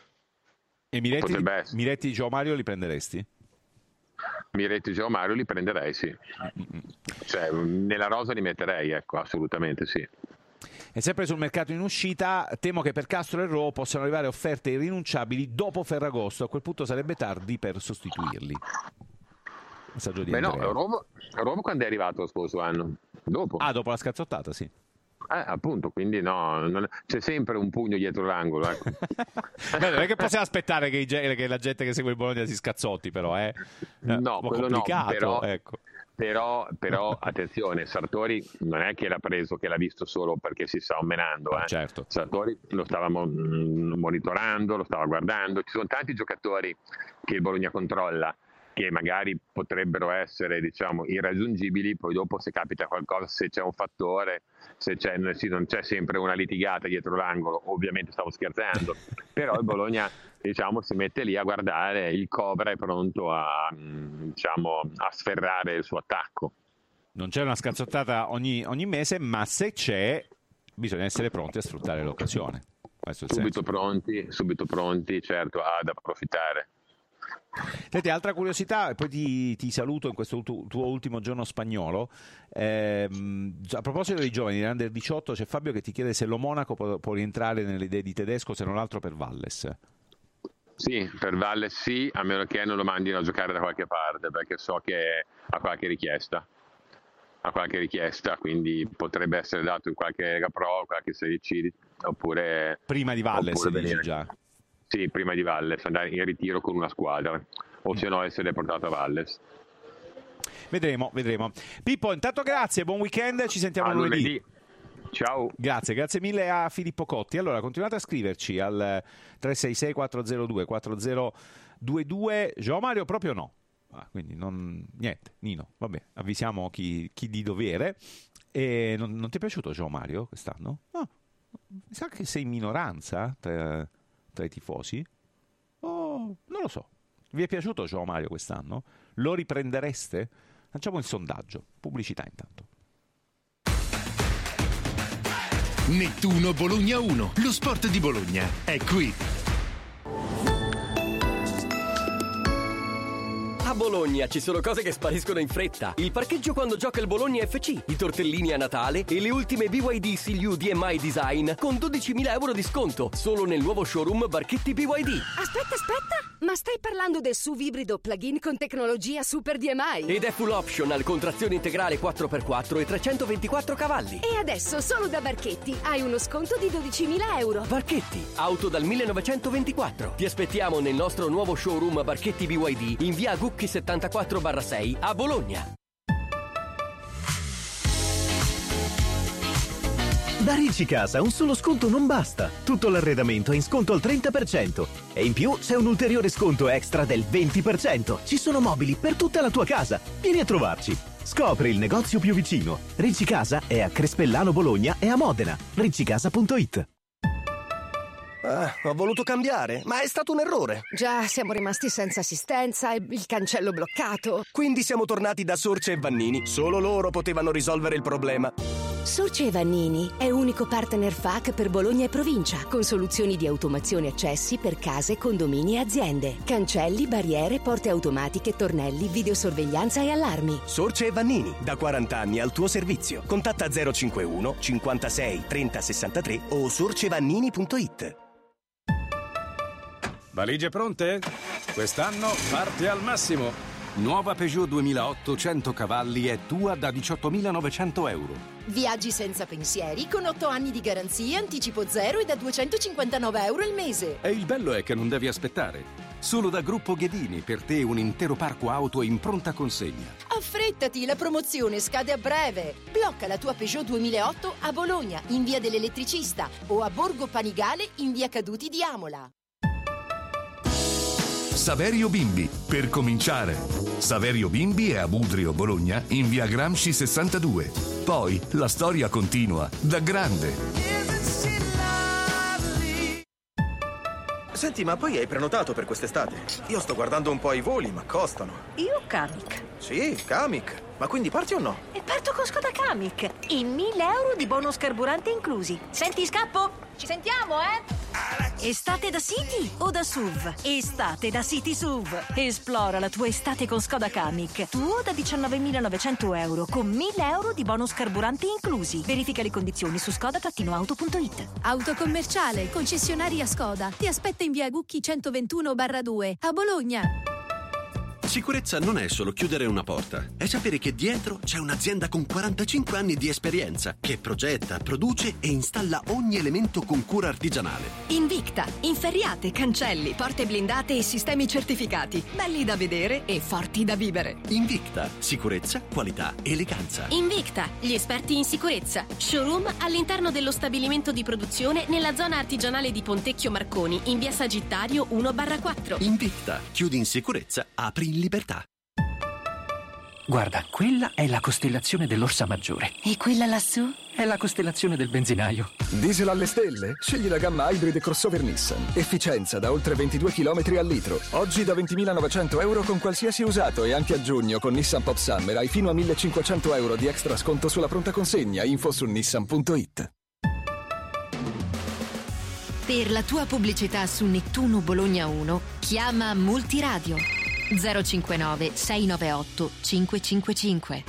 E Miretti, Miretti e João Mario li prenderesti? Miretti e João Mario li prenderei, sì. Cioè, nella rosa li metterei, ecco, assolutamente sì. E sempre sul mercato in uscita, temo che per Castro e Ro possano arrivare offerte irrinunciabili dopo Ferragosto. A quel punto sarebbe tardi per sostituirli. Messaggio di Beh Andrea. no, Roma, Roma quando è arrivato lo scorso anno? Dopo. Ah, dopo la scazzottata, sì. Eh, appunto, quindi no, non... c'è sempre un pugno dietro l'angolo. Ecco. Beh, non è che possiamo aspettare che, i, che la gente che segue il Bologna si scazzotti, però è eh, no, un po' quello complicato. No, però... Ecco. Però, però attenzione, Sartori non è che l'ha preso, che l'ha visto solo perché si sta menando. Eh. Certo. Sartori lo stava monitorando, lo stava guardando. Ci sono tanti giocatori che il Bologna controlla, che magari potrebbero essere, diciamo, irraggiungibili, poi dopo se capita qualcosa, se c'è un fattore, se c'è, sì, non c'è sempre una litigata dietro l'angolo, ovviamente stavo scherzando, però il Bologna, diciamo, si mette lì a guardare, il Cobra è pronto a, diciamo, a sferrare il suo attacco. Non c'è una scazzottata ogni, ogni mese, ma se c'è bisogna essere pronti a sfruttare l'occasione. Questo è il subito senso. pronti, subito pronti, certo, ad approfittare. Senti, altra curiosità, e poi ti, ti saluto in questo tu, tuo ultimo giorno spagnolo. Eh, a proposito dei giovani di Under diciotto, c'è Fabio che ti chiede se lo Monaco può, può rientrare nelle idee di Tedesco, se non altro per Valles. Sì, per Valles sì, a meno che non lo mandino a giocare da qualche parte, perché so che ha qualche richiesta. Ha qualche richiesta, quindi potrebbe essere dato in qualche Lega Pro, qualche Serie C, oppure... Prima di Valles, dici già. Sì, prima di Valles, andare in ritiro con una squadra, o se no essere portato a Valles. Vedremo, vedremo. Pippo, intanto grazie, buon weekend, ci sentiamo a lunedì. lunedì. Ciao. Grazie, grazie mille a Filippo Cotti. Allora, continuate a scriverci al tre sei sei quattro zero due quattro zero due due. João Mario proprio no. Ah, quindi non, niente, Nino, vabbè, avvisiamo chi, chi di dovere. E non, non ti è piaciuto João Mario quest'anno? Ah. mi sa che sei in minoranza tra, tra i tifosi. Oh, non lo so. Vi è piaciuto João Mario quest'anno? Lo riprendereste? Facciamo il sondaggio. Pubblicità intanto. Nettuno Bologna uno. Lo sport di Bologna è qui. A Bologna ci sono cose che spariscono in fretta. Il parcheggio quando gioca il Bologna F C, i tortellini a Natale e le ultime B Y D C L U D M I Design con dodicimila euro di sconto solo nel nuovo showroom Barchetti B Y D. Aspetta, aspetta! Ma stai parlando del S U V ibrido plug-in con tecnologia Super D M I? Ed è full optional con trazione integrale quattro per quattro e trecentoventiquattro cavalli. E adesso solo da Barchetti hai uno sconto di dodicimila euro. Barchetti, auto dal millenovecentoventiquattro. Ti aspettiamo nel nostro nuovo showroom Barchetti B Y D in via Gucchi settantaquattro barra sei a Bologna. Da Ricci Casa un solo sconto non basta. Tutto l'arredamento è in sconto al trenta per cento. E in più c'è un ulteriore sconto extra del venti per cento. Ci sono mobili per tutta la tua casa. Vieni a trovarci. Scopri il negozio più vicino. Ricci Casa è a Crespellano Bologna e a Modena. riccicasa punto it. Ah, ho voluto cambiare, ma è stato un errore. Già, siamo rimasti senza assistenza e il cancello bloccato. Quindi siamo tornati da Sorce e Vannini. Solo loro potevano risolvere il problema. Sorce e Vannini è unico partner F A Q per Bologna e provincia, con soluzioni di automazione accessi per case, condomini e aziende. Cancelli, barriere, porte automatiche, tornelli, videosorveglianza e allarmi. Sorce e Vannini, da quaranta anni al tuo servizio. Contatta zero cinquantuno cinquantasei trenta sessantatré o sorcevannini punto it. Valigie pronte? Quest'anno parte al massimo. Nuova Peugeot duemilaotto cento cavalli è tua da diciottomilanovecento euro. Viaggi senza pensieri con otto anni di garanzia, anticipo zero e da duecentocinquantanove euro al mese. E il bello è che non devi aspettare. Solo da Gruppo Ghedini per te un intero parco auto in pronta consegna. Affrettati, la promozione scade a breve. Blocca la tua Peugeot duemilaotto a Bologna, in via dell'Elettricista, o a Borgo Panigale, in via Caduti di Amola. Saverio Bimbi, per cominciare. Saverio Bimbi è a Budrio, Bologna, in via Gramsci sessantadue. Poi la storia continua, da grande. Senti, ma poi hai prenotato per quest'estate? Io sto guardando un po' i voli, ma costano. Io Kamiq. Sì, Kamiq. Ma quindi parti o no? E parto con Skoda Kamiq e mille euro di bonus carburante inclusi. Senti, scappo? Ci sentiamo, eh? Estate da City o da S U V? Estate da City S U V. Esplora la tua estate con Skoda Kamiq. Tuo da diciannovemilanovecento euro con mille euro di bonus carburanti inclusi. Verifica le condizioni su skoda auto punto it. Auto commerciale, concessionaria Skoda. Ti aspetta in via Gucchi centoventuno barra due a Bologna. Sicurezza non è solo chiudere una porta, è sapere che dietro c'è un'azienda con quarantacinque anni di esperienza che progetta, produce e installa ogni elemento con cura artigianale. Invicta, inferriate, cancelli, porte blindate e sistemi certificati, belli da vedere e forti da vivere. Invicta, sicurezza, qualità, eleganza. Invicta, gli esperti in sicurezza. Showroom all'interno dello stabilimento di produzione nella zona artigianale di Pontecchio Marconi, in via Sagittario uno barra quattro. Invicta, chiudi in sicurezza, apri in libertà. Guarda, quella è la costellazione dell'Orsa Maggiore. E quella lassù? È la costellazione del benzinaio. Diesel alle stelle? Scegli la gamma hybrid crossover Nissan. Efficienza da oltre ventidue chilometri al litro. Oggi da ventimilanovecento euro con qualsiasi usato e anche a giugno con Nissan Pop Summer hai fino a millecinquecento euro di extra sconto sulla pronta consegna. Info su nissan punto it. Per la tua pubblicità su Nettuno Bologna uno, chiama Multiradio zero cinquantanove sei novantotto cinquecentocinquantacinque.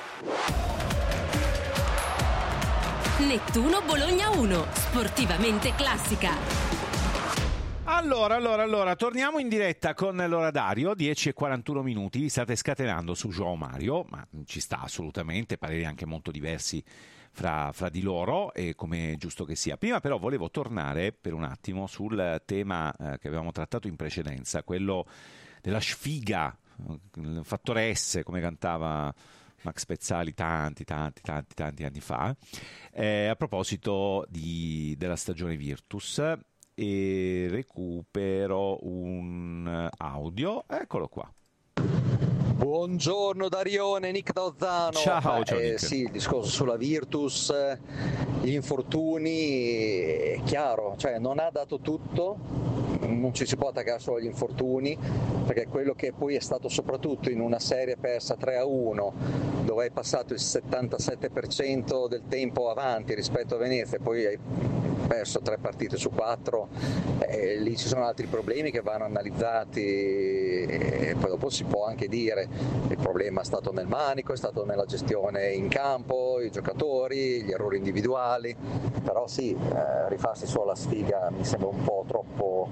Nettuno Bologna uno, sportivamente classica. Allora, allora, allora, torniamo in diretta con l'orario, dieci e quarantuno minuti, vi state scatenando su João Mario, ma ci sta assolutamente, pareri anche molto diversi fra, fra di loro, e come è giusto che sia. Prima però volevo tornare per un attimo sul tema eh, che avevamo trattato in precedenza, quello della sfiga, il fattore S, come cantava Max Pezzali tanti, tanti, tanti, tanti anni fa, eh, a proposito di, della stagione Virtus. E recupero un audio, eccolo qua. Buongiorno Darione, Nick da Ozzano. Ciao, Beh, ciao eh, Nick. sì, il discorso sulla Virtus, eh, gli infortuni, è chiaro, cioè non ha dato tutto, non ci si può attaccare solo agli infortuni, perché quello che poi è stato soprattutto in una serie persa tre a uno, dove hai passato il settantasette per cento del tempo avanti rispetto a Venezia e poi hai perso tre partite su quattro, eh, lì ci sono altri problemi che vanno analizzati e poi dopo si può anche dire il problema è stato nel manico, è stato nella gestione in campo, i giocatori, gli errori individuali, però sì, eh, rifarsi solo la sfiga mi sembra un po' troppo,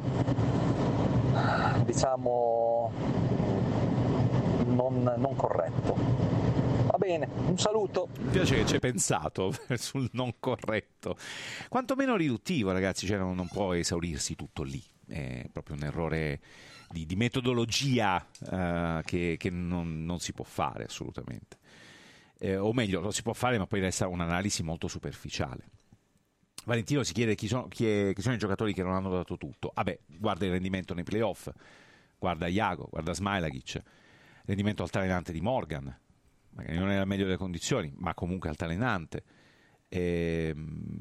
diciamo, non, non corretto. Va bene, un saluto. Mi piace che ci hai pensato sul non corretto, quantomeno riduttivo, ragazzi, cioè non, non può esaurirsi tutto lì, è proprio un errore di, di metodologia uh, che, che non, non si può fare assolutamente, eh, o meglio lo si può fare ma poi resta un'analisi molto superficiale. Valentino si chiede chi sono, chi, è, chi sono i giocatori che non hanno dato tutto. Vabbè, guarda il rendimento nei playoff, guarda Iago, guarda Smailagic, rendimento altalenante di Morgan, magari non è nella meglio delle condizioni, ma comunque altalenante. E,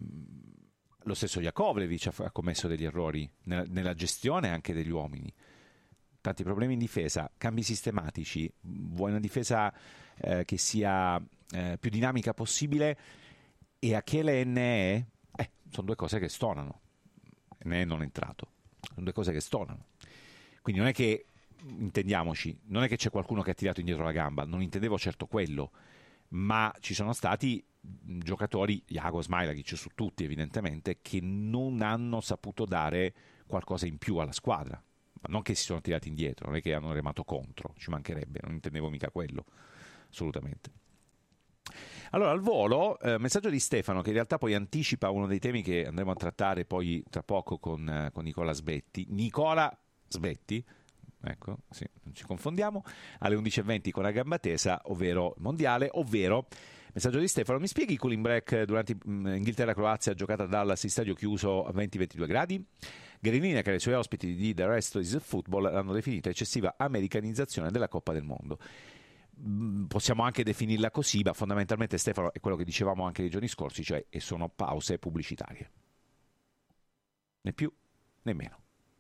lo stesso Jakovlevic ha, ha commesso degli errori nella, nella gestione anche degli uomini. Tanti problemi in difesa, cambi sistematici, vuoi una difesa eh, che sia eh, più dinamica possibile, e Achille N E eh, sono due cose che stonano. N E non è entrato, sono due cose che stonano. Quindi non è che, intendiamoci, non è che c'è qualcuno che ha tirato indietro la gamba, non intendevo certo quello, ma ci sono stati giocatori, Iago, Smailagic su tutti evidentemente, che non hanno saputo dare qualcosa in più alla squadra. Ma non che si sono tirati indietro, non è che hanno remato contro, ci mancherebbe, non intendevo mica quello, assolutamente. Allora, al volo, eh, messaggio di Stefano che in realtà poi anticipa uno dei temi che andremo a trattare poi tra poco con, eh, con Nicola Sbetti. Nicola Sbetti, ecco, sì, non ci confondiamo, alle undici e venti con la gamba tesa, ovvero mondiale, ovvero messaggio di Stefano, mi spieghi il cooling break durante Inghilterra-Croazia giocata a Dallas in stadio chiuso a venti ventidue gradi? Gary Lineker e i suoi ospiti di The Rest is Football l'hanno definito eccessiva americanizzazione della Coppa del Mondo. Possiamo anche definirla così, ma fondamentalmente, Stefano, è quello che dicevamo anche nei giorni scorsi, cioè e sono pause pubblicitarie, né più né meno.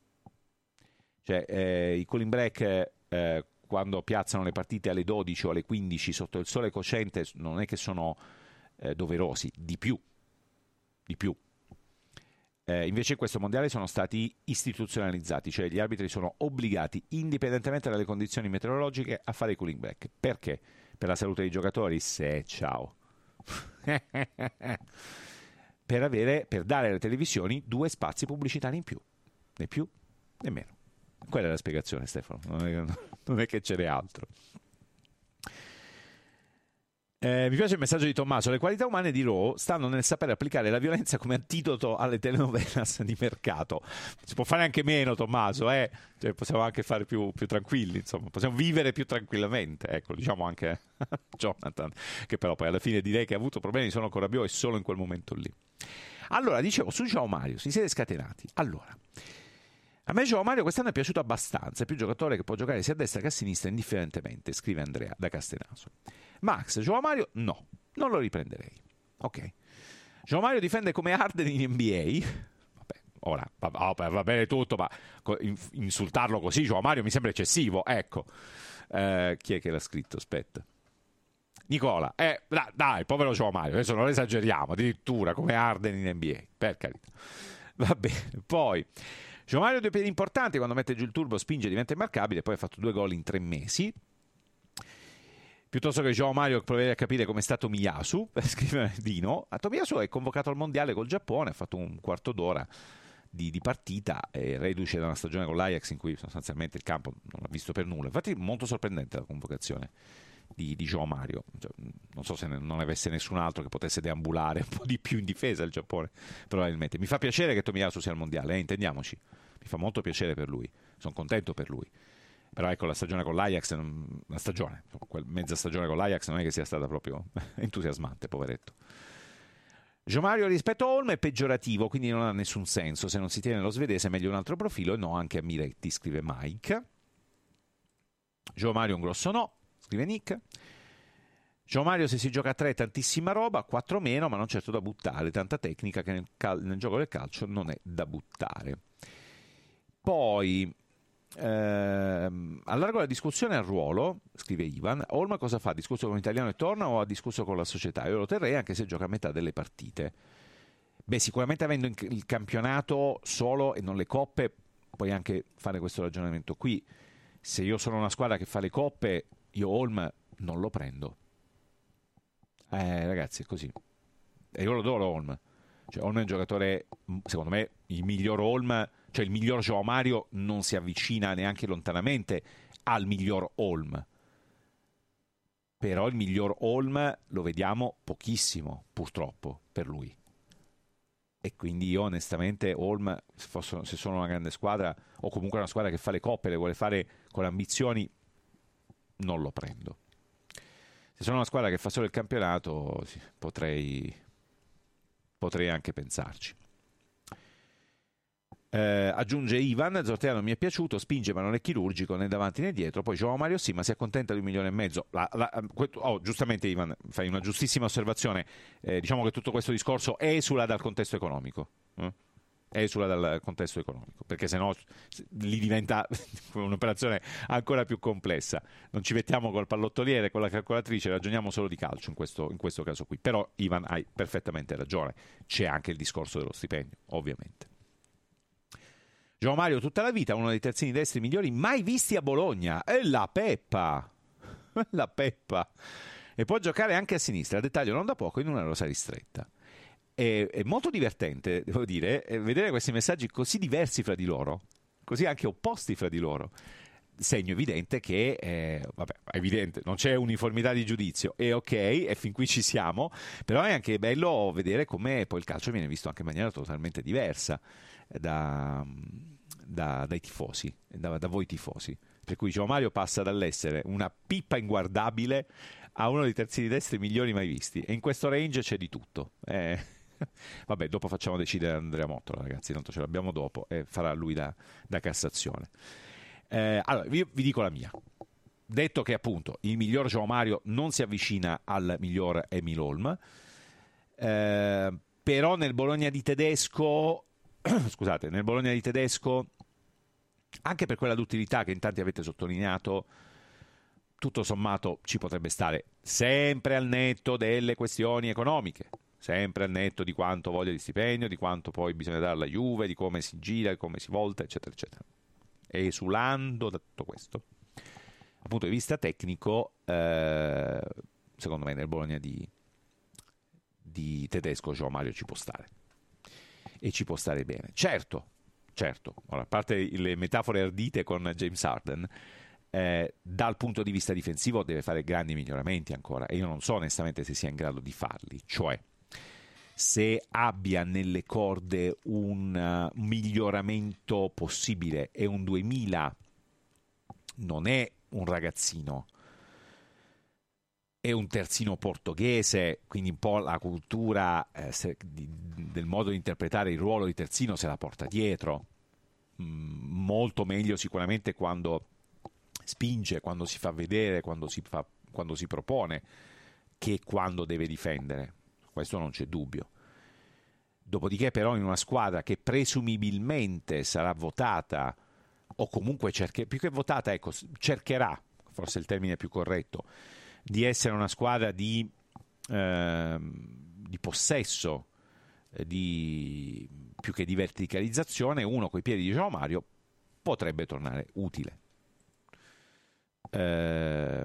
Cioè eh, i cooling break eh, quando piazzano le partite alle dodici o alle quindici sotto il sole cocente non è che sono eh, doverosi, di più di più eh, invece in questo mondiale sono stati istituzionalizzati, cioè gli arbitri sono obbligati, indipendentemente dalle condizioni meteorologiche, a fare i cooling break. Perché? Per la salute dei giocatori? Se ciao per avere, per dare alle televisioni due spazi pubblicitari in più, né più né meno. Quella è la spiegazione, Stefano, non è, non è che ce n'è altro. Eh, mi piace il messaggio di Tommaso. Le qualità umane di Raw stanno nel sapere applicare la violenza come antidoto alle telenovelas di mercato. Si può fare anche meno, Tommaso, eh? Cioè, possiamo anche fare più, più tranquilli, insomma, possiamo vivere più tranquillamente, ecco, diciamo anche Jonathan, che però poi alla fine direi che ha avuto problemi di sonno con Rabiot e solo in quel momento lì. Allora, dicevo, su João Mario, si siete scatenati. Allora, a me João Mario quest'anno è piaciuto abbastanza, è più giocatore che può giocare sia a destra che a sinistra indifferentemente, scrive Andrea da Castenaso. Max, João Mario no, non lo riprenderei. Ok. João Mario difende come Harden in N B A. Vabbè, ora va, va bene tutto, ma insultarlo così João Mario mi sembra eccessivo, ecco. Eh, chi è che l'ha scritto? Aspetta. Nicola, eh, dai, dai, povero João Mario, adesso non esageriamo, addirittura come Harden in N B A, per carità. Va bene, poi João Mario due piedi importanti, quando mette giù il turbo spinge, diventa immarcabile, poi ha fatto due gol in tre mesi. Piuttosto che João Mario proverei a capire come è stato Miyasu, per scrivere Dino. A Tomiyasu è convocato al mondiale col Giappone, ha fatto un quarto d'ora di, di partita, e reduce da una stagione con l'Ajax in cui sostanzialmente il campo non l'ha visto per nulla. Infatti molto sorprendente la convocazione di, di João Mario. Cioè, non so se ne, non avesse nessun altro che potesse deambulare un po' di più in difesa il Giappone, probabilmente. Mi fa piacere che Tomiyasu sia al mondiale, eh, intendiamoci. Mi fa molto piacere per lui, sono contento per lui. Però ecco, la stagione con l'Ajax, la stagione, mezza stagione con l'Ajax non è che sia stata proprio entusiasmante, poveretto. João Mario rispetto a Olmo è peggiorativo, quindi non ha nessun senso. Se non si tiene lo svedese è meglio un altro profilo, e no anche a Miretti, scrive Mike. João Mario un grosso no, scrive Nick. Gio Mario, se si gioca a tre tantissima roba, quattro meno, ma non certo da buttare, tanta tecnica che nel, cal- nel gioco del calcio non è da buttare. Poi ehm, allargo la discussione al ruolo, scrive Ivan. Olma cosa fa? Ha discusso con l'italiano e torna o ha discusso con la società? Io lo terrei anche se gioca a metà delle partite. Beh, sicuramente avendo il campionato solo e non le coppe, puoi anche fare questo ragionamento qui. Se io sono una squadra che fa le coppe, io Olma non lo prendo. Eh, ragazzi, è così. E io lo adoro Olm. Cioè, Olm è un giocatore, secondo me, il miglior Olm, cioè il miglior João Mario non si avvicina neanche lontanamente al miglior Olm. Però il miglior Olm lo vediamo pochissimo, purtroppo, per lui. E quindi io onestamente Olm, se, fosse, se sono una grande squadra, o comunque una squadra che fa le coppe, le vuole fare con ambizioni, non lo prendo. Se sono una squadra che fa solo il campionato, sì, potrei, potrei anche pensarci. Eh, aggiunge Ivan, Zortea non mi è piaciuto, spinge ma non è chirurgico né davanti né dietro. Poi João Mario sì, ma si accontenta di un milione e mezzo. La, la, oh, giustamente Ivan, fai una giustissima osservazione. Eh, diciamo che tutto questo discorso esula dal contesto economico. Eh? Esula dal contesto economico, perché sennò lì diventa un'operazione ancora più complessa. Non ci mettiamo col pallottoliere, con la calcolatrice, ragioniamo solo di calcio in questo, in questo caso qui. Però Ivan hai perfettamente ragione, c'è anche il discorso dello stipendio, ovviamente. João Mario tutta la vita, uno dei terzini destri migliori mai visti a Bologna, e la Peppa la Peppa e può giocare anche a sinistra, dettaglio non da poco, in una rosa ristretta. È, è molto divertente, devo dire, vedere questi messaggi così diversi fra di loro, così anche opposti fra di loro. Segno evidente che, eh, vabbè, evidente, non c'è uniformità di giudizio, è ok, e fin qui ci siamo, però è anche bello vedere come poi il calcio viene visto anche in maniera totalmente diversa da, da, dai tifosi, da, da voi tifosi. Per cui João Mario passa dall'essere una pippa inguardabile a uno dei terzini destri migliori mai visti, e in questo range c'è di tutto. Eh. Vabbè, dopo facciamo decidere Andrea Mottola, ragazzi, tanto ce l'abbiamo dopo e farà lui da, da Cassazione. Eh, allora, io vi dico la mia. Detto che appunto il miglior João Mario non si avvicina al miglior Emil Holm, eh, però nel Bologna di Tedesco, scusate, nel Bologna di Tedesco, anche per quella d'utilità che in tanti avete sottolineato, tutto sommato ci potrebbe stare, sempre al netto delle questioni economiche. Sempre al netto di quanto voglia di stipendio, di quanto poi bisogna dare alla Juve, di come si gira, di come si volta, eccetera, eccetera. Esulando da tutto questo, dal punto di vista tecnico, eh, secondo me nel Bologna di, di Tedesco João Mario ci può stare. E ci può stare bene. Certo, certo, ora, a parte le metafore ardite con James Harden, eh, dal punto di vista difensivo deve fare grandi miglioramenti ancora, e io non so onestamente se sia in grado di farli, cioè se abbia nelle corde un uh, miglioramento possibile. È un duemila, non è un ragazzino, è un terzino portoghese, quindi un po' la cultura eh, se, di, del modo di interpretare il ruolo di terzino se la porta dietro, mm, molto meglio sicuramente quando spinge, quando si fa vedere, quando si, fa, quando si propone, che quando deve difendere. Questo non c'è dubbio. Dopodiché però in una squadra che presumibilmente sarà votata, o comunque cerche, più che votata, ecco, cercherà, forse il termine più corretto, di essere una squadra di, eh, di possesso, eh, di, più che di verticalizzazione, uno coi piedi di João Mario potrebbe tornare utile. Eh,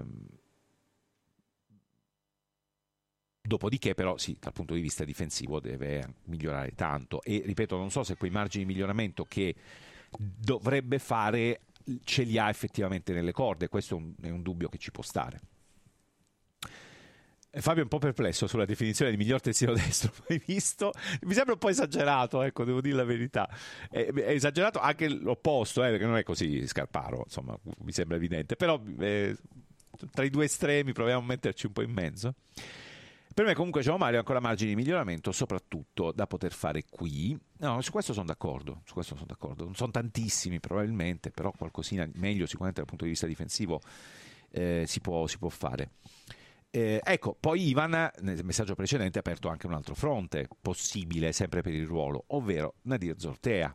Dopodiché però sì, dal punto di vista difensivo deve migliorare tanto, e ripeto, non so se quei margini di miglioramento che dovrebbe fare ce li ha effettivamente nelle corde. Questo è un, è un dubbio che ci può stare. Fabio è un po' perplesso sulla definizione di miglior terzino destro mai visto, mi sembra un po' esagerato, ecco, devo dire la verità, è, è esagerato anche l'opposto, eh, perché non è così Scarparo, insomma, mi sembra evidente, però eh, tra i due estremi proviamo a metterci un po' in mezzo. Per me comunque João Mario ha ancora margini di miglioramento, soprattutto da poter fare qui. No, su questo sono d'accordo, su questo sono d'accordo. Non sono tantissimi probabilmente, però qualcosina meglio sicuramente dal punto di vista difensivo eh, si può, si può fare. Eh, ecco, poi Ivan nel messaggio precedente ha aperto anche un altro fronte possibile sempre per il ruolo, ovvero Nadir Zortea.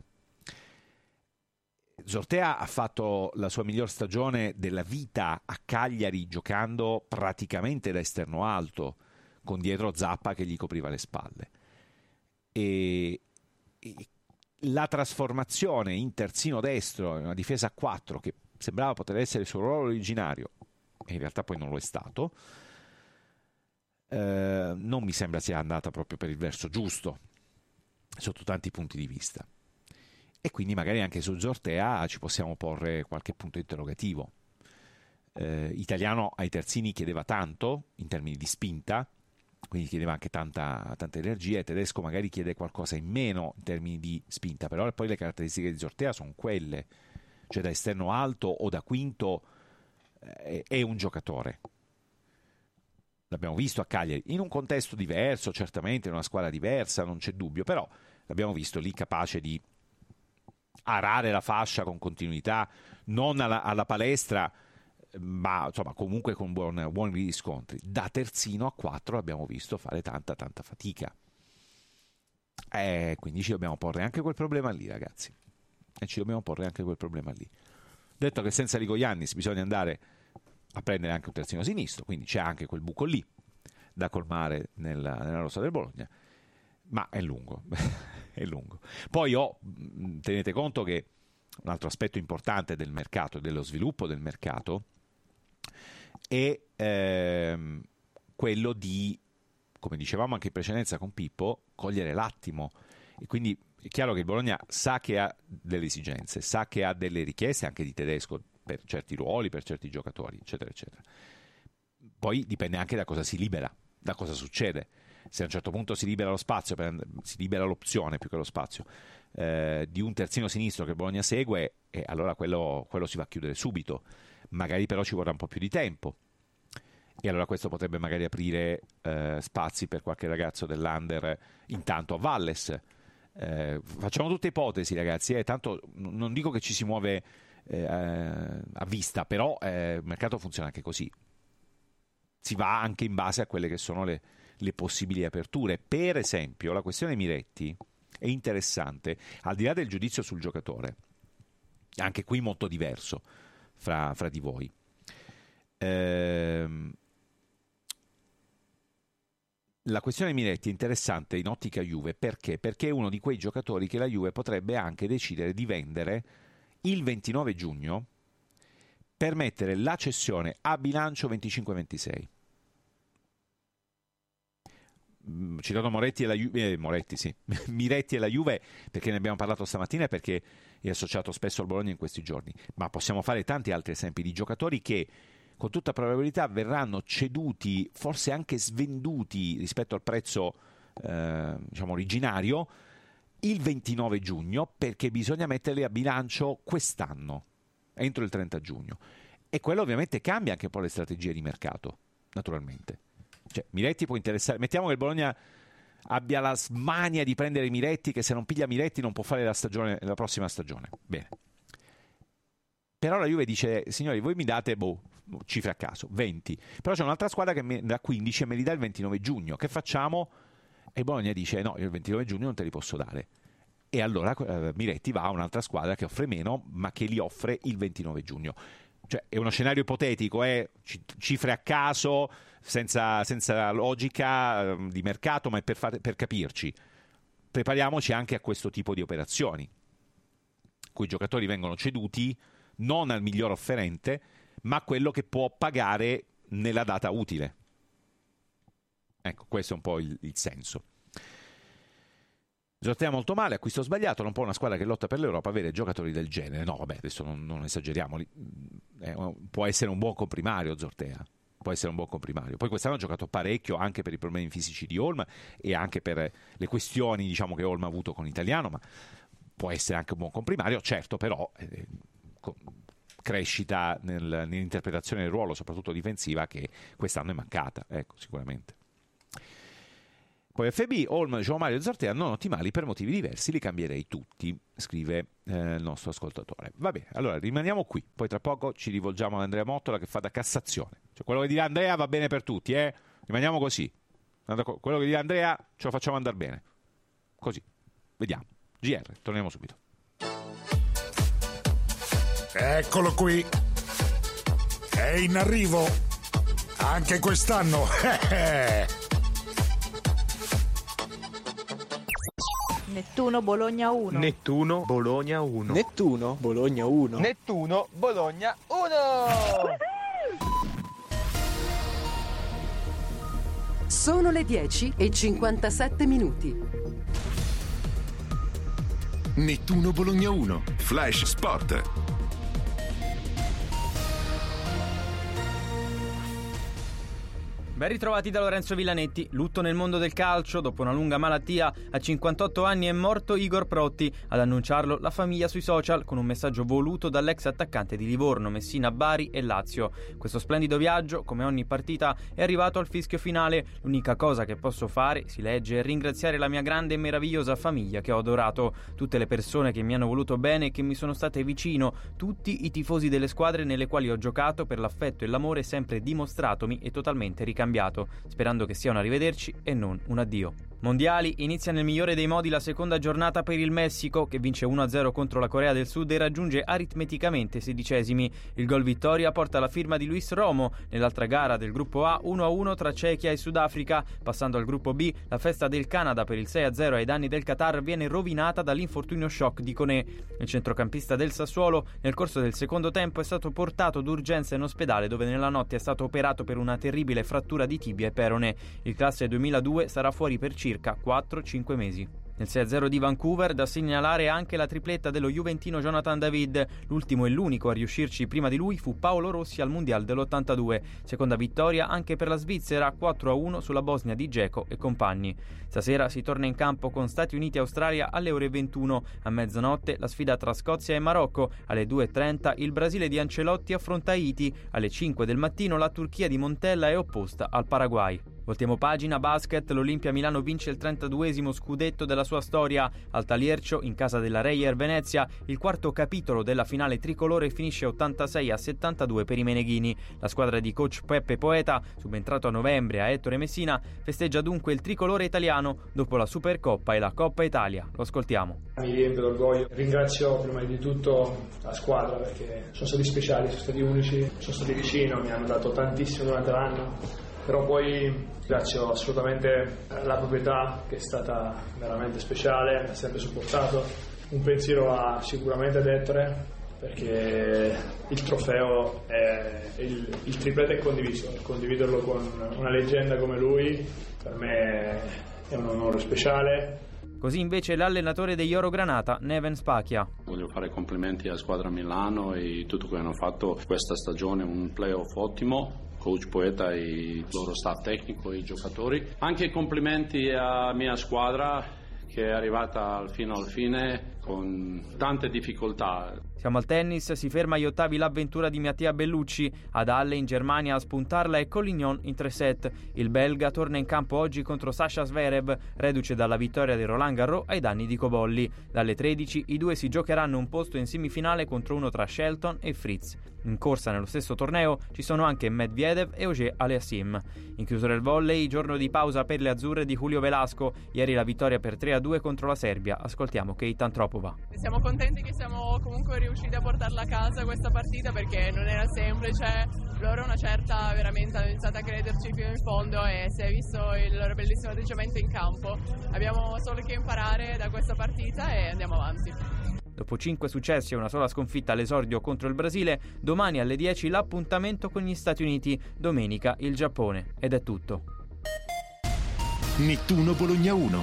Zortea ha fatto la sua miglior stagione della vita a Cagliari giocando praticamente da esterno alto, con dietro Zappa che gli copriva le spalle. E, e la trasformazione in terzino destro, in una difesa a quattro che sembrava poter essere il suo ruolo originario, e in realtà poi non lo è stato, eh, non mi sembra sia andata proprio per il verso giusto sotto tanti punti di vista. E quindi magari anche su Zortea ci possiamo porre qualche punto interrogativo. Eh, Italiano ai terzini chiedeva tanto in termini di spinta, quindi chiedeva anche tanta, tanta energia, e Tedesco magari chiede qualcosa in meno in termini di spinta, però poi le caratteristiche di Zortea sono quelle, cioè da esterno alto o da quinto eh, è un giocatore. L'abbiamo visto a Cagliari, in un contesto diverso, certamente, in una squadra diversa, non c'è dubbio, però l'abbiamo visto lì capace di arare la fascia con continuità, non alla, alla palestra, ma insomma comunque con buon, buoni riscontri. Da terzino a quattro l'abbiamo visto fare tanta tanta fatica, eh, quindi ci dobbiamo porre anche quel problema lì, ragazzi, e ci dobbiamo porre anche quel problema lì. Detto che senza Ligoiannis bisogna andare a prendere anche un terzino sinistro, quindi c'è anche quel buco lì da colmare nella, nella rosa del Bologna, ma è lungo è lungo. Poi oh, tenete conto che un altro aspetto importante del mercato e dello sviluppo del mercato è ehm, quello di, come dicevamo anche in precedenza con Pippo, cogliere l'attimo. E quindi è chiaro che il Bologna sa che ha delle esigenze, sa che ha delle richieste anche di Tedesco per certi ruoli, per certi giocatori, eccetera eccetera. Poi dipende anche da cosa si libera, da cosa succede. Se a un certo punto si libera lo spazio, per, si libera l'opzione più che lo spazio eh, di un terzino sinistro che Bologna segue, e allora quello, quello si va a chiudere subito. Magari però ci vorrà un po' più di tempo, e allora questo potrebbe magari aprire eh, spazi per qualche ragazzo dell'Under intanto a Valles. Eh, facciamo tutte ipotesi, ragazzi, eh, tanto non dico che ci si muove eh, a vista, però eh, il mercato funziona anche così, si va anche in base a quelle che sono le le possibili aperture. Per esempio la questione Miretti è interessante, al di là del giudizio sul giocatore, anche qui molto diverso fra, fra di voi. Ehm, la questione Miretti è interessante in ottica Juve perché? Perché è uno di quei giocatori che la Juve potrebbe anche decidere di vendere il ventinove giugno per mettere la cessione a bilancio venticinque ventisei. Citato Moretti e la Juve, eh, Moretti sì, Miretti e la Juve perché ne abbiamo parlato stamattina e perché è associato spesso al Bologna in questi giorni, ma possiamo fare tanti altri esempi di giocatori che con tutta probabilità verranno ceduti, forse anche svenduti rispetto al prezzo eh, diciamo originario il ventinove giugno, perché bisogna metterli a bilancio quest'anno entro il trenta giugno, e quello ovviamente cambia anche un po' le strategie di mercato, naturalmente. Cioè, Miretti può interessare, mettiamo che il Bologna abbia la smania di prendere Miretti, che se non piglia Miretti non può fare la stagione, la prossima stagione. Bene, però la Juve dice: signori, voi mi date boh, cifre a caso, venti, però c'è un'altra squadra che mi dà quindici e me li dà il ventinove giugno, che facciamo? E il Bologna dice: no, io il ventinove giugno non te li posso dare. E allora eh, Miretti va a un'altra squadra che offre meno, ma che li offre il ventinove giugno. Cioè, è uno scenario ipotetico, è eh? cifre a caso, senza, senza logica eh, di mercato, ma è per, far, per capirci. Prepariamoci anche a questo tipo di operazioni, cui i giocatori vengono ceduti non al miglior offerente, ma a quello che può pagare nella data utile. Ecco, questo è un po' il, il senso. Zortea molto male, acquisto sbagliato, non può una squadra che lotta per l'Europa avere giocatori del genere. No, vabbè, adesso non, non esageriamo, eh, può essere un buon comprimario Zortea, può essere un buon comprimario. Poi quest'anno ha giocato parecchio anche per i problemi fisici di Olma e anche per le questioni, diciamo, che Olma ha avuto con Italiano, ma può essere anche un buon comprimario, certo, però eh, crescita nel, nell'interpretazione del ruolo, soprattutto difensiva, che quest'anno è mancata, ecco, sicuramente. Poi F B, Olm, João Mario e Zortea non ottimali per motivi diversi, li cambierei tutti, scrive eh, il nostro ascoltatore. Vabbè, allora rimaniamo qui, poi tra poco ci rivolgiamo ad Andrea Mottola che fa da Cassazione. Cioè, quello che dirà Andrea va bene per tutti, eh? Rimaniamo così. Quello che dirà Andrea ce lo facciamo andare bene. Così, vediamo. G R, torniamo subito. Eccolo qui. È in arrivo. Anche quest'anno. Nettuno Bologna uno. Nettuno Bologna uno. Nettuno Bologna uno. Nettuno Bologna uno. Sono le dieci e cinquantasette minuti. Nettuno Bologna uno. Flash Sport. Ben ritrovati da Lorenzo Villanetti. Lutto nel mondo del calcio. Dopo una lunga malattia, a cinquantotto anni è morto Igor Protti. Ad annunciarlo la famiglia sui social con un messaggio voluto dall'ex attaccante di Livorno, Messina, Bari e Lazio. Questo splendido viaggio, come ogni partita, è arrivato al fischio finale. L'unica cosa che posso fare, si legge, è ringraziare la mia grande e meravigliosa famiglia che ho adorato, tutte le persone che mi hanno voluto bene e che mi sono state vicino, tutti i tifosi delle squadre nelle quali ho giocato per l'affetto e l'amore sempre dimostratomi e totalmente ricambiato, sperando che sia un arrivederci e non un addio. Mondiali, inizia nel migliore dei modi la seconda giornata per il Messico, che vince uno a zero contro la Corea del Sud e raggiunge aritmeticamente sedicesimi. Il gol vittoria porta la firma di Luis Romo. Nell'altra gara del gruppo A, uno a uno tra Cechia e Sudafrica. Passando al gruppo B, la festa del Canada per il sei a zero ai danni del Qatar viene rovinata dall'infortunio shock di Koné. Il centrocampista del Sassuolo, nel corso del secondo tempo, è stato portato d'urgenza in ospedale, dove nella notte è stato operato per una terribile frattura di tibia e perone. Il classe duemiladue sarà fuori per circa quattro cinque mesi. Nel sei a zero di Vancouver, da segnalare anche la tripletta dello juventino Jonathan David. L'ultimo e l'unico a riuscirci prima di lui fu Paolo Rossi al Mondial dell'ottantadue. Seconda vittoria anche per la Svizzera, quattro a uno sulla Bosnia di Dzeko e compagni. Stasera si torna in campo con Stati Uniti-Australia alle ore ventuno. A mezzanotte la sfida tra Scozia e Marocco. Alle due e trenta il Brasile di Ancelotti affronta Haiti. Alle cinque del mattino la Turchia di Montella è opposta al Paraguay. Voltiamo pagina, basket, l'Olimpia Milano vince il trentaduesimo scudetto della sua storia. Al Taliercio, in casa della Reyer Venezia, il quarto capitolo della finale tricolore finisce ottantasei a settantadue per i meneghini. La squadra di coach Peppe Poeta, subentrato a novembre a Ettore Messina, festeggia dunque il tricolore italiano dopo la Supercoppa e la Coppa Italia. Lo ascoltiamo. Mi riempie d'orgoglio. Ringrazio prima di tutto la squadra perché sono stati speciali, sono stati unici, sono stati vicino, mi hanno dato tantissimo durante l'anno. Però poi ringrazio assolutamente la proprietà che è stata veramente speciale, mi ha sempre supportato. Un pensiero va sicuramente ad Ettore perché il trofeo è il, il triplete è condiviso, condividerlo con una leggenda come lui per me è un onore speciale. Così invece l'allenatore degli Oro Granata, Neven Spacchia. Voglio fare complimenti alla squadra Milano e tutto quello che hanno fatto questa stagione, un playoff ottimo. Coach Poeta e il loro staff tecnico e i giocatori. Anche complimenti alla mia squadra che è arrivata fino al fine con tante difficoltà. Siamo al tennis, si ferma agli ottavi l'avventura di Mattia Bellucci. Ad Halle in Germania a spuntarla è Collignon in tre set. Il belga torna in campo oggi contro Sasha Zverev, reduce dalla vittoria di Roland Garros ai danni di Cobolli. Dalle tredici i due si giocheranno un posto in semifinale contro uno tra Shelton e Fritz. In corsa nello stesso torneo ci sono anche Medvedev e Auger Aliassime. In chiusura il volley, giorno di pausa per le azzurre di Julio Velasco. Ieri la vittoria per tre a due contro la Serbia. Ascoltiamo Keita Antropova. Siamo contenti che siamo comunque riusciti a portarla a casa questa partita perché non era semplice. Loro una certa veramente hanno iniziato a crederci fino in fondo e si è visto il loro bellissimo atteggiamento in campo. Abbiamo solo che imparare da questa partita e andiamo avanti. Dopo cinque successi e una sola sconfitta all'esordio contro il Brasile, domani alle dieci l'appuntamento con gli Stati Uniti, domenica il Giappone. Ed è tutto. Nettuno Bologna uno.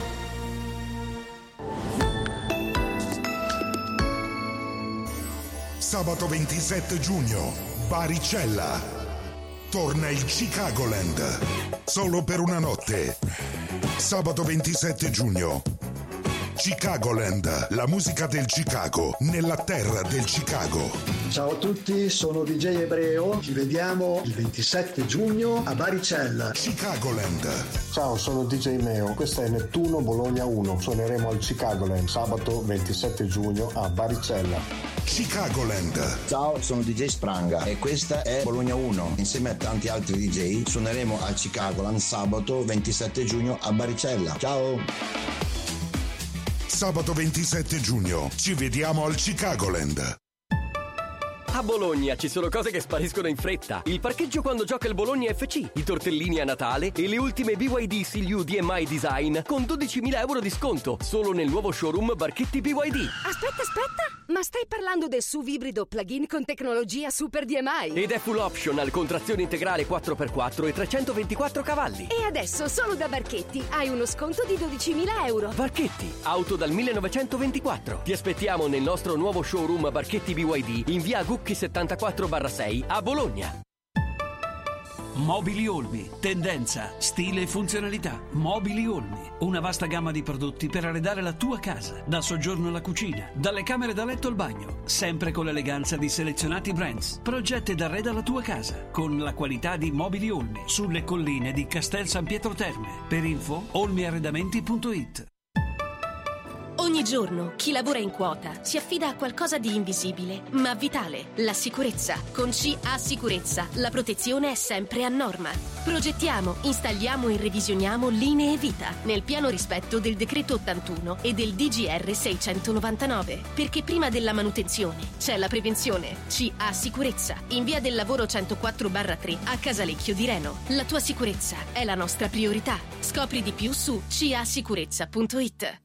Sabato ventisette giugno, Baricella. Torna il Chicagoland. Solo per una notte. Sabato ventisette giugno. Chicagoland, la musica del Chicago, nella terra del Chicago. Ciao a tutti, sono D J Ebreo, ci vediamo il ventisette giugno a Baricella, Chicagoland. Ciao, sono D J Meo, questa è Nettuno Bologna uno, suoneremo al Chicagoland sabato ventisette giugno a Baricella. Chicagoland. Ciao, sono D J Spranga e questa è Bologna uno. Insieme a tanti altri D J suoneremo al Chicagoland sabato ventisette giugno a Baricella. Ciao! Sabato ventisette giugno ci vediamo al Chicagoland. A Bologna ci sono cose che spariscono in fretta. Il parcheggio quando gioca il Bologna F C, i tortellini a Natale e le ultime B Y D C L U D M I Design con dodicimila euro di sconto solo nel nuovo showroom Barchetti B Y D. Aspetta, aspetta! Ma stai parlando del S U V ibrido plug-in con tecnologia Super D M I? Ed è full optional con trazione integrale quattro per quattro e trecentoventiquattro cavalli. E adesso solo da Barchetti hai uno sconto di dodicimila euro. Barchetti, auto dal millenovecentoventiquattro. Ti aspettiamo nel nostro nuovo showroom Barchetti B Y D in via Gucchi settantaquattro sei a Bologna. Mobili Olmi, tendenza, stile e funzionalità. Mobili Olmi, una vasta gamma di prodotti per arredare la tua casa, dal soggiorno alla cucina, dalle camere da letto al bagno, sempre con l'eleganza di selezionati brands. Progetta ed arreda la tua casa con la qualità di Mobili Olmi sulle colline di Castel San Pietro Terme. Per info olmiarredamenti punto it. Ogni giorno chi lavora in quota si affida a qualcosa di invisibile, ma vitale, la sicurezza. Con C A Sicurezza la protezione è sempre a norma. Progettiamo, installiamo e revisioniamo linee vita nel pieno rispetto del decreto ottantuno e del D G R seicentonovantanove, perché prima della manutenzione c'è la prevenzione. C A Sicurezza, in via del lavoro centoquattro tre a Casalecchio di Reno. La tua sicurezza è la nostra priorità. Scopri di più su c a sicurezza punto it.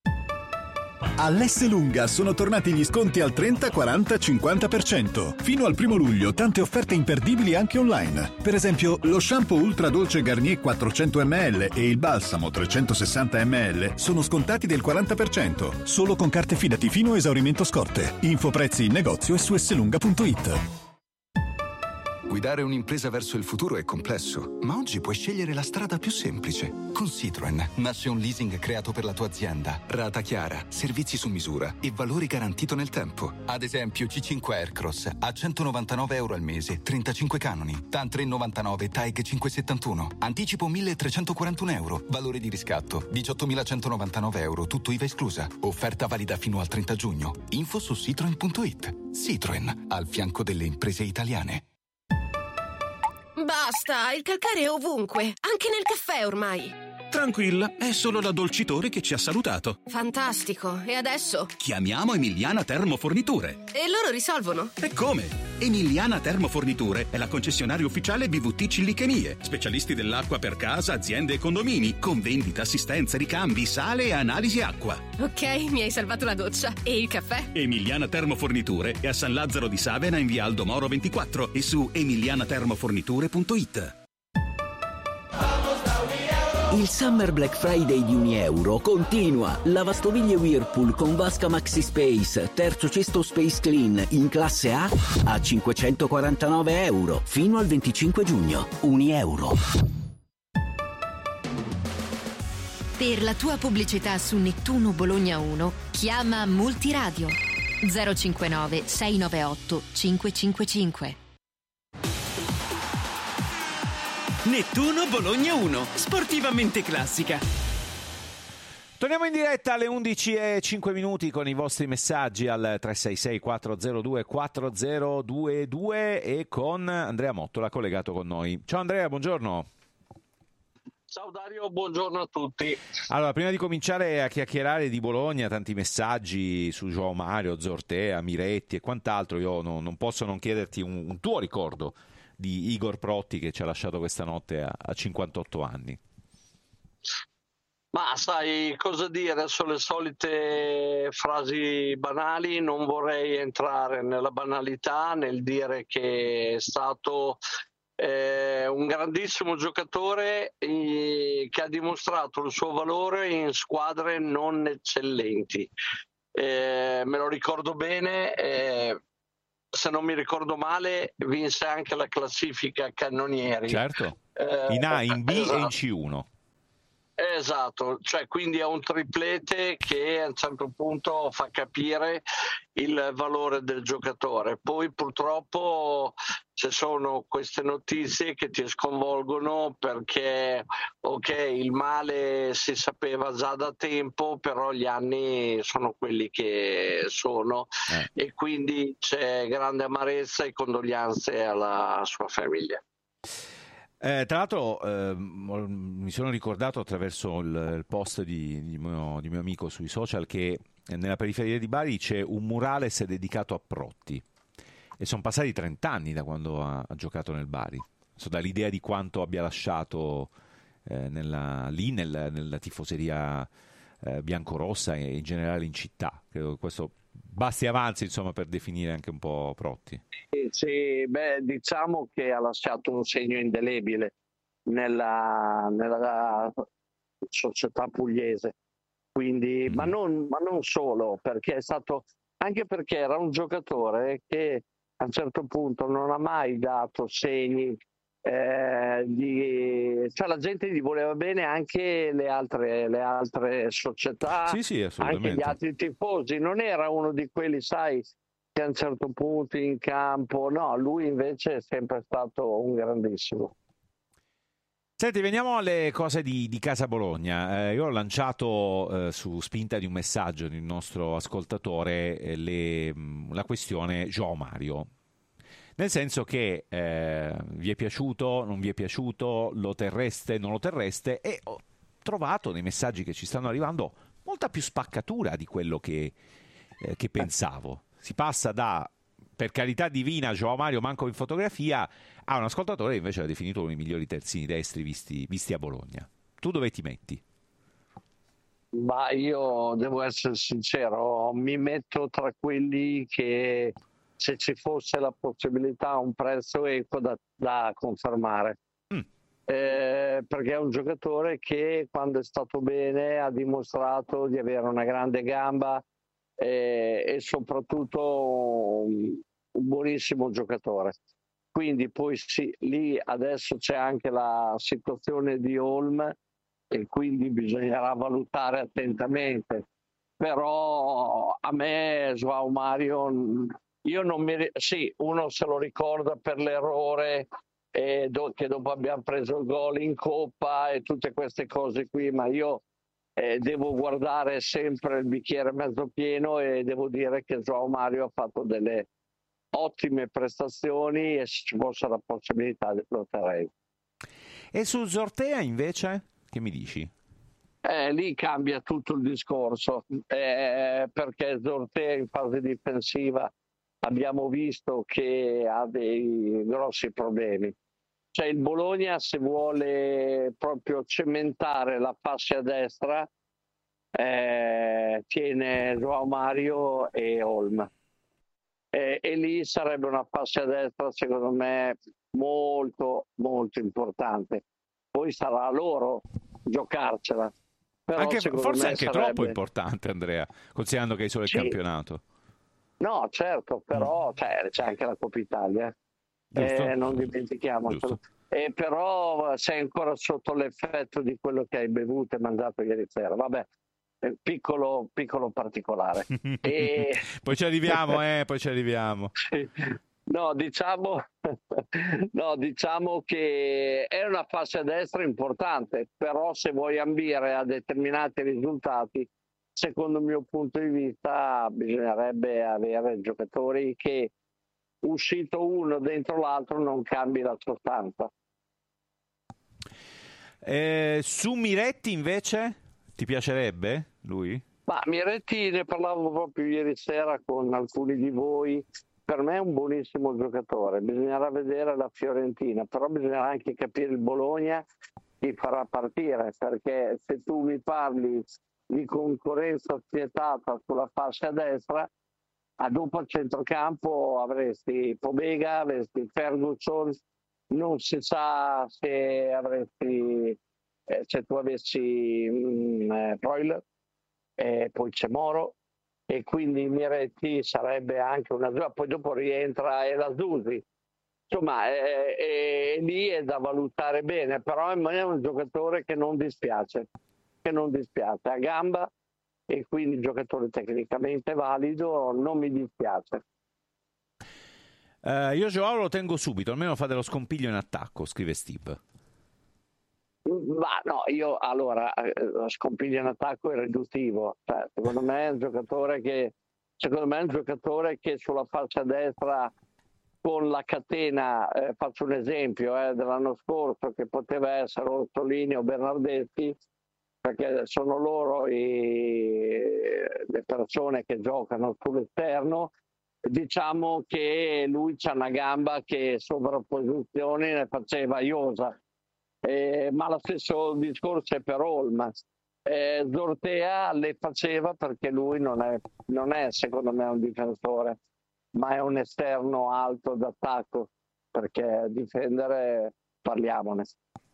All'Esselunga sono tornati gli sconti al trenta, quaranta, cinquanta per cento. Fino al primo luglio tante offerte imperdibili anche online. Per esempio lo shampoo ultra dolce Garnier quattrocento millilitri e il balsamo trecentosessanta millilitri sono scontati del quaranta per cento. Solo con carte Fidati fino a esaurimento scorte. Info prezzi in negozio e su esselunga punto it. Guidare un'impresa verso il futuro è complesso, ma oggi puoi scegliere la strada più semplice. Con Citroen nasce un leasing creato per la tua azienda. Rata chiara, servizi su misura e valori garantito nel tempo. Ad esempio C cinque Aircross a centonovantanove euro al mese, trentacinque canoni. TAN tre virgola novantanove, TAEG cinquecentosettantuno. Anticipo milletrecentoquarantuno euro. Valore di riscatto diciottomilacentonovantanove euro, tutto I V A esclusa. Offerta valida fino al trenta giugno. Info su citroen punto it. Citroen, al fianco delle imprese italiane. Basta, il calcare è ovunque, anche nel caffè ormai. Tranquilla, è solo l'addolcitore che ci ha salutato. Fantastico, e adesso? Chiamiamo Emiliana Termoforniture. E loro risolvono? E come? Emiliana Termoforniture è la concessionaria ufficiale B V T Cillichemie, specialisti dell'acqua per casa, aziende e condomini, con vendita, assistenza, ricambi, sale e analisi acqua. Ok, mi hai salvato la doccia. E il caffè? Emiliana Termoforniture è a San Lazzaro di Savena in via Aldo Moro ventiquattro e su emiliana termoforniture punto it. Il Summer Black Friday di Unieuro continua. Lavastoviglie Whirlpool con vasca Maxi Space, terzo cesto Space Clean in classe A a cinquecentoquarantanove euro fino al venticinque giugno. Unieuro. Per la tua pubblicità su Nettuno Bologna uno chiama Multiradio zero cinquantanove sei novantotto cinquecentocinquantacinque. Nettuno Bologna uno, sportivamente classica. Torniamo in diretta alle undici e cinque minuti con i vostri messaggi al tre sei sei quattro zero due quattro zero due due e con Andrea Mottola collegato con noi. Ciao Andrea, buongiorno. Ciao Dario, buongiorno a tutti. Allora, prima di cominciare a chiacchierare di Bologna, tanti messaggi su João Mario, Zortea, Miretti e quant'altro, io no, non posso non chiederti un, un tuo ricordo di Igor Protti che ci ha lasciato questa notte a, a cinquantotto anni. Ma sai cosa dire, sono le solite frasi banali, non vorrei entrare nella banalità nel dire che è stato eh, un grandissimo giocatore eh, che ha dimostrato il suo valore in squadre non eccellenti. Eh, me lo ricordo bene, eh, se non mi ricordo male vinse anche la classifica cannonieri. Certo, eh, in A, in B esatto. E in C uno. Esatto, cioè quindi è un triplete che a un certo punto fa capire il valore del giocatore. Poi purtroppo ci sono queste notizie che ti sconvolgono perché ok, il male si sapeva già da tempo, però gli anni sono quelli che sono eh. e quindi c'è grande amarezza e condoglianze alla sua famiglia. Eh, tra l'altro eh, mi sono ricordato attraverso il, il post di, di, mio, di mio amico sui social che nella periferia di Bari c'è un murales dedicato a Protti e sono passati trent'anni da quando ha, ha giocato nel Bari. So, dall'idea di quanto abbia lasciato eh, nella, lì nel, nella tifoseria eh, biancorossa e in generale in città. Credo che questo basti avanzi, insomma, per definire anche un po' Protti. Sì, sì, beh, diciamo che ha lasciato un segno indelebile nella, nella società pugliese, quindi, mm. ma, non, ma non solo, perché è stato, anche perché era un giocatore che a un certo punto non ha mai dato segni eh, di, cioè la gente gli voleva bene, anche le altre, le altre società, sì, sì, anche gli altri tifosi. Non era uno di quelli, sai, che a un certo punto in campo, no, lui invece è sempre stato un grandissimo. Senti, veniamo alle cose di, di Casa Bologna. Eh, io ho lanciato eh, su spinta di un messaggio di un nostro ascoltatore eh, le, la questione João Mario. Nel senso che eh, vi è piaciuto, non vi è piaciuto, lo terreste, non lo terreste, e ho trovato nei messaggi che ci stanno arrivando molta più spaccatura di quello che, eh, che pensavo. Si passa da, per carità divina, João Mario manco in fotografia, a un ascoltatore che invece ha definito uno dei migliori terzini destri visti, visti a Bologna. Tu dove ti metti? Ma io devo essere sincero, mi metto tra quelli che, se ci fosse la possibilità, un prezzo equo da, da confermare. Mm. Eh, perché è un giocatore che quando è stato bene ha dimostrato di avere una grande gamba eh, e soprattutto un, un buonissimo giocatore. Quindi poi sì, lì adesso c'è anche la situazione di Holm e quindi bisognerà valutare attentamente. Però a me João Mario, io non mi, sì, uno se lo ricorda per l'errore eh, do, che dopo abbiamo preso il gol in Coppa e tutte queste cose qui, ma io eh, devo guardare sempre il bicchiere mezzo pieno e devo dire che João Mario ha fatto delle ottime prestazioni e se ci fosse la possibilità lo terrei. E su Zortea invece che mi dici? Eh, lì cambia tutto il discorso eh, perché Zortea in fase difensiva abbiamo visto che ha dei grossi problemi. Cioè il Bologna, se vuole proprio cementare la fascia destra, eh, tiene João Mario e Holm. E, e lì sarebbe una fascia destra secondo me molto molto importante. Poi sarà a loro giocarcela. Però anche, forse anche sarebbe... troppo importante, Andrea, considerando che hai solo il sì. campionato. No, certo, però mm. cioè, c'è anche la Coppa Italia, eh, non dimentichiamocelo. E però sei ancora sotto l'effetto di quello che hai bevuto e mangiato ieri sera. Vabbè, piccolo, piccolo particolare. E... poi ci arriviamo, eh, poi ci arriviamo. No, diciamo, no, diciamo che è una fascia destra importante, però se vuoi ambire a determinati risultati, secondo il mio punto di vista, bisognerebbe avere giocatori che, uscito uno dentro l'altro, non cambi la sostanza. Eh, su Miretti invece, ti piacerebbe lui? Ma Miretti ne parlavo proprio ieri sera con alcuni di voi. Per me è un buonissimo giocatore, bisognerà vedere la Fiorentina, però bisognerà anche capire il Bologna chi farà partire, perché se tu mi parli di concorrenza spietata sulla fascia destra, a dopo al centrocampo avresti Pobega, avresti Ferguson, non si sa se avresti eh, se tu avessi mm, eh, Broiler, e poi c'è Moro, e quindi Miretti sarebbe anche una, poi dopo rientra Elazusi, insomma è, è, è lì è da valutare bene, però a me è un giocatore che non dispiace, che non dispiace, a gamba e quindi giocatore tecnicamente valido, non mi dispiace. Uh, io Joao lo tengo subito, almeno fate lo scompiglio in attacco, scrive Steve. Ma no, io allora lo scompiglio in attacco è riduttivo, cioè, secondo me è un giocatore che secondo me è un giocatore che sulla fascia destra con la catena, eh, faccio un esempio eh, dell'anno scorso, che poteva essere Orsolini o Bernardetti, perché sono loro i, le persone che giocano sull'esterno. Diciamo che lui c'ha una gamba che sovrapposizioni ne faceva iosa, eh, ma lo stesso discorso è per Olma. Eh, Zortea le faceva perché lui non è, non è secondo me un difensore, ma è un esterno alto d'attacco, perché difendere parliamone.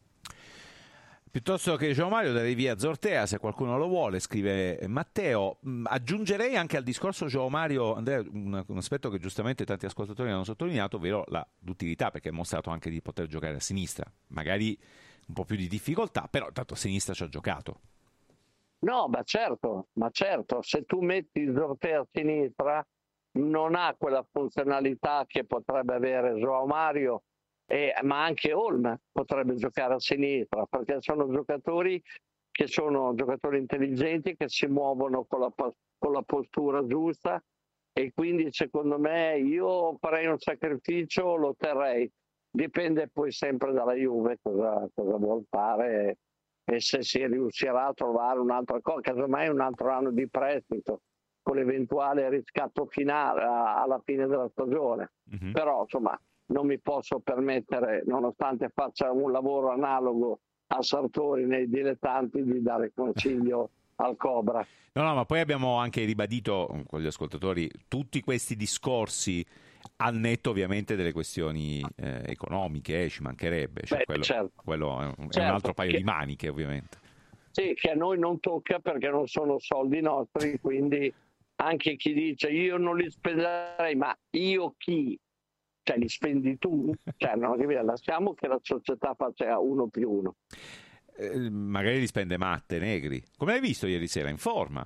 Piuttosto che João Mario darei via Zortea se qualcuno lo vuole, scrive Matteo. Aggiungerei anche al discorso João Mario, Andrea, un, un aspetto che giustamente tanti ascoltatori hanno sottolineato, ovvero la l'utilità, perché ha mostrato anche di poter giocare a sinistra, magari un po' più di difficoltà, però tanto a sinistra ci ha giocato. No, ma certo, ma certo, se tu metti Zortea a sinistra non ha quella funzionalità che potrebbe avere João Mario, eh, ma anche Olm potrebbe giocare a sinistra, perché sono giocatori che sono giocatori intelligenti, che si muovono con la, con la postura giusta, e quindi secondo me io farei un sacrificio, lo terrei. Dipende poi sempre dalla Juve cosa, cosa vuol fare e se si riuscirà a trovare un'altra cosa, casomai un altro anno di prestito con l'eventuale riscatto finale a, alla fine della stagione. Mm-hmm. Però insomma non mi posso permettere, nonostante faccia un lavoro analogo a Sartori nei dilettanti, di dare consiglio al Cobra. No, no, ma poi abbiamo anche ribadito con gli ascoltatori tutti questi discorsi al netto ovviamente delle questioni eh, economiche, eh, ci mancherebbe, cioè, Beh, quello, certo. quello è, un, certo, è un altro paio che, di maniche ovviamente. Sì, che a noi non tocca perché non sono soldi nostri, quindi anche chi dice io non li spenderei, ma io chi? Cioè li spendi tu? Cioè no, lasciamo che la società faccia uno più uno. Eh, magari li spende Matte, Negri. Come l'hai visto ieri sera? In forma?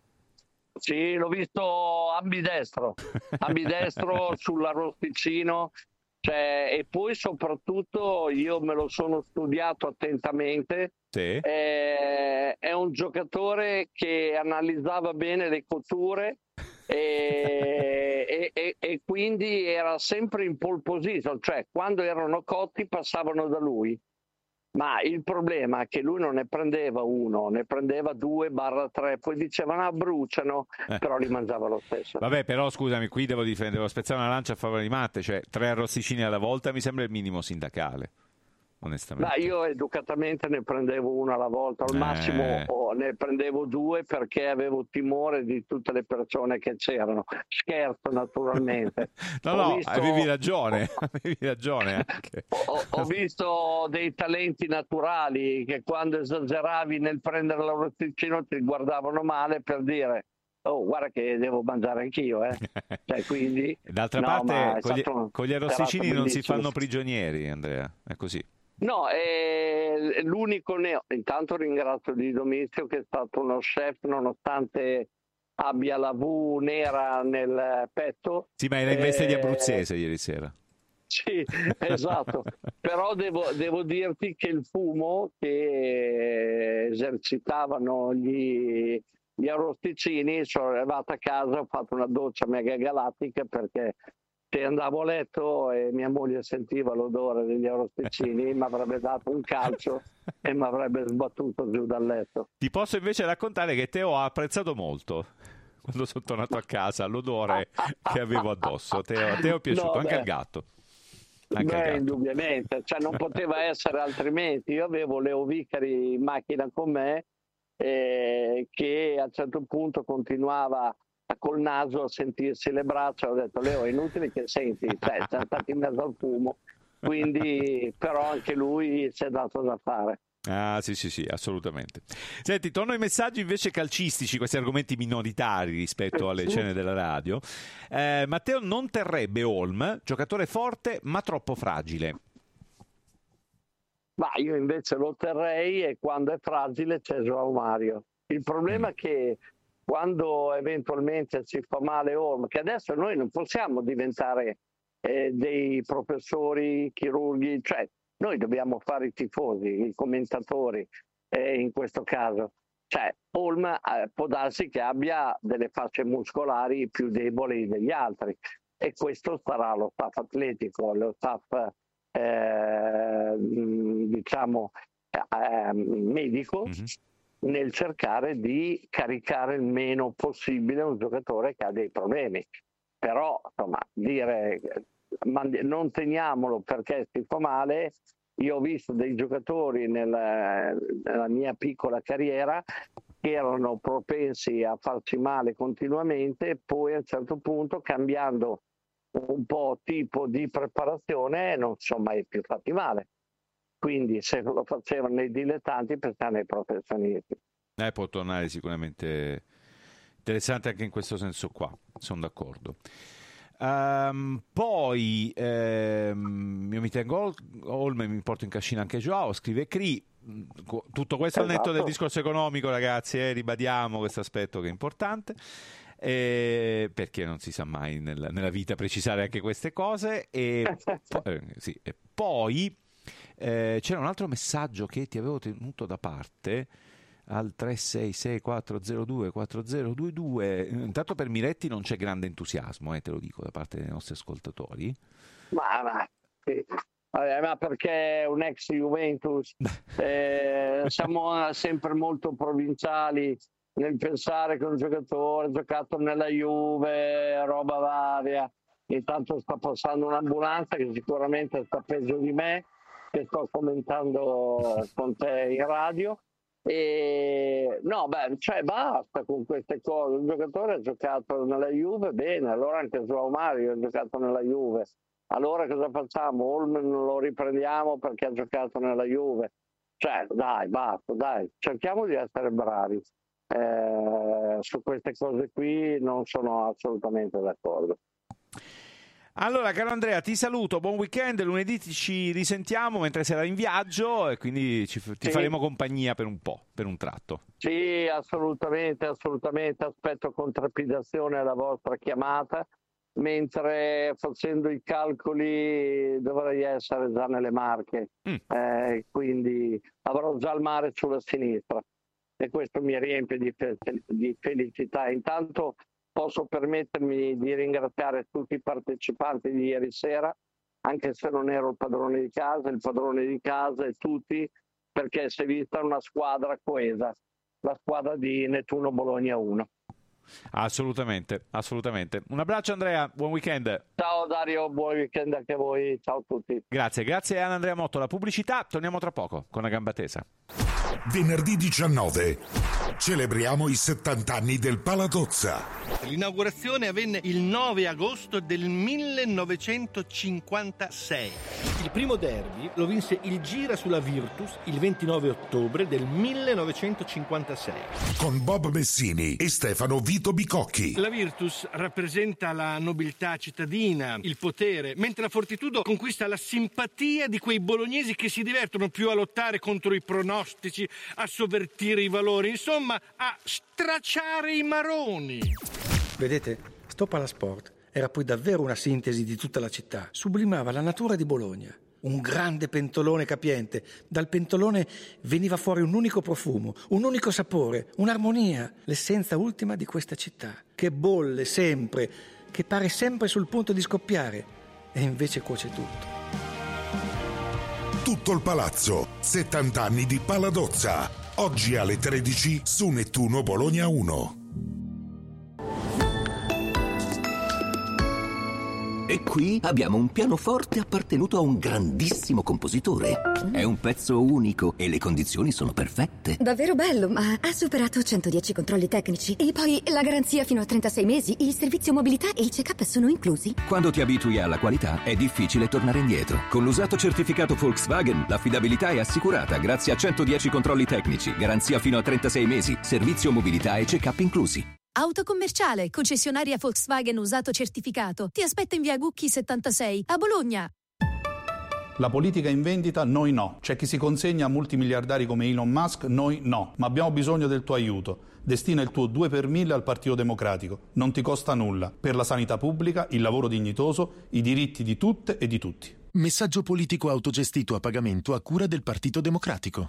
Sì, l'ho visto ambidestro, ambidestro sull'arrosticino, cioè, e poi soprattutto io me lo sono studiato attentamente. Sì. Eh, è un giocatore che analizzava bene le cotture e, e, e, e quindi era sempre in pole position, cioè quando erano cotti passavano da lui. Ma il problema è che lui non ne prendeva uno, ne prendeva due barra tre, poi dicevano ah, bruciano, eh. però li mangiava lo stesso. Vabbè, però scusami, qui devo difendere, devo spezzare una lancia a favore di Matte, cioè tre arrosticini alla volta mi sembra il minimo sindacale, onestamente. Ma io educatamente ne prendevo uno alla volta, al eh. massimo oh, ne prendevo due perché avevo timore di tutte le persone che c'erano. Scherzo naturalmente. no, ho no, visto... avevi ragione, avevi ragione anche. Ho, ho visto dei talenti naturali che quando esageravi nel prendere l'arrosticino ti guardavano male per dire oh guarda che devo mangiare anch'io, eh. Cioè, quindi, d'altra no, parte con gli, con gli arrosticini non si fanno prigionieri, Andrea, è così. No, è l'unico neo. Intanto ringrazio Di Domizio che è stato uno chef nonostante abbia la V nera nel petto. Sì, ma era in veste eh... di abruzzese ieri sera. Sì, esatto. Però devo, devo dirti che il fumo che esercitavano gli, gli arrosticini, sono arrivato a casa, ho fatto una doccia mega galattica perché se andavo a letto e mia moglie sentiva l'odore degli arrosticini mi avrebbe dato un calcio e mi avrebbe sbattuto giù dal letto. Ti posso invece raccontare che Teo ha apprezzato molto quando sono tornato a casa l'odore che avevo addosso. Teo, Teo è piaciuto, no, anche al gatto. Anche beh, al gatto. Indubbiamente, cioè, non poteva essere altrimenti. Io avevo Leo Vicari in macchina con me eh, che a un certo punto continuava col naso a sentirsi le braccia. Ho detto Leo è inutile che senti, cioè, siamo stati in mezzo al fumo, quindi però anche lui si è dato da fare. Ah sì sì sì, assolutamente. Senti, torno ai messaggi invece calcistici, questi argomenti minoritari rispetto alle scene della radio. eh, Matteo non terrebbe Holm, giocatore forte ma troppo fragile. Ma io invece lo terrei, e quando è fragile c'è Joao Mario. Il problema mm. è che quando eventualmente ci fa male Holm, che adesso noi non possiamo diventare eh, dei professori, chirurghi, cioè noi dobbiamo fare i tifosi, i commentatori eh, in questo caso. Cioè Holm eh, può darsi che abbia delle fasce muscolari più deboli degli altri, e questo sarà lo staff atletico, lo staff eh, diciamo eh, medico mm-hmm. nel cercare di caricare il meno possibile un giocatore che ha dei problemi. Però insomma dire non teniamolo perché si fa male. Io ho visto dei giocatori nella, nella mia piccola carriera che erano propensi a farci male continuamente, e poi a un certo punto, cambiando un po' tipo di preparazione, non si sono mai più fatti male. Quindi se lo facevano nei dilettanti, pensano ai professionisti. Eh, può tornare sicuramente interessante anche in questo senso qua, sono d'accordo. Um, poi ehm, io mi tengo Holm, mi porto in cascina anche Joao, scrive Cri. Tutto questo al netto del discorso economico, ragazzi, eh, ribadiamo questo aspetto che è importante, eh, perché non si sa mai nella, nella vita precisare anche queste cose. E, eh, sì, e poi eh, c'era un altro messaggio che ti avevo tenuto da parte al tre sei sei quattro zero due quattro zero due due. Intanto per Miretti non c'è grande entusiasmo, eh, te lo dico, da parte dei nostri ascoltatori. Ma, ma, sì. Vabbè, ma perché è un ex Juventus, eh, siamo sempre molto provinciali nel pensare che un giocatore ha giocato nella Juve, roba varia. Intanto sta passando un'ambulanza che sicuramente sta peggio di me, che sto commentando con te in radio. E no, beh, cioè basta con queste cose. Un giocatore ha giocato nella Juve, bene, allora anche Joao Mario ha giocato nella Juve. Allora cosa facciamo? Holm non lo riprendiamo perché ha giocato nella Juve. Cioè, dai, basta, dai, cerchiamo di essere bravi. Eh, su queste cose qui non sono assolutamente d'accordo. Allora, caro Andrea, ti saluto, buon weekend, lunedì ci risentiamo mentre sarai in viaggio e quindi ci, ti sì. faremo compagnia per un po', per un tratto. Sì, assolutamente, assolutamente, aspetto con trepidazione la vostra chiamata, mentre facendo i calcoli dovrei essere già nelle Marche, mm. eh, quindi avrò già il mare sulla sinistra e questo mi riempie di, fe- di felicità. Intanto posso permettermi di ringraziare tutti i partecipanti di ieri sera, anche se non ero il padrone di casa, il padrone di casa e tutti, perché si è vista una squadra coesa, la squadra di Nettuno Bologna uno. Assolutamente, assolutamente. Un abbraccio Andrea, buon weekend. Ciao Dario, buon weekend anche a voi, ciao a tutti. Grazie, grazie a Andrea Motto. La pubblicità, torniamo tra poco con la gamba tesa. Venerdì diciannove celebriamo i settanta anni del Palatozza. L'inaugurazione avvenne il nove agosto del millenovecentocinquantasei. Il primo derby lo vinse il Gira sulla Virtus il ventinove ottobre del millenovecentocinquantasei. Con Bob Messini e Stefano Vito Bicocchi. La Virtus rappresenta la nobiltà cittadina, il potere, mentre la Fortitudo conquista la simpatia di quei bolognesi che si divertono più a lottare contro i pronostici, a sovvertire i valori, insomma a stracciare i maroni. Vedete, sto Palasport era poi davvero una sintesi di tutta la città. Sublimava la natura di Bologna. Un grande pentolone capiente. Dal pentolone veniva fuori un unico profumo, un unico sapore, un'armonia, l'essenza ultima di questa città, che bolle sempre, che pare sempre sul punto di scoppiare, e invece cuoce tutto. Tutto il palazzo, settanta anni di Paladozza, oggi alle tredici su Nettuno Bologna uno. E qui abbiamo un pianoforte appartenuto a un grandissimo compositore. È un pezzo unico e le condizioni sono perfette. Davvero bello, ma ha superato centodieci controlli tecnici. E poi la garanzia fino a trentasei mesi, il servizio mobilità e il check-up sono inclusi. Quando ti abitui alla qualità è difficile tornare indietro. Con l'usato certificato Volkswagen l'affidabilità è assicurata grazie a centodieci controlli tecnici, garanzia fino a trentasei mesi, servizio mobilità e check-up inclusi. Autocommerciale, concessionaria Volkswagen usato certificato. Ti aspetta in via Gucchi settantasei, a Bologna. La politica in vendita, noi no. C'è chi si consegna a multimiliardari come Elon Musk, noi no. Ma abbiamo bisogno del tuo aiuto. Destina il tuo due per mille al Partito Democratico. Non ti costa nulla. Per la sanità pubblica, il lavoro dignitoso, i diritti di tutte e di tutti. Messaggio politico autogestito a pagamento a cura del Partito Democratico.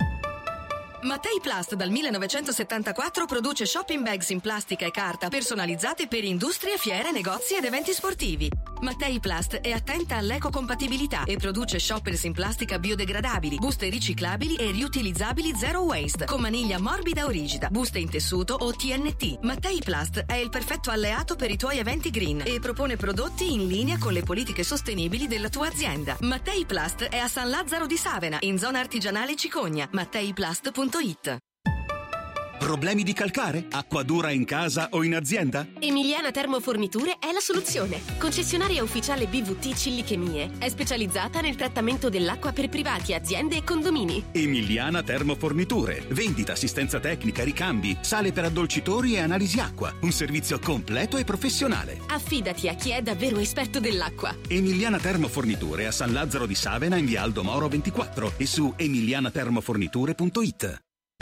Mattei Plast dal millenovecentosettantaquattro produce shopping bags in plastica e carta personalizzate per industrie, fiere, negozi ed eventi sportivi. Mattei Plast è attenta all'ecocompatibilità e produce shoppers in plastica biodegradabili, buste riciclabili e riutilizzabili zero waste, con maniglia morbida o rigida, buste in tessuto o T N T. Mattei Plast è il perfetto alleato per i tuoi eventi green e propone prodotti in linea con le politiche sostenibili della tua azienda. Mattei Plast è a San Lazzaro di Savena, in zona artigianale Cicogna. matteiplast punto it. Problemi di calcare? Acqua dura in casa o in azienda? Emiliana Termoforniture è la soluzione. Concessionaria ufficiale B V T Cillichemie. È specializzata nel trattamento dell'acqua per privati, aziende e condomini. Emiliana Termoforniture. Vendita, assistenza tecnica, ricambi, sale per addolcitori e analisi acqua. Un servizio completo e professionale. Affidati a chi è davvero esperto dell'acqua. Emiliana Termoforniture a San Lazzaro di Savena in via Aldo Moro ventiquattro e su emiliana termoforniture punto it.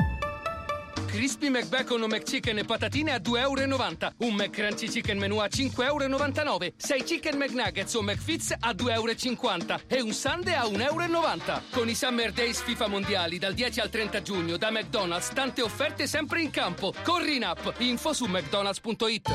Crispy McBacon o McChicken e patatine a due e novanta euro. Un McCrunchy Chicken Menù a cinque e novantanove euro. sei Chicken McNuggets o McFits a due e cinquanta euro. E un Sundae a un e novanta euro. Con i Summer Days FIFA Mondiali dal dieci al trenta giugno da McDonald's, tante offerte sempre in campo. Corri in app. Info su mcdonalds punto it.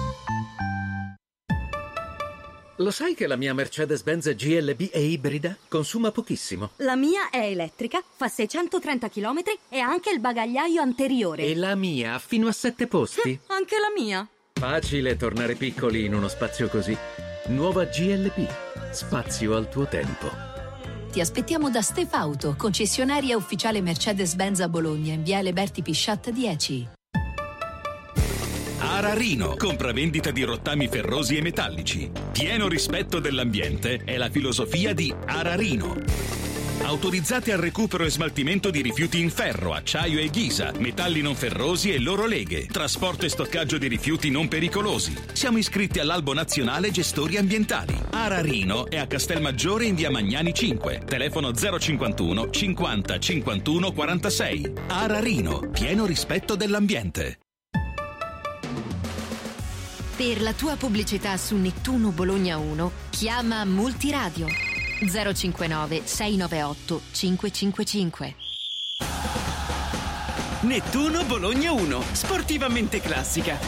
Lo sai che la mia Mercedes-Benz G L B è ibrida? Consuma pochissimo. La mia è elettrica, fa seicentotrenta chilometri e ha anche il bagagliaio anteriore. E la mia ha fino a sette posti. Eh, anche la mia. Facile tornare piccoli in uno spazio così. Nuova G L B. Spazio al tuo tempo. Ti aspettiamo da Stefauto, concessionaria ufficiale Mercedes-Benz a Bologna, in viale Berti Pisciatta dieci. Ararino, compravendita di rottami ferrosi e metallici. Pieno rispetto dell'ambiente è la filosofia di Ararino. Autorizzati al recupero e smaltimento di rifiuti in ferro, acciaio e ghisa, metalli non ferrosi e loro leghe, trasporto e stoccaggio di rifiuti non pericolosi. Siamo iscritti all'Albo Nazionale Gestori Ambientali. Ararino è a Castelmaggiore in via Magnani cinque, telefono zero cinquantuno cinquanta cinquantuno quarantasei. Ararino, pieno rispetto dell'ambiente. Per la tua pubblicità su Nettuno Bologna uno, chiama Multiradio zero cinquantanove sei novantaotto cinquecentocinquantacinque. Nettuno Bologna uno, sportivamente classica.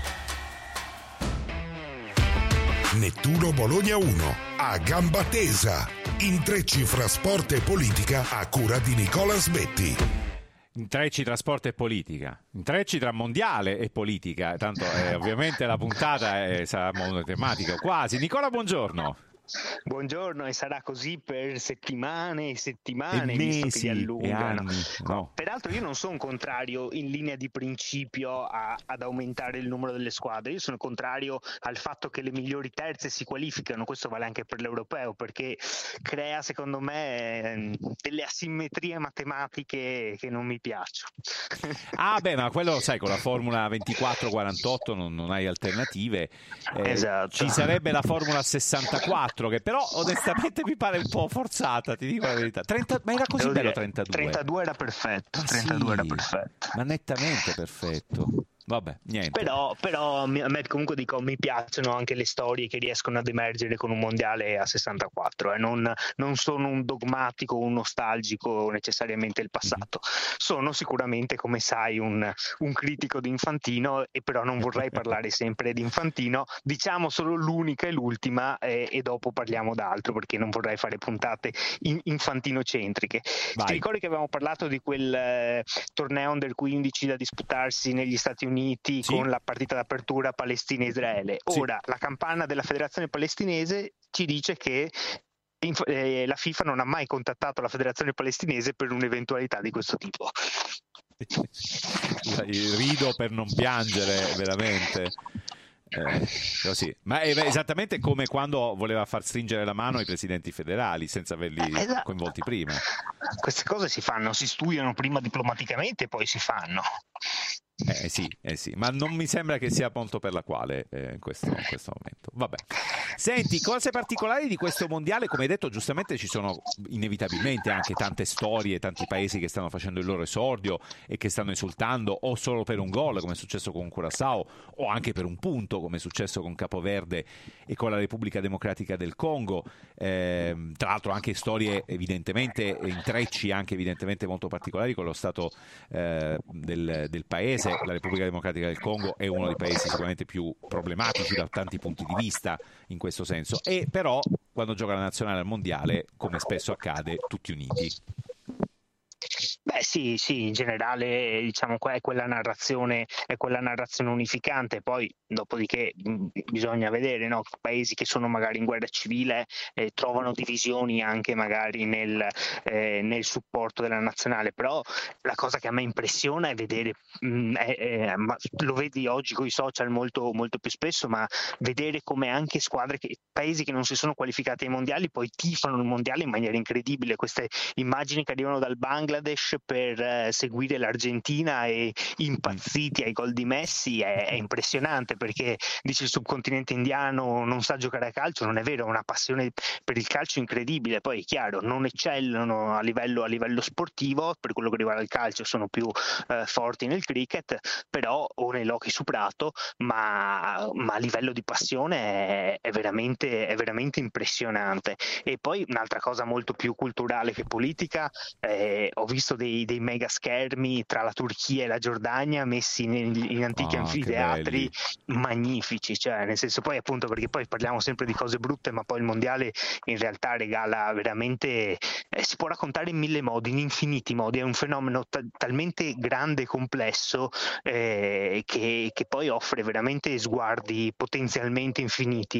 Nettuno Bologna uno, a gamba tesa. Intrecci fra sport e politica a cura di Nicola Sbetti. Intrecci tra sport e politica, intrecci tra mondiale e politica, tanto eh, ovviamente la puntata è, sarà monotematica quasi. Nicola, buongiorno. Buongiorno, e sarà così per settimane e settimane, e visto mesi, che li allungano. e anni, no. Peraltro io non sono contrario in linea di principio a, ad aumentare il numero delle squadre, io sono contrario al fatto che le migliori terze si qualificano, questo vale anche per l'europeo, perché crea secondo me delle asimmetrie matematiche che non mi piacciono. Ah beh, ma quello sai, con la formula ventiquattro quarantotto non, non hai alternative. Eh, esatto. Ci sarebbe la formula sessantaquattro, che però onestamente mi pare un po' forzata, ti dico la verità. trenta, ma era così Devo bello dire, trentadue? trentadue era perfetto, Ah, trentadue sì, era perfetto. ma nettamente perfetto. Vabbè, niente. Però, però a me comunque dico, mi piacciono anche le storie che riescono ad emergere con un mondiale a sessantaquattro, eh. non, non sono un dogmatico, un nostalgico necessariamente il passato, sono sicuramente, come sai, un, un critico di Infantino, e però non vorrei parlare sempre di Infantino, diciamo solo l'unica e l'ultima eh, e dopo parliamo d'altro, perché non vorrei fare puntate in, infantinocentriche. Ti ricordi che avevamo parlato di quel eh, torneo under quindici da disputarsi negli Stati Uniti Uniti sì. con la partita d'apertura Palestina-Israele. Ora sì. la campana della Federazione Palestinese ci dice che eh, la FIFA non ha mai contattato la Federazione Palestinese per un'eventualità di questo tipo. Rido per non piangere, veramente. Eh, così. Ma è esattamente come quando voleva far stringere la mano ai presidenti federali senza averli esatto. coinvolti prima. Queste cose si fanno, si studiano prima diplomaticamente e poi si fanno. Eh sì, eh sì, ma non mi sembra che sia punto per la quale eh, in, questo, in questo momento. Vabbè. Senti, cose particolari di questo mondiale, come hai detto giustamente ci sono inevitabilmente anche tante storie, tanti paesi che stanno facendo il loro esordio e che stanno esultando o solo per un gol come è successo con Curaçao o anche per un punto come è successo con Capoverde e con la Repubblica Democratica del Congo, eh, tra l'altro anche storie evidentemente, intrecci anche evidentemente molto particolari con lo stato eh, del, del paese. La Repubblica Democratica del Congo è uno dei paesi sicuramente più problematici da tanti punti di vista in questo senso, e però quando gioca la nazionale al mondiale, come spesso accade, tutti uniti. Beh sì, sì, in generale diciamo è quella narrazione, è quella narrazione unificante, poi dopodiché mh, bisogna vedere, no? Paesi che sono magari in guerra civile eh, trovano divisioni anche magari nel, eh, nel supporto della nazionale, però la cosa che a me impressiona è vedere, mh, è, è, ma lo vedi oggi con i social molto, molto più spesso, ma vedere come anche squadre, che, paesi che non si sono qualificati ai mondiali poi tifano il mondiale in maniera incredibile. Queste immagini che arrivano dal Bangladesh per eh, seguire l'Argentina e impazziti ai gol di Messi è, è impressionante, perché dice il subcontinente indiano non sa giocare a calcio, non è vero, ha una passione per il calcio incredibile. Poi è chiaro, non eccellono a livello, a livello sportivo per quello che riguarda il calcio, sono più eh, forti nel cricket però o nell'hockey su prato, ma, ma a livello di passione è, è, veramente, è veramente impressionante. E poi un'altra cosa molto più culturale che politica, eh, ho visto dei, dei mega schermi tra la Turchia e la Giordania messi in, in antichi oh, anfiteatri magnifici, cioè nel senso, poi appunto, perché poi parliamo sempre di cose brutte, ma poi il mondiale in realtà regala veramente, eh, si può raccontare in mille modi, in infiniti modi, è un fenomeno t- talmente grande e complesso eh, che, che poi offre veramente sguardi potenzialmente infiniti.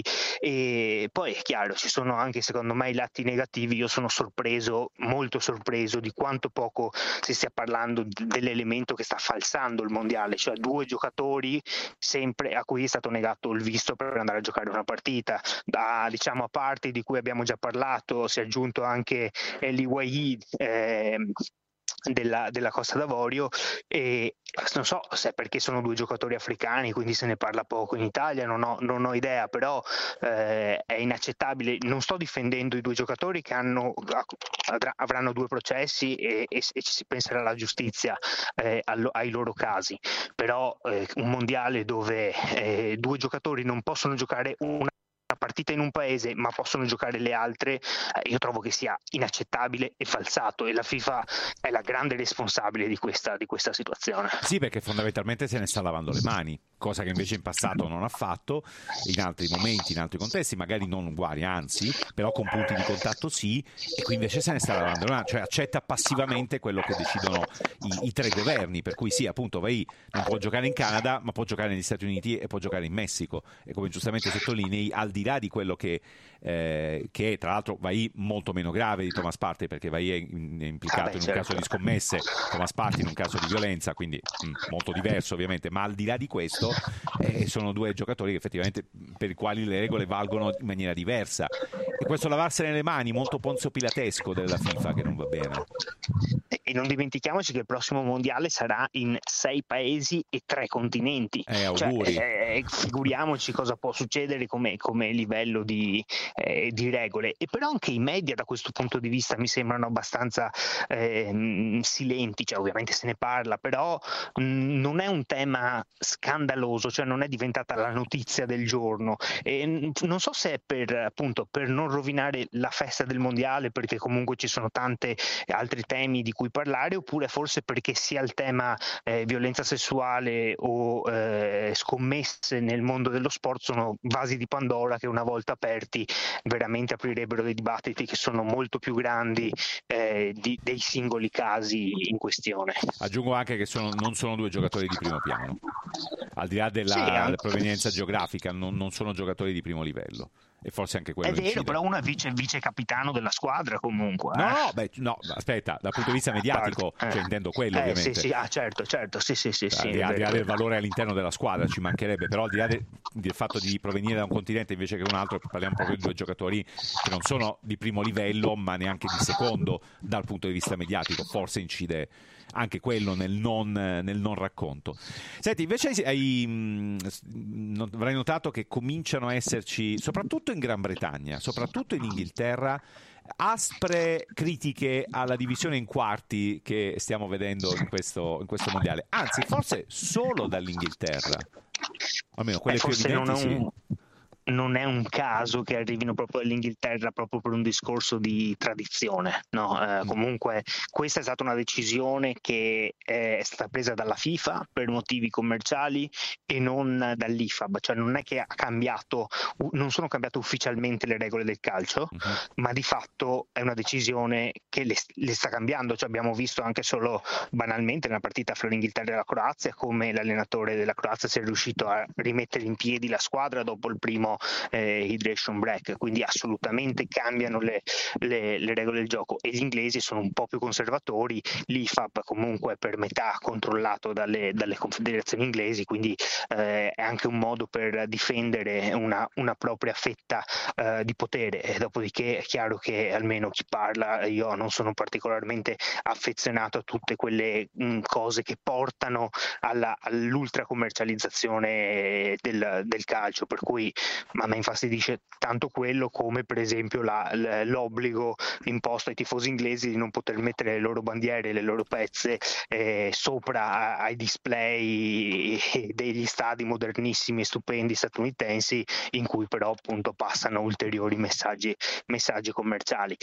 E poi è chiaro, ci sono anche secondo me i lati negativi. Io sono sorpreso, molto sorpreso di quanto poco si stia parlando dell'elemento che sta falsando il mondiale, cioè due giocatori sempre a cui è stato negato il visto per andare a giocare una partita. Da, diciamo, a parte di cui abbiamo già parlato, si è aggiunto anche Eli Wahi eh, della, della Costa d'Avorio, e non so se è perché sono due giocatori africani, quindi se ne parla poco in Italia, non ho, non ho idea, però eh, è inaccettabile. Non sto difendendo i due giocatori che hanno, avranno due processi e, e, e ci si penserà alla giustizia eh, allo, ai loro casi, però eh, un mondiale dove eh, due giocatori non possono giocare una partita in un paese ma possono giocare le altre, eh, io trovo che sia inaccettabile e falsato, e la FIFA è la grande responsabile di questa, di questa situazione. Sì, perché fondamentalmente se ne sta lavando le mani, cosa che invece in passato non ha fatto, in altri momenti, in altri contesti, magari non uguali, anzi, però con punti di contatto sì, e qui invece se ne sta lavando le mani, cioè accetta passivamente quello che decidono i, i tre governi, per cui sì, appunto, vai, non può giocare in Canada, ma può giocare negli Stati Uniti e può giocare in Messico, e come giustamente sottolinei, al di là di quello che, eh, che è, tra l'altro, Vai molto meno grave di Thomas Partey, perché Vai è, in, è implicato ah beh, in un certo. caso di scommesse, Thomas Partey in un caso di violenza, quindi mh, molto diverso ovviamente, ma al di là di questo eh, sono due giocatori che effettivamente per i quali le regole valgono in maniera diversa, e questo lavarsene le mani molto ponzio pilatesco della FIFA che non va bene. E non dimentichiamoci che il prossimo mondiale sarà in sei paesi e tre continenti, eh, auguri. Cioè, eh, figuriamoci cosa può succedere come, come livello di, eh, di regole. E però anche i media da questo punto di vista mi sembrano abbastanza eh, silenti, cioè ovviamente se ne parla, però mh, non è un tema scandaloso, cioè non è diventata la notizia del giorno, e non so se è per appunto per non non rovinare la festa del mondiale perché comunque ci sono tanti altri temi di cui parlare, oppure forse perché sia il tema eh, violenza sessuale o eh, scommesse nel mondo dello sport sono vasi di Pandora che una volta aperti veramente aprirebbero dei dibattiti che sono molto più grandi eh, di, dei singoli casi in questione. Aggiungo anche che sono, non sono due giocatori di primo piano, al di là della, sì, della provenienza geografica, non, non sono giocatori di primo livello. E forse anche quello è vero, incide. però uno è vice, vice capitano della squadra comunque. Eh. No, no, beh, no, aspetta, dal punto di vista mediatico, eh. cioè intendo quello eh, ovviamente. Sì, sì, ah, certo, certo, sì, sì, sì. Al sì, di là, vero, al di là del valore all'interno della squadra, ci mancherebbe, però al di là de, del fatto di provenire da un continente invece che un altro, parliamo proprio di due giocatori che non sono di primo livello, ma neanche di secondo dal punto di vista mediatico, forse incide anche quello nel non, nel non racconto. Senti, invece hai, mh, avrai notato che cominciano a esserci, soprattutto in Gran Bretagna, soprattutto in Inghilterra, aspre critiche alla divisione in quarti che stiamo vedendo in questo, in questo mondiale, anzi forse solo dall'Inghilterra, almeno quelle eh, più evidenti non sì. Un... non è un caso che arrivino proprio dall'Inghilterra proprio per un discorso di tradizione, no? Eh, mm. Comunque questa è stata una decisione che è stata presa dalla FIFA per motivi commerciali e non dall'I F A B, cioè non è che ha cambiato, non sono cambiate ufficialmente le regole del calcio, mm-hmm. ma di fatto è una decisione che le, le sta cambiando, cioè abbiamo visto anche solo banalmente nella partita fra l'Inghilterra e la Croazia come l'allenatore della Croazia sia riuscito a rimettere in piedi la squadra dopo il primo Eh, hydration break, quindi assolutamente cambiano le, le, le regole del gioco e gli inglesi sono un po' più conservatori, l'I F A B comunque è per metà controllato dalle, dalle confederazioni inglesi, quindi eh, è anche un modo per difendere una, una propria fetta eh, di potere, e dopodiché è chiaro che almeno chi parla, io non sono particolarmente affezionato a tutte quelle mh, cose che portano alla, all'ultra commercializzazione del, del calcio, per cui ma mi infastidisce tanto quello come per esempio la, l'obbligo imposto ai tifosi inglesi di non poter mettere le loro bandiere, le loro pezze eh, sopra ai display degli stadi modernissimi e stupendi statunitensi in cui però appunto passano ulteriori messaggi, messaggi commerciali.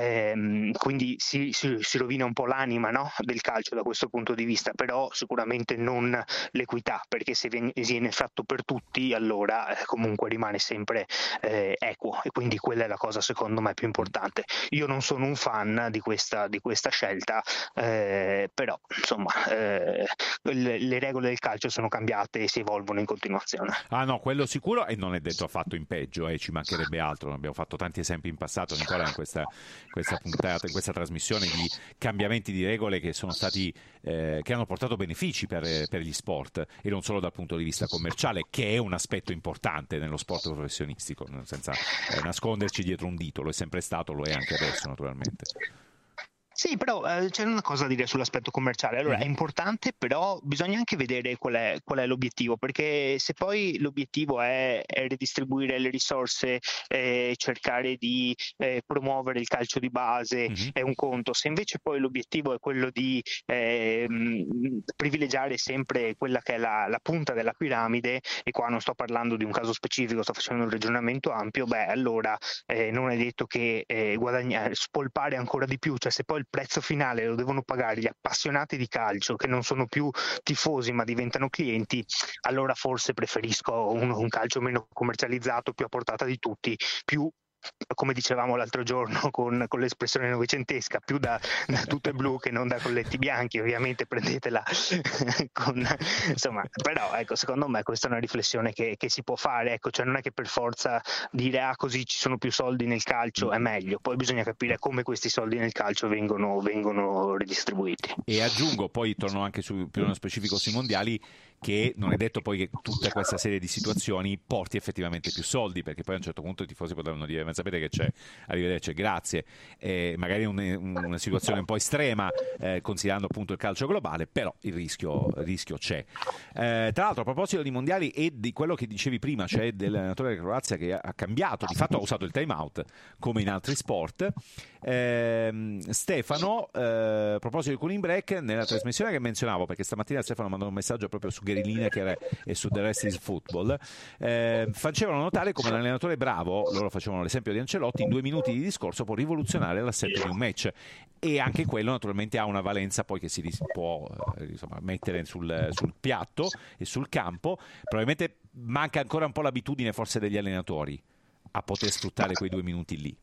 Eh, quindi si, si, si rovina un po' l'anima, no? del calcio da questo punto di vista, però sicuramente non l'equità, perché se viene, viene fatto per tutti allora eh, comunque rimane sempre eh, equo, e quindi quella è la cosa secondo me più importante. Io non sono un fan di questa, di questa scelta, eh, però insomma eh, le, le regole del calcio sono cambiate e si evolvono in continuazione. Ah no, quello sicuro, e non è detto affatto in peggio, eh, ci mancherebbe altro, abbiamo fatto tanti esempi in passato, Nicola, in questa, questa puntata, in questa trasmissione, di cambiamenti di regole che sono stati eh, che hanno portato benefici per, per gli sport, e non solo dal punto di vista commerciale, che è un aspetto importante nello sport professionistico, senza eh, nasconderci dietro un dito, lo è sempre stato, lo è anche adesso naturalmente. Sì, però eh, c'è una cosa da dire sull'aspetto commerciale. Allora, mm. è importante, però bisogna anche vedere qual è, qual è l'obiettivo, perché se poi l'obiettivo è, è ridistribuire le risorse, eh, cercare di eh, promuovere il calcio di base, mm-hmm. è un conto. Se invece poi l'obiettivo è quello di eh, privilegiare sempre quella che è la, la punta della piramide, e qua non sto parlando di un caso specifico, sto facendo un ragionamento ampio, beh, allora eh, non è detto che eh, guadagnare, spolpare ancora di più, cioè se poi il prezzo finale lo devono pagare gli appassionati di calcio che non sono più tifosi ma diventano clienti, allora forse preferisco un, un calcio meno commercializzato, più a portata di tutti, più, come dicevamo l'altro giorno con, con l'espressione novecentesca, più da, da tutte blu che non da colletti bianchi, ovviamente prendetela con, insomma, però ecco, secondo me questa è una riflessione che, che si può fare, ecco, cioè non è che per forza dire ah così ci sono più soldi nel calcio è meglio, poi bisogna capire come questi soldi nel calcio vengono, vengono ridistribuiti. E aggiungo, poi torno anche su, più nello specifico sui mondiali, che non è detto poi che tutta questa serie di situazioni porti effettivamente più soldi, perché poi a un certo punto i tifosi potranno dire ma sapete che c'è, arrivederci, grazie, eh, magari un, una situazione un po' estrema eh, considerando appunto il calcio globale, però il rischio, il rischio c'è. Eh, tra l'altro, a proposito di mondiali e di quello che dicevi prima, cioè dell'allenatore della Croazia che ha cambiato, di fatto ha usato il time out come in altri sport, eh, Stefano, eh, a proposito di Cooling Break, nella trasmissione che menzionavo, perché stamattina Stefano mandò un messaggio proprio su Gary Lineker e su The Rest is Football, eh, facevano notare come l'allenatore bravo, loro facevano l'esempio di Ancelotti, in due minuti di discorso può rivoluzionare l'assetto di un match, e anche quello naturalmente ha una valenza poi che si può eh, insomma, mettere sul, sul piatto e sul campo. Probabilmente manca ancora un po' l'abitudine forse degli allenatori a poter sfruttare quei due minuti lì.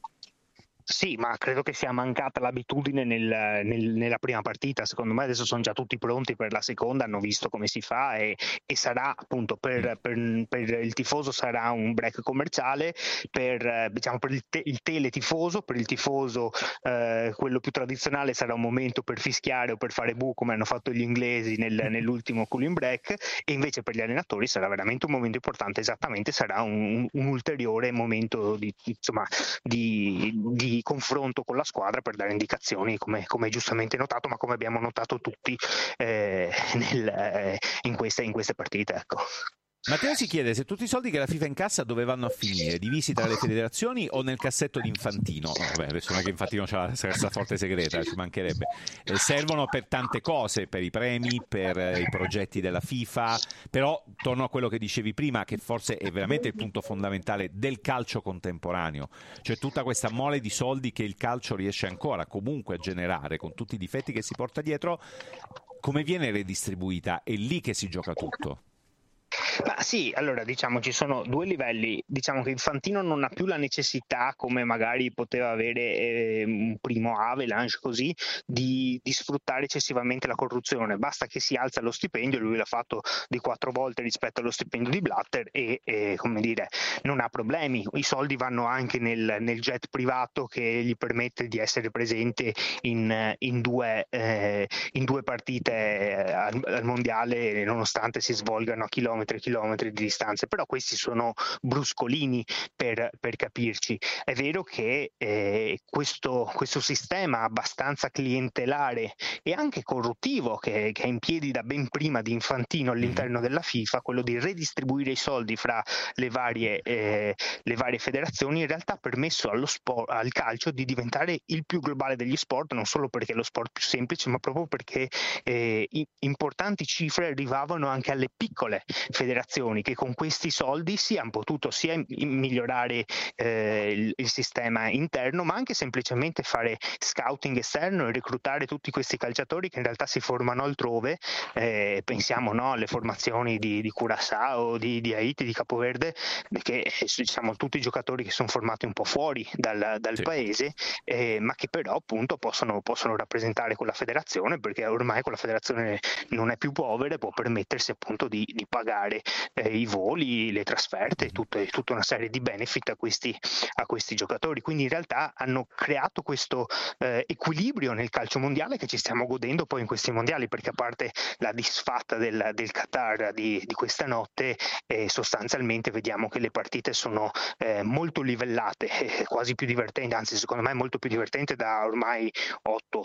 Sì, ma credo che sia mancata l'abitudine nel, nel, nella prima partita. Secondo me adesso sono già tutti pronti per la seconda, hanno visto come si fa, e, e sarà appunto per, per, per il tifoso sarà un break commerciale, per, diciamo, per il, te, il teletifoso, per il tifoso eh, quello più tradizionale sarà un momento per fischiare o per fare bu come hanno fatto gli inglesi nel, nell'ultimo cooling break, e invece per gli allenatori sarà veramente un momento importante, esattamente sarà un, un ulteriore momento di, insomma, di, di confronto con la squadra per dare indicazioni, come, come giustamente notato, ma come abbiamo notato tutti eh, nel, eh, in, queste, in queste partite, ecco. Matteo si chiede se tutti i soldi che la FIFA incassa dove vanno a finire, divisi tra le federazioni o nel cassetto di Infantino. No, vabbè, adesso non è che Infantino c'ha la cassaforte segreta, ci mancherebbe. Eh, servono per tante cose, per i premi, per eh, i progetti della FIFA, però torno a quello che dicevi prima, che forse è veramente il punto fondamentale del calcio contemporaneo, cioè tutta questa mole di soldi che il calcio riesce ancora comunque a generare, con tutti i difetti che si porta dietro, come viene redistribuita? È lì che si gioca tutto. Ma sì, allora diciamo ci sono due livelli. Diciamo che Infantino non ha più la necessità, come magari poteva avere eh, un primo Avalanche così, di, di sfruttare eccessivamente la corruzione. Basta che si alza lo stipendio, lui l'ha fatto di quattro volte rispetto allo stipendio di Blatter, e, e come dire, non ha problemi. I soldi vanno anche nel, nel jet privato che gli permette di essere presente in, in, due, eh, in due partite al, al mondiale, nonostante si svolgano a chilometri e chilometri di distanze. Però questi sono bruscolini per, per capirci. È vero che eh, questo, questo sistema abbastanza clientelare e anche corruttivo che, che è in piedi da ben prima di Infantino all'interno della FIFA, quello di redistribuire i soldi fra le varie, eh, le varie federazioni, in realtà ha permesso allo sport, al calcio di diventare il più globale degli sport, non solo perché è lo sport più semplice, ma proprio perché eh, importanti cifre arrivavano anche alle piccole federazioni, che con questi soldi si hanno potuto sia migliorare eh, il, il sistema interno, ma anche semplicemente fare scouting esterno e reclutare tutti questi calciatori che in realtà si formano altrove. Eh, pensiamo no, alle formazioni di, di Curaçao, di, di Haiti, di Capoverde, che diciamo tutti i giocatori che sono formati un po' fuori dal, dal sì. paese, eh, ma che però appunto possono, possono rappresentare quella federazione, perché ormai quella federazione non è più povera e può permettersi appunto di, di pagare eh, i voli, le trasferte, tutte, tutta una serie di benefit a questi, a questi giocatori. Quindi in realtà hanno creato questo eh, equilibrio nel calcio mondiale che ci stiamo godendo poi in questi mondiali, perché a parte la disfatta del, del Qatar di, di questa notte, eh, sostanzialmente vediamo che le partite sono eh, molto livellate, eh, quasi più divertenti, anzi secondo me molto più divertente da ormai otto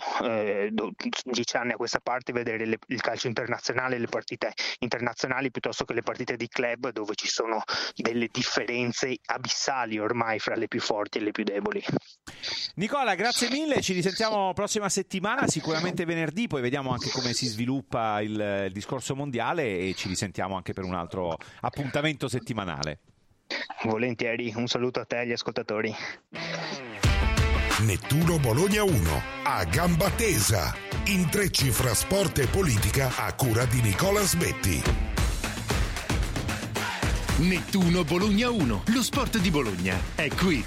dieci anni a questa parte vedere le, il calcio internazionale, le partite internazionali piuttosto che le partite di club, dove ci sono delle differenze abissali ormai fra le più forti e le più deboli. Nicola, grazie mille, ci risentiamo prossima settimana, sicuramente venerdì, poi vediamo anche come si sviluppa il, il discorso mondiale e ci risentiamo anche per un altro appuntamento settimanale. Volentieri, un saluto a te e agli ascoltatori. Nettuno Bologna uno, a gamba tesa, intrecci fra sport e politica a cura di Nicola Sbetti. Nettuno Bologna uno, lo sport di Bologna è qui.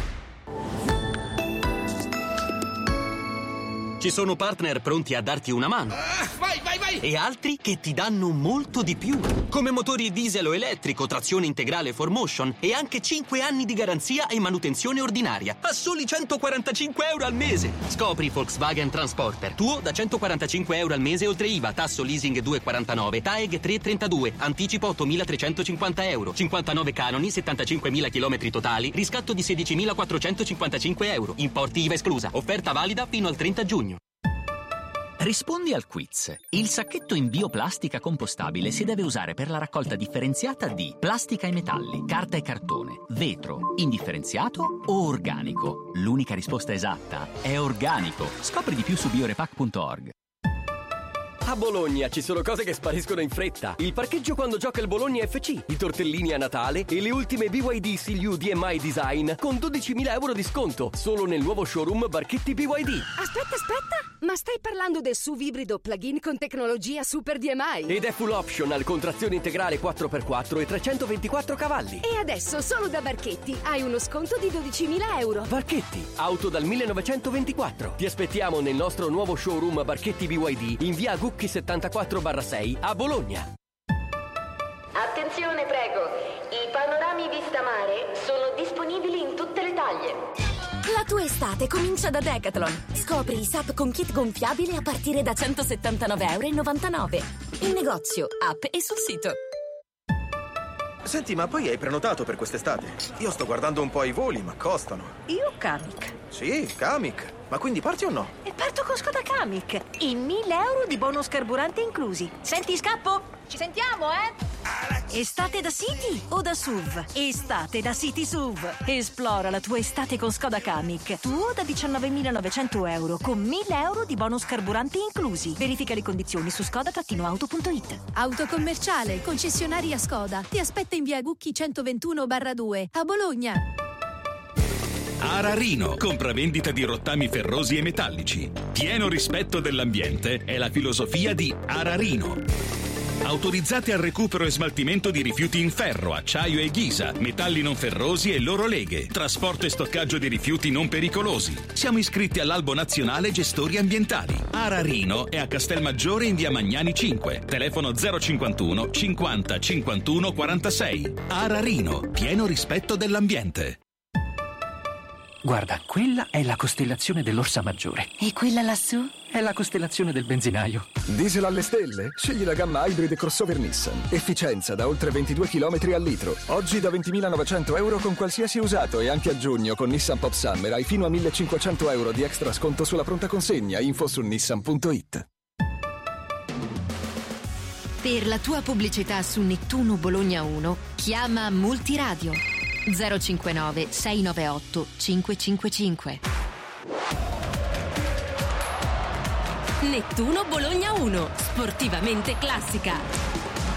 Ci sono partner pronti a darti una mano. Ah, vai, vai, vai! E altri che ti danno molto di più. Come motori diesel o elettrico, trazione integrale four motion e anche cinque anni di garanzia e manutenzione ordinaria. A soli centoquarantacinque euro al mese. Scopri Volkswagen Transporter. Tuo da centoquarantacinque euro al mese oltre I V A, tasso leasing due virgola quarantanove, T A E G tre virgola trentadue, anticipo ottomilatrecentocinquanta euro, cinquantanove canoni, settantacinquemila chilometri totali, riscatto di sedicimilaquattrocentocinquantacinque euro. Importi I V A esclusa. Offerta valida fino al trenta giugno. Rispondi al quiz. Il sacchetto in bioplastica compostabile si deve usare per la raccolta differenziata di plastica e metalli, carta e cartone, vetro, indifferenziato o organico. L'unica risposta esatta è organico. Scopri di più su biorepack punto org. A Bologna ci sono cose che spariscono in fretta. Il parcheggio quando gioca il Bologna F C, i tortellini a Natale e le ultime B Y D C L U D M I Design con dodicimila euro di sconto solo nel nuovo showroom Barchetti B Y D. Aspetta, aspetta! Ma stai parlando del S U V ibrido plug-in con tecnologia Super D M I? Ed è full optional con trazione integrale quattro per quattro e trecentoventiquattro cavalli. E adesso solo da Barchetti hai uno sconto di dodicimila euro. Barchetti, auto dal millenovecentoventiquattro. Ti aspettiamo nel nostro nuovo showroom Barchetti B Y D in via Gucchi settantaquattro barra sei a Bologna. Attenzione, prego. I panorami vista mare sono disponibili in tutte le taglie. La tua estate comincia da Decathlon. Scopri i S U P con kit gonfiabile a partire da centosettantanove virgola novantanove euro. In negozio, app e sul sito. Senti, ma poi hai prenotato per quest'estate? Io sto guardando un po' i voli, ma costano. Io Kamiq. Sì, Kamiq. Ma quindi parti o no? E parto con Skoda Kamiq. E mille euro di bonus carburante inclusi. Senti, scappo! Ci sentiamo, eh? Estate da City o da S U V? Estate da City S U V. Esplora la tua estate con Skoda Kamiq. Tuo da diciannovemilanovecento euro con mille euro di bonus carburanti inclusi. Verifica le condizioni su skoda auto punto it. Auto commerciale, concessionaria Skoda. Ti aspetta in via Gucchi centoventuno barra due a Bologna. Ararino, compravendita di rottami ferrosi e metallici. Pieno rispetto dell'ambiente è la filosofia di Ararino. Autorizzati al recupero e smaltimento di rifiuti in ferro, acciaio e ghisa, metalli non ferrosi e loro leghe, trasporto e stoccaggio di rifiuti non pericolosi. Siamo iscritti all'Albo Nazionale Gestori Ambientali. Ararino è a Castelmaggiore in via Magnani cinque, telefono zero cinquantuno cinquanta cinquantuno quarantasei. Ararino, pieno rispetto dell'ambiente. Guarda, quella è la costellazione dell'Orsa Maggiore. E quella lassù? È la costellazione del benzinaio. Diesel alle stelle? Scegli la gamma Hybrid crossover Nissan. Efficienza da oltre ventidue chilometri al litro. Oggi da ventimilanovecento euro con qualsiasi usato e anche a giugno con Nissan Pop Summer hai fino a millecinquecento euro di extra sconto sulla pronta consegna. Info su nissan punto it. Per la tua pubblicità su Nettuno Bologna uno, chiama Multiradio zero cinquantanove sei novantotto cinque cinque cinque. Nettuno Bologna uno, sportivamente classica.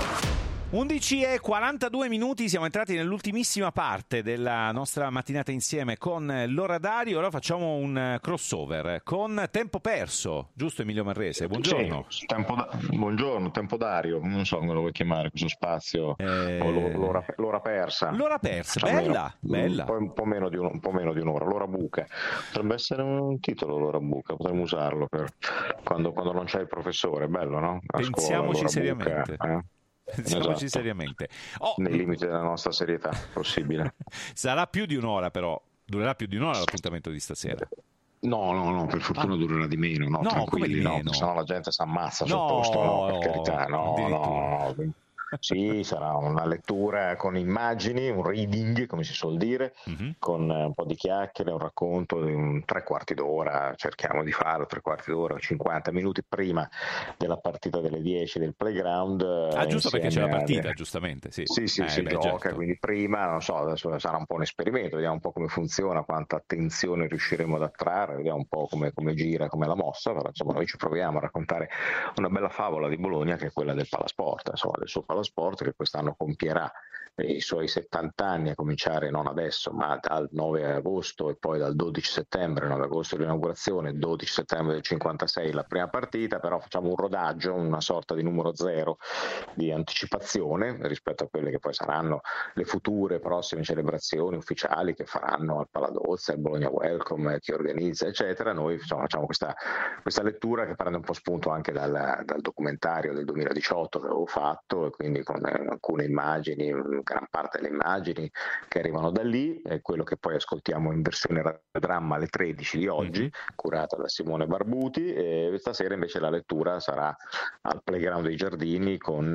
undici e quarantadue minuti, siamo entrati nell'ultimissima parte della nostra mattinata insieme con l'Oradario. Ora facciamo un crossover con Tempo Perso, giusto Emilio Marrese? Buongiorno. Sì, tempo da... Buongiorno, Tempo Dario, non so come lo vuoi chiamare questo spazio, eh... o l'ora, l'ora persa. L'ora persa, cioè, bella, meno, bella. Un po', un, po meno di un, un po' meno di un'ora, l'ora buca. Potrebbe essere un titolo, l'ora buca, potremmo usarlo per quando, quando non c'è il professore, bello, no? A Pensiamoci scuola, seriamente. Buca, eh? Pensiamoci esatto. seriamente. Oh, nei limiti della nostra serietà possibile. Sarà più di un'ora, però durerà più di un'ora l'appuntamento di stasera. No, no, no, per fortuna ah. durerà di meno, no, no tranquilli, no, meno? sennò la gente si ammazza sul no, posto, no, per carità, no, no, no. Sì, sarà una lettura con immagini, un reading, come si suol dire, mm-hmm. con un po' di chiacchiere, un racconto di un tre quarti d'ora, cerchiamo di farlo, tre quarti d'ora, cinquanta minuti prima della partita delle dieci del playground. Ah, giusto, perché c'è la partita, a... giustamente, sì. Sì, sì, eh, si beh, gioca, certo. quindi prima, non so, adesso sarà un po' un esperimento, vediamo un po' come funziona, quanta attenzione riusciremo ad attrarre, vediamo un po' come, come gira, come la mossa, però insomma noi ci proviamo a raccontare una bella favola di Bologna che è quella del Palasport, insomma del suo Palasport che quest'anno compierà i suoi settanta anni, a cominciare non adesso ma dal nove agosto e poi dal dodici settembre, nove agosto l'inaugurazione, dodici settembre del cinquantasei la prima partita, però facciamo un rodaggio, una sorta di numero zero di anticipazione rispetto a quelle che poi saranno le future prossime celebrazioni ufficiali che faranno al Paladozza, il Bologna Welcome, chi organizza eccetera. Noi insomma, facciamo questa, questa lettura che prende un po' spunto anche dal, dal documentario del duemiladiciotto che avevo fatto, e quindi con alcune immagini, gran parte delle immagini che arrivano da lì, è quello che poi ascoltiamo in versione radiodramma alle tredici di oggi, mm-hmm. curata da Simone Barbuti, e stasera invece la lettura sarà al Playground dei Giardini con,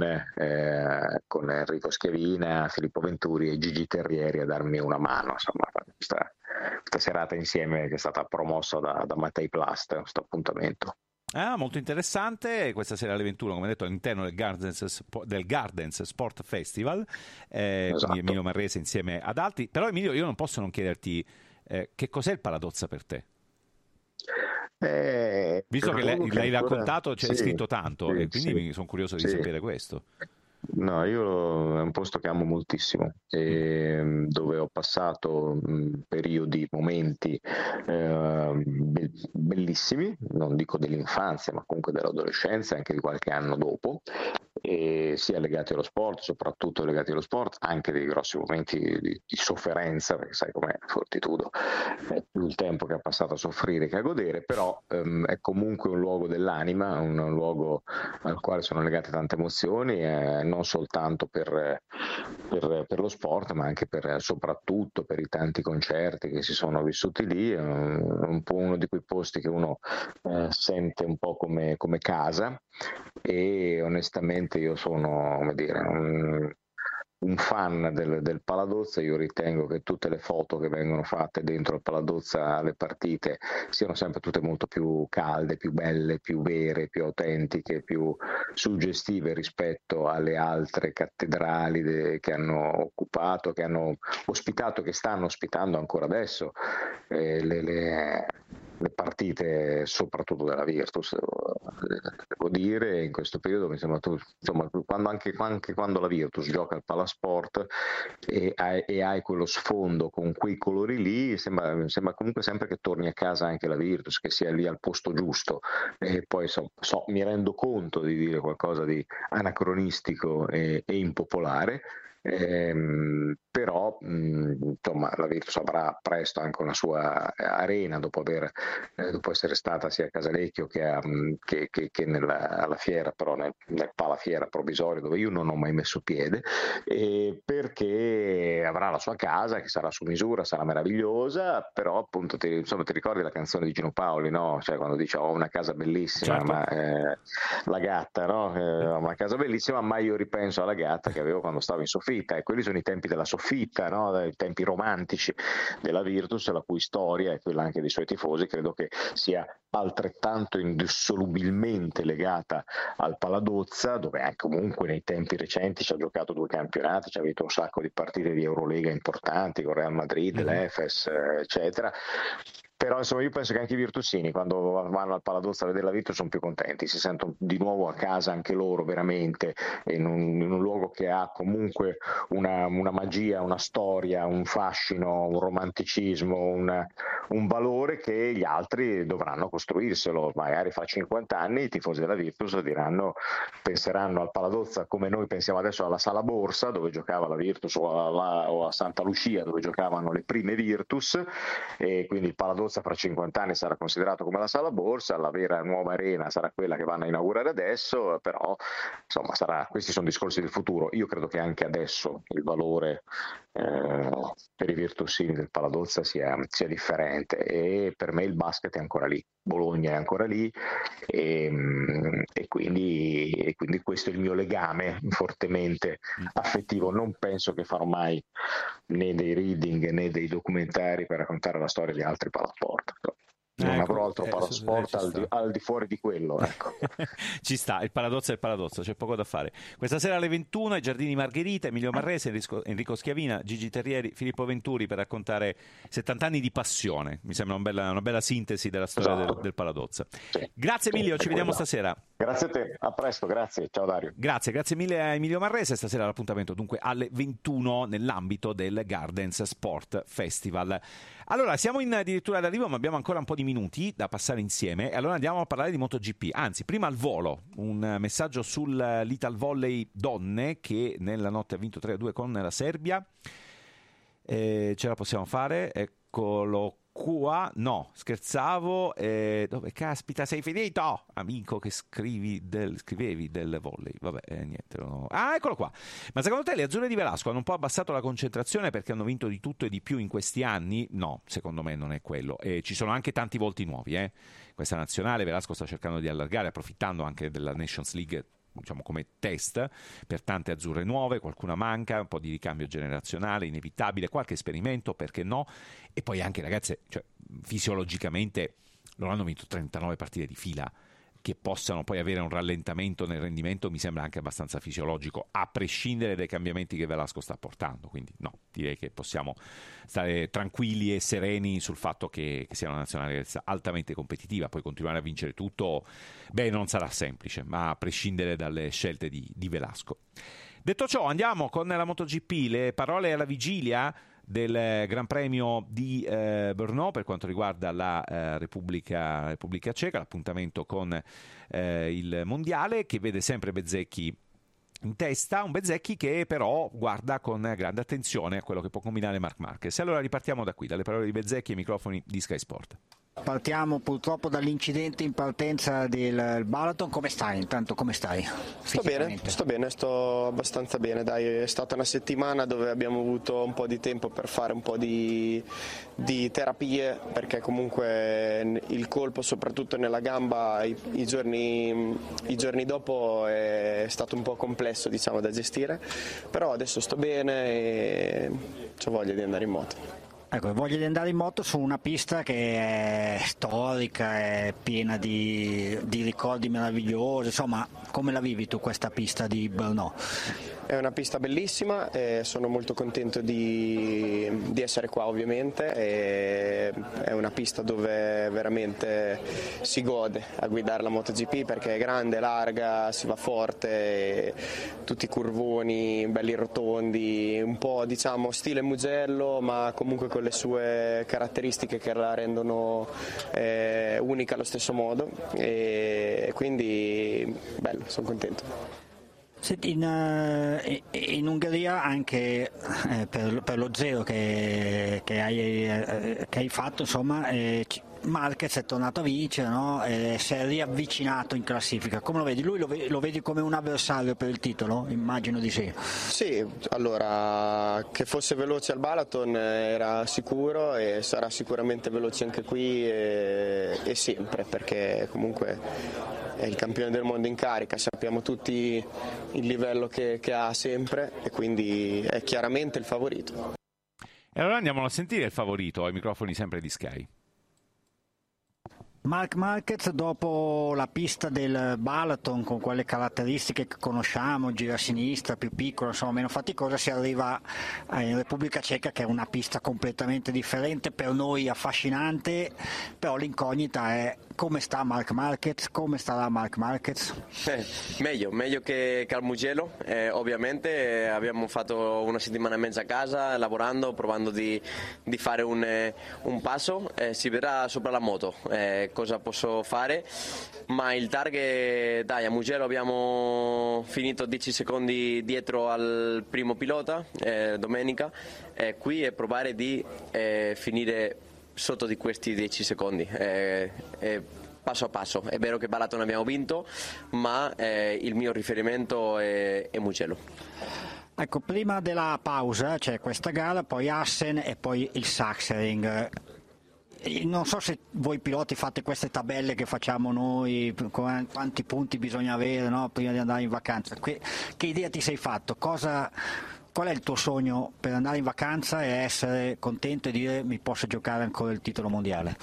eh, con Enrico Schiavina, Filippo Venturi e Gigi Terrieri a darmi una mano, insomma questa, questa serata insieme che è stata promossa da, da Mattei Plast, questo appuntamento. Ah, molto interessante, questa sera alle ventuno, come detto, all'interno del Gardens, del Gardens Sport Festival, eh, esatto. Quindi Emilio Marrese insieme ad altri. Però Emilio, io non posso non chiederti eh, che cos'è il Paladozza per te? Eh, Visto che lei, l'hai ancora... raccontato, c'è sì, scritto tanto, sì, e quindi sì, sono curioso di sì. sapere questo. No, io è un posto che amo moltissimo, e, dove ho passato mh, periodi, momenti eh, be- bellissimi, non dico dell'infanzia, ma comunque dell'adolescenza e anche di qualche anno dopo, e sia legati allo sport, soprattutto legati allo sport, anche dei grossi momenti di, di sofferenza, perché sai com'è Fortitudo, è più il tempo che ha passato a soffrire che a godere, però ehm, è comunque un luogo dell'anima, un, un luogo al quale sono legate tante emozioni, eh, non soltanto per, per, per lo sport, ma anche per, soprattutto per i tanti concerti che si sono vissuti lì. È un, un po' uno di quei posti che uno eh, sente un po' come, come casa, e onestamente io sono, come dire, un, un fan del, del Paladozza. Io ritengo che tutte le foto che vengono fatte dentro il Paladozza alle partite siano sempre tutte molto più calde, più belle, più vere, più autentiche, più suggestive rispetto alle altre cattedrali de, che hanno occupato, che hanno ospitato, che stanno ospitando ancora adesso eh, le, le le partite, soprattutto della Virtus, devo, devo dire, in questo periodo mi sembra, tu, insomma, quando anche, anche quando la Virtus gioca al Palasport e hai, e hai quello sfondo con quei colori lì, sembra, sembra comunque sempre che torni a casa anche la Virtus, che sia lì al posto giusto. E poi so, so, mi rendo conto di dire qualcosa di anacronistico e, e impopolare. Ehm, però mh, insomma la Virtus avrà presto anche una sua arena dopo, aver, eh, dopo essere stata sia a Casalecchio che, a, che, che, che nella, alla fiera, però nel, nel palafiera provvisorio dove io non ho mai messo piede, e perché avrà la sua casa che sarà su misura, sarà meravigliosa, però appunto ti, insomma, ti ricordi la canzone di Gino Paoli, no? Cioè quando dice ho una casa bellissima, certo. ma eh, la gatta, no? Eh, ho una casa bellissima, ma io ripenso alla gatta che avevo quando stavo in soffitta. E quelli sono i tempi della soffitta, no? I tempi romantici della Virtus, la cui storia e quella anche dei suoi tifosi credo che sia altrettanto indissolubilmente legata al Paladozza, dove anche comunque nei tempi recenti ci ha giocato due campionati, ci ha avuto un sacco di partite di Eurolega importanti con Real Madrid, mm-hmm. l'Efes, eccetera. Però insomma io penso che anche i virtusini quando vanno al Paladozza a vedere la Virtus sono più contenti, si sentono di nuovo a casa anche loro veramente, in un, in un luogo che ha comunque una, una magia, una storia, un fascino, un romanticismo, una, un valore che gli altri dovranno costruirselo. Magari fra cinquanta anni i tifosi della Virtus diranno, penseranno al Paladozza come noi pensiamo adesso alla Sala Borsa dove giocava la Virtus, o, alla, o a Santa Lucia dove giocavano le prime Virtus, e quindi il Paladozza fra cinquanta anni sarà considerato come la Sala Borsa, la vera nuova arena sarà quella che vanno a inaugurare adesso, però insomma sarà, questi sono discorsi del futuro. Io credo che anche adesso il valore eh, per i virtusini del Paladozza sia, sia differente, e per me il basket è ancora lì, Bologna è ancora lì, e, e, quindi, e quindi questo è il mio legame fortemente affettivo. Non penso che farò mai né dei reading né dei documentari per raccontare la storia di altri palasport. Non ecco, avrò altro palasport eh, al, di, al di fuori di quello, ecco. Ci sta, il Paladozzo è il Paladozzo, c'è poco da fare. Questa sera alle ventuno ai Giardini Margherita, Emilio Marrese, Enrico, Enrico Schiavina, Gigi Terrieri, Filippo Venturi per raccontare settanta anni di passione. Mi sembra una bella, una bella sintesi della storia esatto. del, del Paladozzo. Sì. Grazie Emilio, sì, ci vediamo esatto. stasera. Grazie a te, a presto, grazie, ciao Dario. Grazie, grazie mille a Emilio Marrese. Stasera l'appuntamento dunque alle ventuno nell'ambito del Gardens Sport Festival. Allora, siamo in addirittura d'arrivo, ma abbiamo ancora un po' di minuti da passare insieme, e allora andiamo a parlare di MotoGP. Anzi, prima al volo, un messaggio sull'Ital Volley donne che nella notte ha vinto tre a due con la Serbia. Eh, ce la possiamo fare, eccolo qua. No, scherzavo. Eh, dove caspita sei finito, amico che scrivi del, scrivevi del volley? Vabbè, eh, niente. No. Ah, eccolo qua. Ma secondo te le azzurre di Velasco hanno un po' abbassato la concentrazione perché hanno vinto di tutto e di più in questi anni? No, secondo me non è quello. E ci sono anche tanti volti nuovi, eh. Questa nazionale Velasco sta cercando di allargare, approfittando anche della Nations League, diciamo come test per tante azzurre nuove. Qualcuna manca, un po' di ricambio generazionale inevitabile, qualche esperimento, perché no? E poi anche ragazze, cioè, fisiologicamente loro hanno vinto trentanove partite di fila, che possano poi avere un rallentamento nel rendimento mi sembra anche abbastanza fisiologico, a prescindere dai cambiamenti che Velasco sta portando. Quindi no, direi che possiamo stare tranquilli e sereni sul fatto che, che sia una nazionale altamente competitiva. Poi continuare a vincere tutto, beh, non sarà semplice, ma a prescindere dalle scelte di, di Velasco. Detto ciò, andiamo con la MotoGP, le parole alla vigilia del Gran Premio di eh, Brno per quanto riguarda la eh, Repubblica, Repubblica Ceca, l'appuntamento con eh, il Mondiale, che vede sempre Bezzecchi in testa, un Bezzecchi che però guarda con grande attenzione a quello che può combinare Marc Marquez. Allora ripartiamo da qui, dalle parole di Bezzecchi ai microfoni di Sky Sport. Partiamo purtroppo dall'incidente in partenza del Balaton. Come stai? Intanto come stai? Sto bene, sto bene, sto abbastanza bene. Dai, è stata una settimana dove abbiamo avuto un po' di tempo per fare un po' di, di terapie, perché comunque il colpo, soprattutto nella gamba, i, i, giorni, i giorni dopo è stato un po' complesso, diciamo, da gestire. Però adesso sto bene e ho voglia di andare in moto. Ecco, voglio di andare in moto su una pista che è storica, è piena di, di ricordi meravigliosi, insomma, come la vivi tu questa pista di Brno? È una pista bellissima e sono molto contento di, di essere qua, ovviamente. E è una pista dove veramente si gode a guidare la MotoGP, perché è grande, larga, si va forte, tutti i curvoni belli rotondi, un po', diciamo, stile Mugello, ma comunque con le sue caratteristiche che la rendono eh, unica allo stesso modo, e quindi bello, sono contento. Senti, in, in Ungheria anche eh, per, per lo zero che, che, hai, eh, che hai fatto, insomma, eh, Marquez è tornato a vincere, no? E si è riavvicinato in classifica. Come lo vedi? Lui lo vedi, lo vedi come un avversario per il titolo? Immagino di sì. Sì, allora, che fosse veloce al Balaton era sicuro e sarà sicuramente veloce anche qui e, e sempre, perché comunque è il campione del mondo in carica, sappiamo tutti il livello che, che ha sempre, e quindi è chiaramente il favorito. E allora andiamo a sentire il favorito ai microfoni sempre di Sky. Marc Marquez, dopo la pista del Balaton, con quelle caratteristiche che conosciamo, gira a sinistra, più piccola, insomma meno faticosa, si arriva in Repubblica Ceca, che è una pista completamente differente, per noi affascinante, però l'incognita è come sta Marc Marquez, come starà Marc Marquez? Eh, meglio, meglio che, che al Mugello, eh, ovviamente eh, abbiamo fatto una settimana e mezza a casa, lavorando, provando di, di fare un, eh, un passo, eh, si vedrà sopra la moto eh, cosa posso fare, ma il target, dai, a Mugello abbiamo finito dieci secondi dietro al primo pilota eh, domenica, eh, qui è provare di eh, finire sotto di questi dieci secondi, eh, eh, passo a passo. È vero che Balaton abbiamo vinto, ma eh, il mio riferimento è, è Mugello. Ecco, prima della pausa c'è questa gara, poi Assen e poi il Sachsenring. Non so se voi piloti fate queste tabelle che facciamo noi, quanti punti bisogna avere, no, prima di andare in vacanza. Che idea ti sei fatto? Cosa, qual è il tuo sogno per andare in vacanza e essere contento e dire mi posso giocare ancora il titolo mondiale?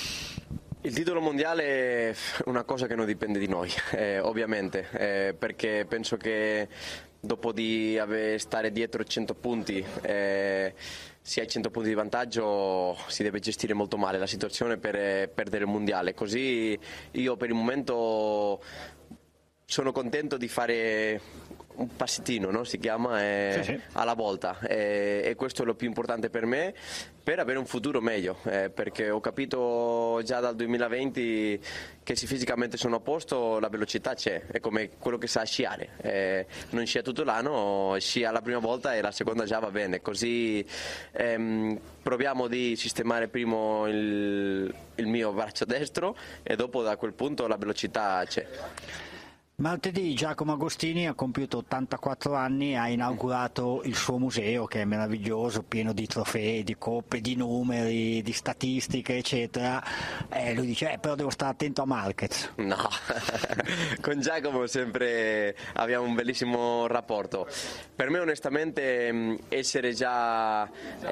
Il titolo mondiale è una cosa che non dipende di noi, eh, ovviamente, eh, perché penso che dopo di aver, stare dietro cento punti, eh, se hai cento punti di vantaggio si deve gestire molto male la situazione per eh, perdere il mondiale. Così io per il momento sono contento di fare un passettino, no? Si chiama eh, sì, sì. alla volta, eh, e questo è lo più importante per me, per avere un futuro meglio, eh, perché ho capito già dal duemilaventi che se fisicamente sono a posto la velocità c'è, è come quello che sa sciare, eh, non scia tutto l'anno, scia la prima volta e la seconda già va bene, così ehm, proviamo di sistemare prima il, il mio braccio destro e dopo da quel punto la velocità c'è. Martedì Giacomo Agostini ha compiuto ottantaquattro anni e ha inaugurato il suo museo, che è meraviglioso, pieno di trofei, di coppe, di numeri, di statistiche eccetera, e lui dice eh, però devo stare attento a Marquez. No, con Giacomo sempre abbiamo un bellissimo rapporto. Per me onestamente essere già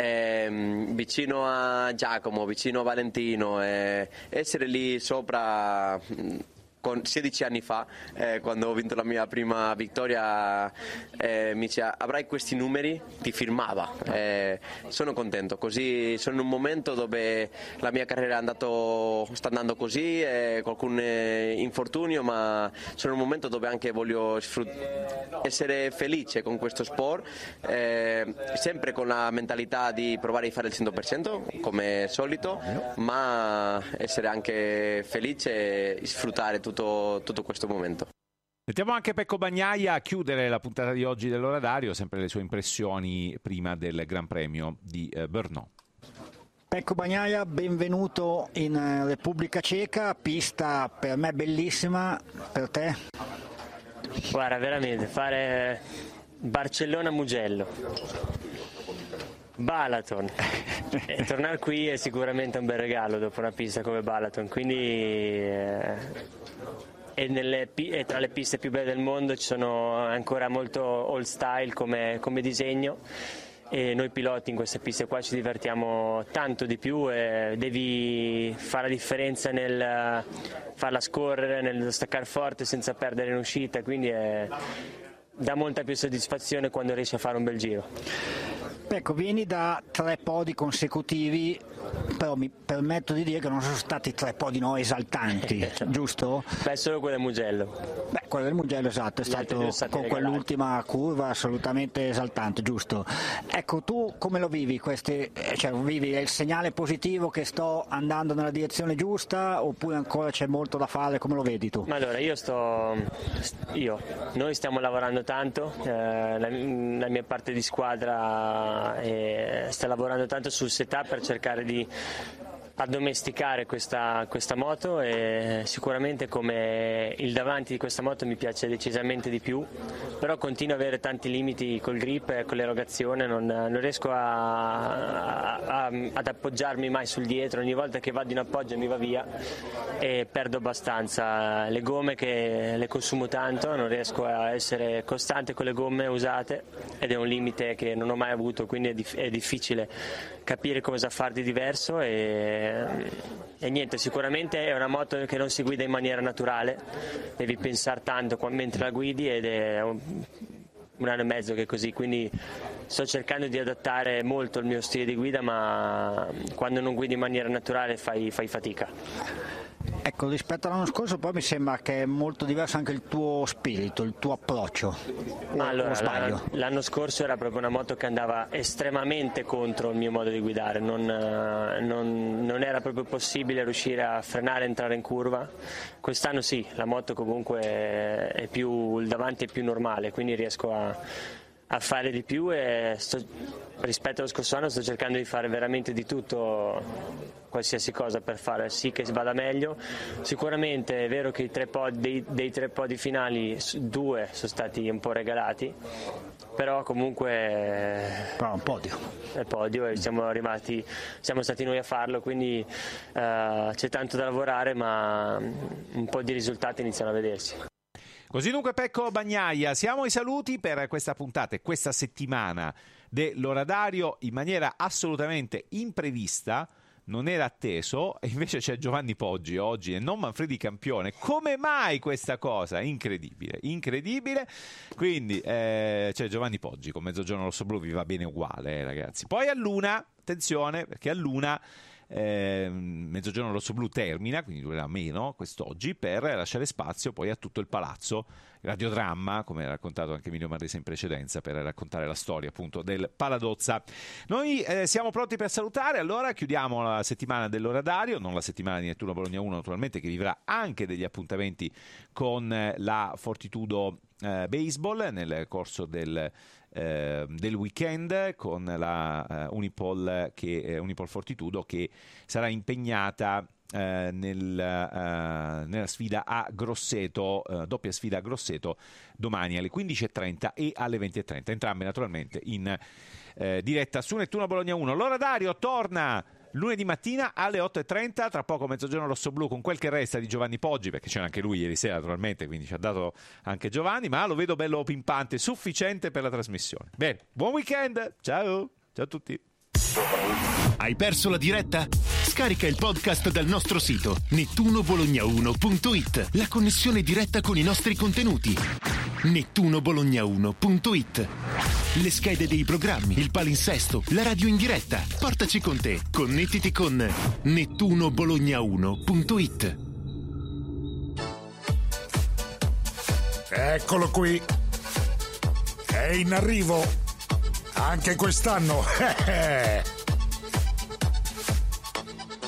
eh, vicino a Giacomo, vicino a Valentino, eh, essere lì sopra con sedici anni fa, eh, quando ho vinto la mia prima vittoria, eh, mi diceva avrai questi numeri, ti firmava. Eh, sono contento, così sono in un momento dove la mia carriera è andato, sta andando così, eh, qualcun infortunio, ma sono in un momento dove anche voglio sfrut- essere felice con questo sport, eh, sempre con la mentalità di provare a fare il cento per cento come solito, ma essere anche felice e sfruttare tutto, tutto questo momento. Sentiamo anche Pecco Bagnaia a chiudere la puntata di oggi dell'Orario, sempre le sue impressioni prima del Gran Premio di eh, Brno. Pecco Bagnaia, benvenuto in Repubblica Ceca, pista per me bellissima, per te? Guarda, veramente, fare Barcellona-Mugello, Balaton e tornare qui è sicuramente un bel regalo dopo una pista come Balaton, quindi eh, e, nelle, e tra le piste più belle del mondo ci sono ancora molto old style come, come disegno, e noi piloti in queste piste qua ci divertiamo tanto di più, e devi fare la differenza nel farla scorrere, nel staccare forte senza perdere in uscita, quindi è, dà molta più soddisfazione quando riesci a fare un bel giro. Ecco, vieni da tre podi consecutivi, però mi permetto di dire che non sono stati tre podi no esaltanti, giusto? Beh, solo quello del Mugello. Beh, quello del Mugello, esatto, è stato con regalati. Quell'ultima curva assolutamente esaltante, giusto? Ecco, tu come lo vivi? Questi, cioè, vivi il segnale positivo che sto andando nella direzione giusta, oppure ancora c'è molto da fare? Come lo vedi tu? Ma allora, io sto, io, noi stiamo lavorando tanto, eh, la, la mia parte di squadra e sta lavorando tanto sul setup per cercare di addomesticare questa, questa moto, e sicuramente come il davanti di questa moto mi piace decisamente di più, però continuo ad avere tanti limiti col grip e con l'erogazione, non, non riesco a, a, a, ad appoggiarmi mai sul dietro, ogni volta che vado in appoggio mi va via e perdo abbastanza le gomme, che le consumo tanto, non riesco a essere costante con le gomme usate ed è un limite che non ho mai avuto, quindi è, dif- è difficile capire cosa far di diverso, e e niente, sicuramente è una moto che non si guida in maniera naturale, devi pensare tanto mentre la guidi, ed è un, un anno e mezzo che è così, quindi sto cercando di adattare molto il mio stile di guida, ma quando non guidi in maniera naturale fai, fai fatica. Ecco, rispetto all'anno scorso poi mi sembra che è molto diverso anche il tuo spirito, il tuo approccio. Ma allora, l'anno, l'anno scorso era proprio una moto che andava estremamente contro il mio modo di guidare, non, non, non era proprio possibile riuscire a frenare e entrare in curva. Quest'anno sì, la moto comunque è più, il davanti è più normale, quindi riesco a, a fare di più, e sto, rispetto allo scorso anno sto cercando di fare veramente di tutto, qualsiasi cosa per fare sì che vada meglio. Sicuramente è vero che i tre podi, dei, dei tre podi finali, due sono stati un po' regalati, però comunque però un podio è podio e siamo arrivati, siamo stati noi a farlo, quindi uh, c'è tanto da lavorare, ma un po' di risultati iniziano a vedersi. Così dunque Pecco Bagnaia, siamo ai saluti per questa puntata e questa settimana dell'Orario in maniera assolutamente imprevista. Non era atteso, e invece c'è Giovanni Poggi oggi e non Manfredi Campione. Come mai questa cosa? Incredibile, incredibile. Quindi eh, c'è Giovanni Poggi con Mezzogiorno Rosso Blu, vi va bene uguale, eh, ragazzi. Poi a Luna, attenzione, perché a Luna eh, Mezzogiorno Rosso Blu termina, quindi durerà meno quest'oggi, per lasciare spazio poi a tutto il palazzo, radiodramma, come ha raccontato anche Emilio Marrese in precedenza, per raccontare la storia appunto del Paladozza. Noi eh, siamo pronti per salutare, allora chiudiamo la settimana dell'Orario, non la settimana di Nettuno Bologna uno naturalmente, che vivrà anche degli appuntamenti con eh, la Fortitudo eh, Baseball nel corso del Eh, del weekend, con la eh, Unipol, che, eh, Unipol Fortitudo, che sarà impegnata eh, nel, eh, nella sfida a Grosseto, eh, doppia sfida a Grosseto, domani alle quindici e trenta e alle venti e trenta, entrambe naturalmente in eh, diretta su Nettuno Bologna uno. L'Orario torna lunedì mattina alle otto e trenta, tra poco Mezzogiorno Rosso Blu con quel che resta di Giovanni Poggi, perché c'era anche lui ieri sera naturalmente, quindi ci ha dato anche Giovanni, ma lo vedo bello pimpante, sufficiente per la trasmissione. Bene, buon weekend, ciao, ciao a tutti. Hai perso la diretta? Scarica il podcast dal nostro sito nettuno bologna uno punto it. La connessione diretta con i nostri contenuti. nettuno bologna uno punto it. Le schede dei programmi, il palinsesto, la radio in diretta. Portaci con te. Connettiti con nettuno bologna uno punto it. Eccolo qui. È in arrivo. Anche quest'anno.